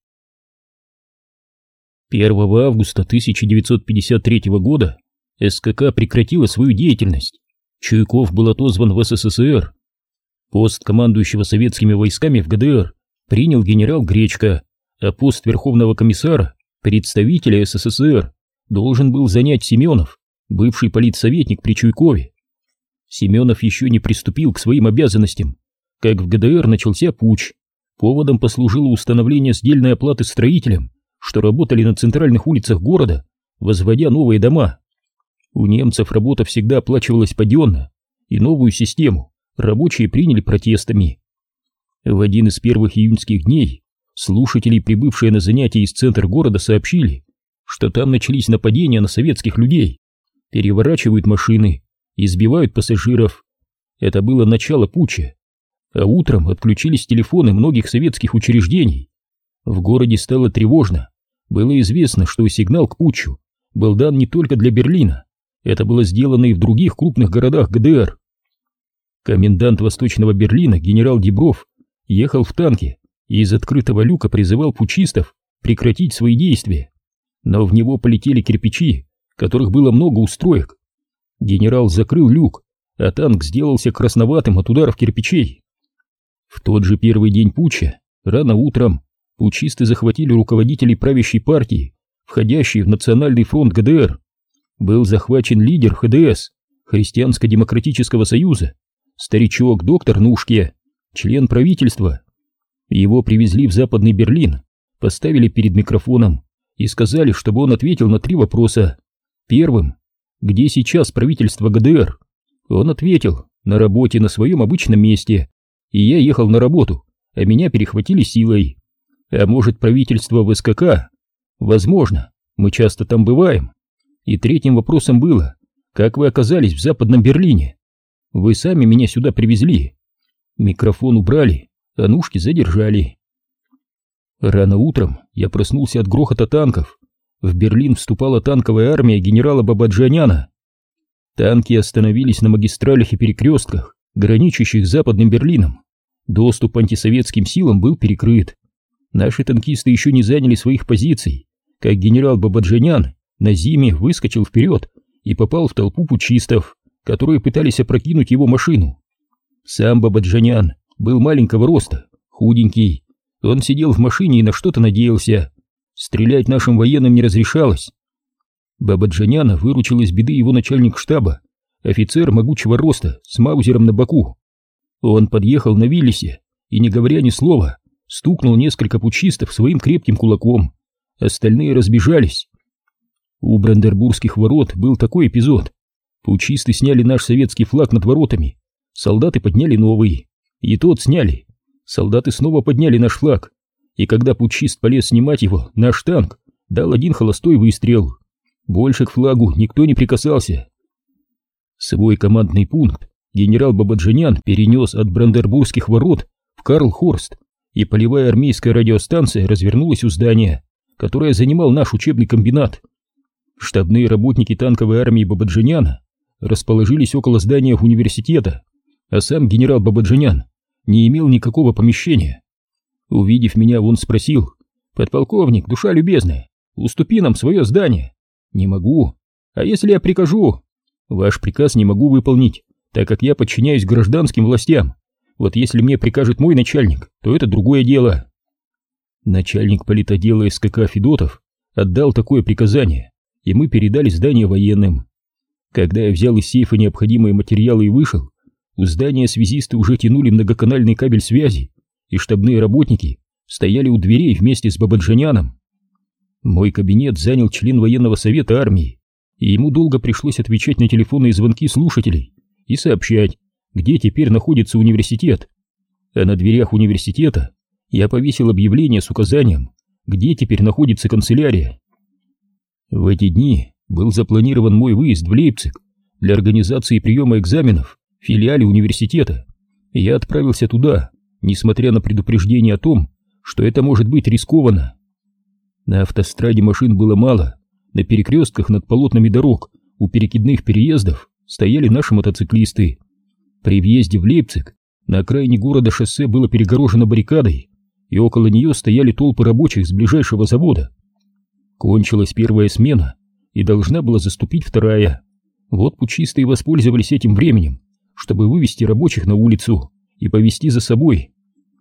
первого августа тысяча девятьсот пятьдесят третьего года СКК прекратила свою деятельность. Чуйков был отозван в СССР. Пост командующего советскими войсками в ГДР принял генерал Гречко, а пост верховного комиссара, представителя СССР, должен был занять Семенов, бывший политсоветник при Чуйкове. Семенов еще не приступил к своим обязанностям, как в ГДР начался путч. Поводом послужило установление сдельной оплаты строителям, что работали на центральных улицах города, возводя новые дома. У немцев работа всегда оплачивалась паденно, и новую систему рабочие приняли протестами. В один из первых июньских дней слушатели, прибывшие на занятия из центра города, сообщили, что там начались нападения на советских людей, переворачивают машины, избивают пассажиров. Это было начало путча, а утром отключились телефоны многих советских учреждений. В городе стало тревожно. Было известно, что сигнал к путчу был дан не только для Берлина, это было сделано и в других крупных городах ГДР. Комендант Восточного Берлина генерал Дебров ехал в танке и из открытого люка призывал путчистов прекратить свои действия, но в него полетели кирпичи, которых было много у строек. Генерал закрыл люк, а танк сделался красноватым от ударов кирпичей. В тот же первый день путча, рано утром, путчисты захватили руководителей правящей партии, входящей в Национальный фронт ГДР. Был захвачен лидер ХДС, Христианско-демократического союза, старичок доктор Нушке, член правительства. Его привезли в Западный Берлин, поставили перед микрофоном и сказали, чтобы он ответил на три вопроса. Первым: где сейчас правительство ГДР? Он ответил: на работе, на своем обычном месте. И я ехал на работу, а меня перехватили силой. А может, правительство в СКК? Возможно, мы часто там бываем. И третьим вопросом было: как вы оказались в Западном Берлине? Вы сами меня сюда привезли. Микрофон убрали, а Нушки задержали. Рано утром я проснулся от грохота танков. В Берлин вступала танковая армия генерала Бабаджаняна. Танки остановились на магистралях и перекрестках, граничащих с Западным Берлином. Доступ антисоветским силам был перекрыт. Наши танкисты еще не заняли своих позиций, как генерал Бабаджанян на зиме выскочил вперед и попал в толпу путчистов, которые пытались опрокинуть его машину. Сам Бабаджанян был маленького роста, худенький. Он сидел в машине и на что-то надеялся. Стрелять нашим военным не разрешалось. Бабаджаняна выручил из беды его начальник штаба, офицер могучего роста с маузером на боку. Он подъехал на Виллисе и, не говоря ни слова, стукнул несколько путчистов своим крепким кулаком. Остальные разбежались. У Брандербургских ворот был такой эпизод. Путчисты сняли наш советский флаг над воротами, солдаты подняли новый, и тот сняли. Солдаты снова подняли наш флаг, и когда путчист полез снимать его, наш танк дал один холостой выстрел. Больше к флагу никто не прикасался. Свой командный пункт генерал Бабаджанян перенес от Брандербургских ворот в Карлхорст, и полевая армейская радиостанция развернулась у здания, которое занимал наш учебный комбинат. Штабные работники танковой армии Бабаджаняна расположились около здания университета, а сам генерал Бабаджанян не имел никакого помещения. Увидев меня, он спросил: «Подполковник, душа любезная, уступи нам свое здание». «Не могу. А если я прикажу?» «Ваш приказ не могу выполнить, так как я подчиняюсь гражданским властям. Вот если мне прикажет мой начальник, то это другое дело». Начальник политотдела СКК Федотов отдал такое приказание, и мы передали здание военным. Когда я взял из сейфа необходимые материалы и вышел, у здания связисты уже тянули многоканальный кабель связи, и штабные работники стояли у дверей вместе с Бабаджаняном. Мой кабинет занял член военного совета армии, и ему долго пришлось отвечать на телефонные звонки слушателей и сообщать, где теперь находится университет. А на дверях университета я повесил объявление с указанием, где теперь находится канцелярия. В эти дни был запланирован мой выезд в Лейпциг для организации приема экзаменов в филиале университета, и я отправился туда, несмотря на предупреждение о том, что это может быть рискованно. На автостраде машин было мало, на перекрестках над полотнами дорог у перекидных переездов стояли наши мотоциклисты. При въезде в Лейпциг на окраине города шоссе было перегорожено баррикадой, и около нее стояли толпы рабочих с ближайшего завода. Кончилась первая смена, и должна была заступить вторая. Вот путчисты и воспользовались этим временем, чтобы вывести рабочих на улицу и повести за собой.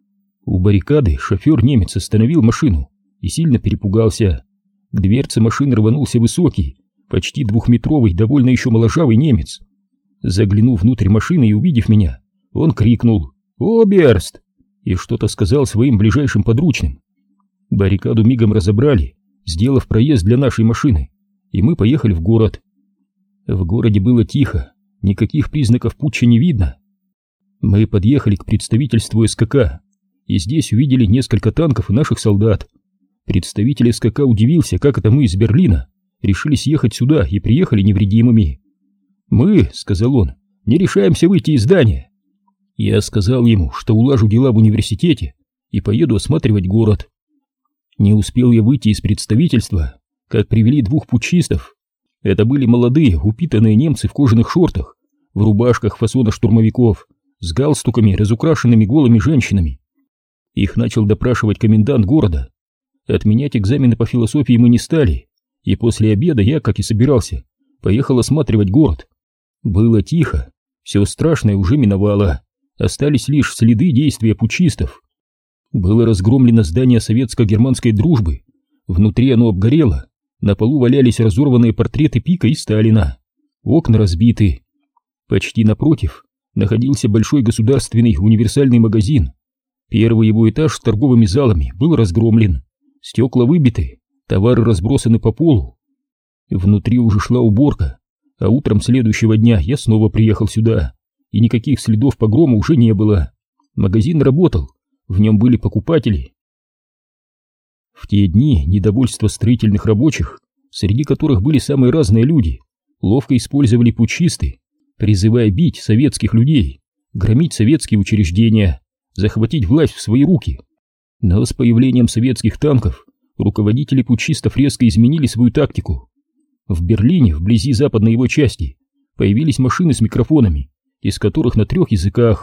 У баррикады шофер-немец остановил машину и сильно перепугался. К дверце машины рванулся высокий, почти двухметровый, довольно еще моложавый немец. Заглянув внутрь машины и увидев меня, он крикнул «Оберст!» и что-то сказал своим ближайшим подручным. Баррикаду мигом разобрали, сделав проезд для нашей машины, и мы поехали в город. В городе было тихо, никаких признаков путча не видно. Мы подъехали к представительству СКК, и здесь увидели несколько танков и наших солдат. Представитель СКК удивился, как это мы из Берлина решились ехать сюда и приехали невредимыми. «Мы, — сказал он, — не решаемся выйти из здания». Я сказал ему, что улажу дела в университете и поеду осматривать город. Не успел я выйти из представительства, как привели двух путчистов. Это были молодые, упитанные немцы в кожаных шортах, в рубашках фасона штурмовиков, с галстуками, разукрашенными голыми женщинами. Их начал допрашивать комендант города. Отменять экзамены по философии мы не стали, и после обеда я, как и собирался, поехал осматривать город. Было тихо, все страшное уже миновало, остались лишь следы действия путчистов. Было разгромлено здание советско-германской дружбы, внутри оно обгорело, на полу валялись разорванные портреты Пика и Сталина, окна разбиты. Почти напротив находился большой государственный универсальный магазин. Первый его этаж с торговыми залами был разгромлен, стекла выбиты, товары разбросаны по полу. Внутри уже шла уборка, а утром следующего дня я снова приехал сюда, и никаких следов погрома уже не было. Магазин работал, в нем были покупатели. В те дни недовольство строительных рабочих, среди которых были самые разные люди, ловко использовали путчисты, призывая бить советских людей, громить советские учреждения, захватить власть в свои руки. Но с появлением советских танков руководители путчистов резко изменили свою тактику. В Берлине, вблизи западной его части, появились машины с микрофонами, из которых на трех языках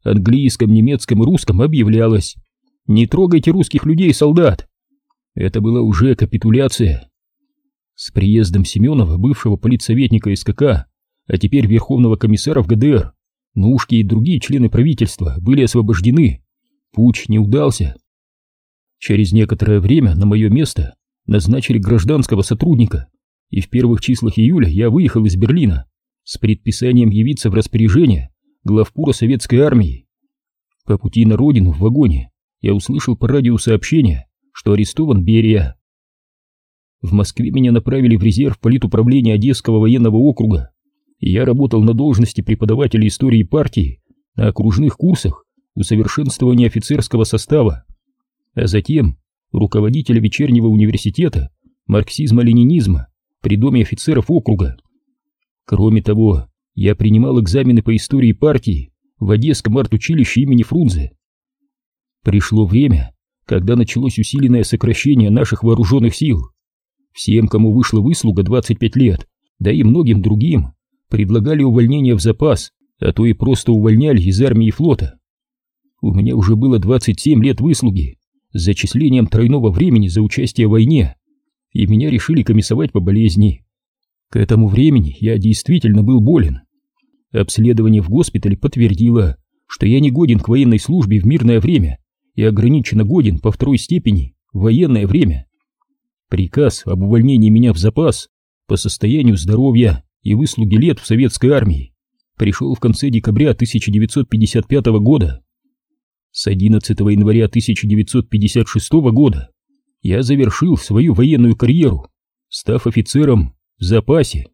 английском, немецком и русском объявлялось: «Не трогайте русских людей и солдат». Это была уже капитуляция. С приездом Семенова, бывшего политсоветника СКК, а теперь верховного комиссара в ГДР, Нужки и другие члены правительства были освобождены. Путч не удался. Через некоторое время на мое место назначили гражданского сотрудника, и в первых числах июля я выехал из Берлина с предписанием явиться в распоряжение главпура советской армии. По пути на родину в вагоне я услышал по радио сообщение, что арестован Берия. В Москве меня направили в резерв политуправления Одесского военного округа, и я работал на должности преподавателя истории партии на окружных курсах усовершенствования офицерского состава, а затем руководителя вечернего университета марксизма-ленинизма при Доме офицеров округа. Кроме того, я принимал экзамены по истории партии в Одесском арт-училище имени Фрунзе. Пришло время, когда началось усиленное сокращение наших вооруженных сил. Всем, кому вышла выслуга двадцать пять лет, да и многим другим, предлагали увольнение в запас, а то и просто увольняли из армии и флота. У меня уже было двадцать семь лет выслуги с зачислением тройного времени за участие в войне, и меня решили комиссовать по болезни. К этому времени я действительно был болен. Обследование в госпитале подтвердило, что я не годен к военной службе в мирное время и ограниченно годен по второй степени в военное время. Приказ об увольнении меня в запас по состоянию здоровья и выслуги лет в советской армии пришел в конце декабря тысяча девятьсот пятьдесят пятого года. С одиннадцатого января тысяча девятьсот пятьдесят шестого года я завершил свою военную карьеру, став офицером в запасе.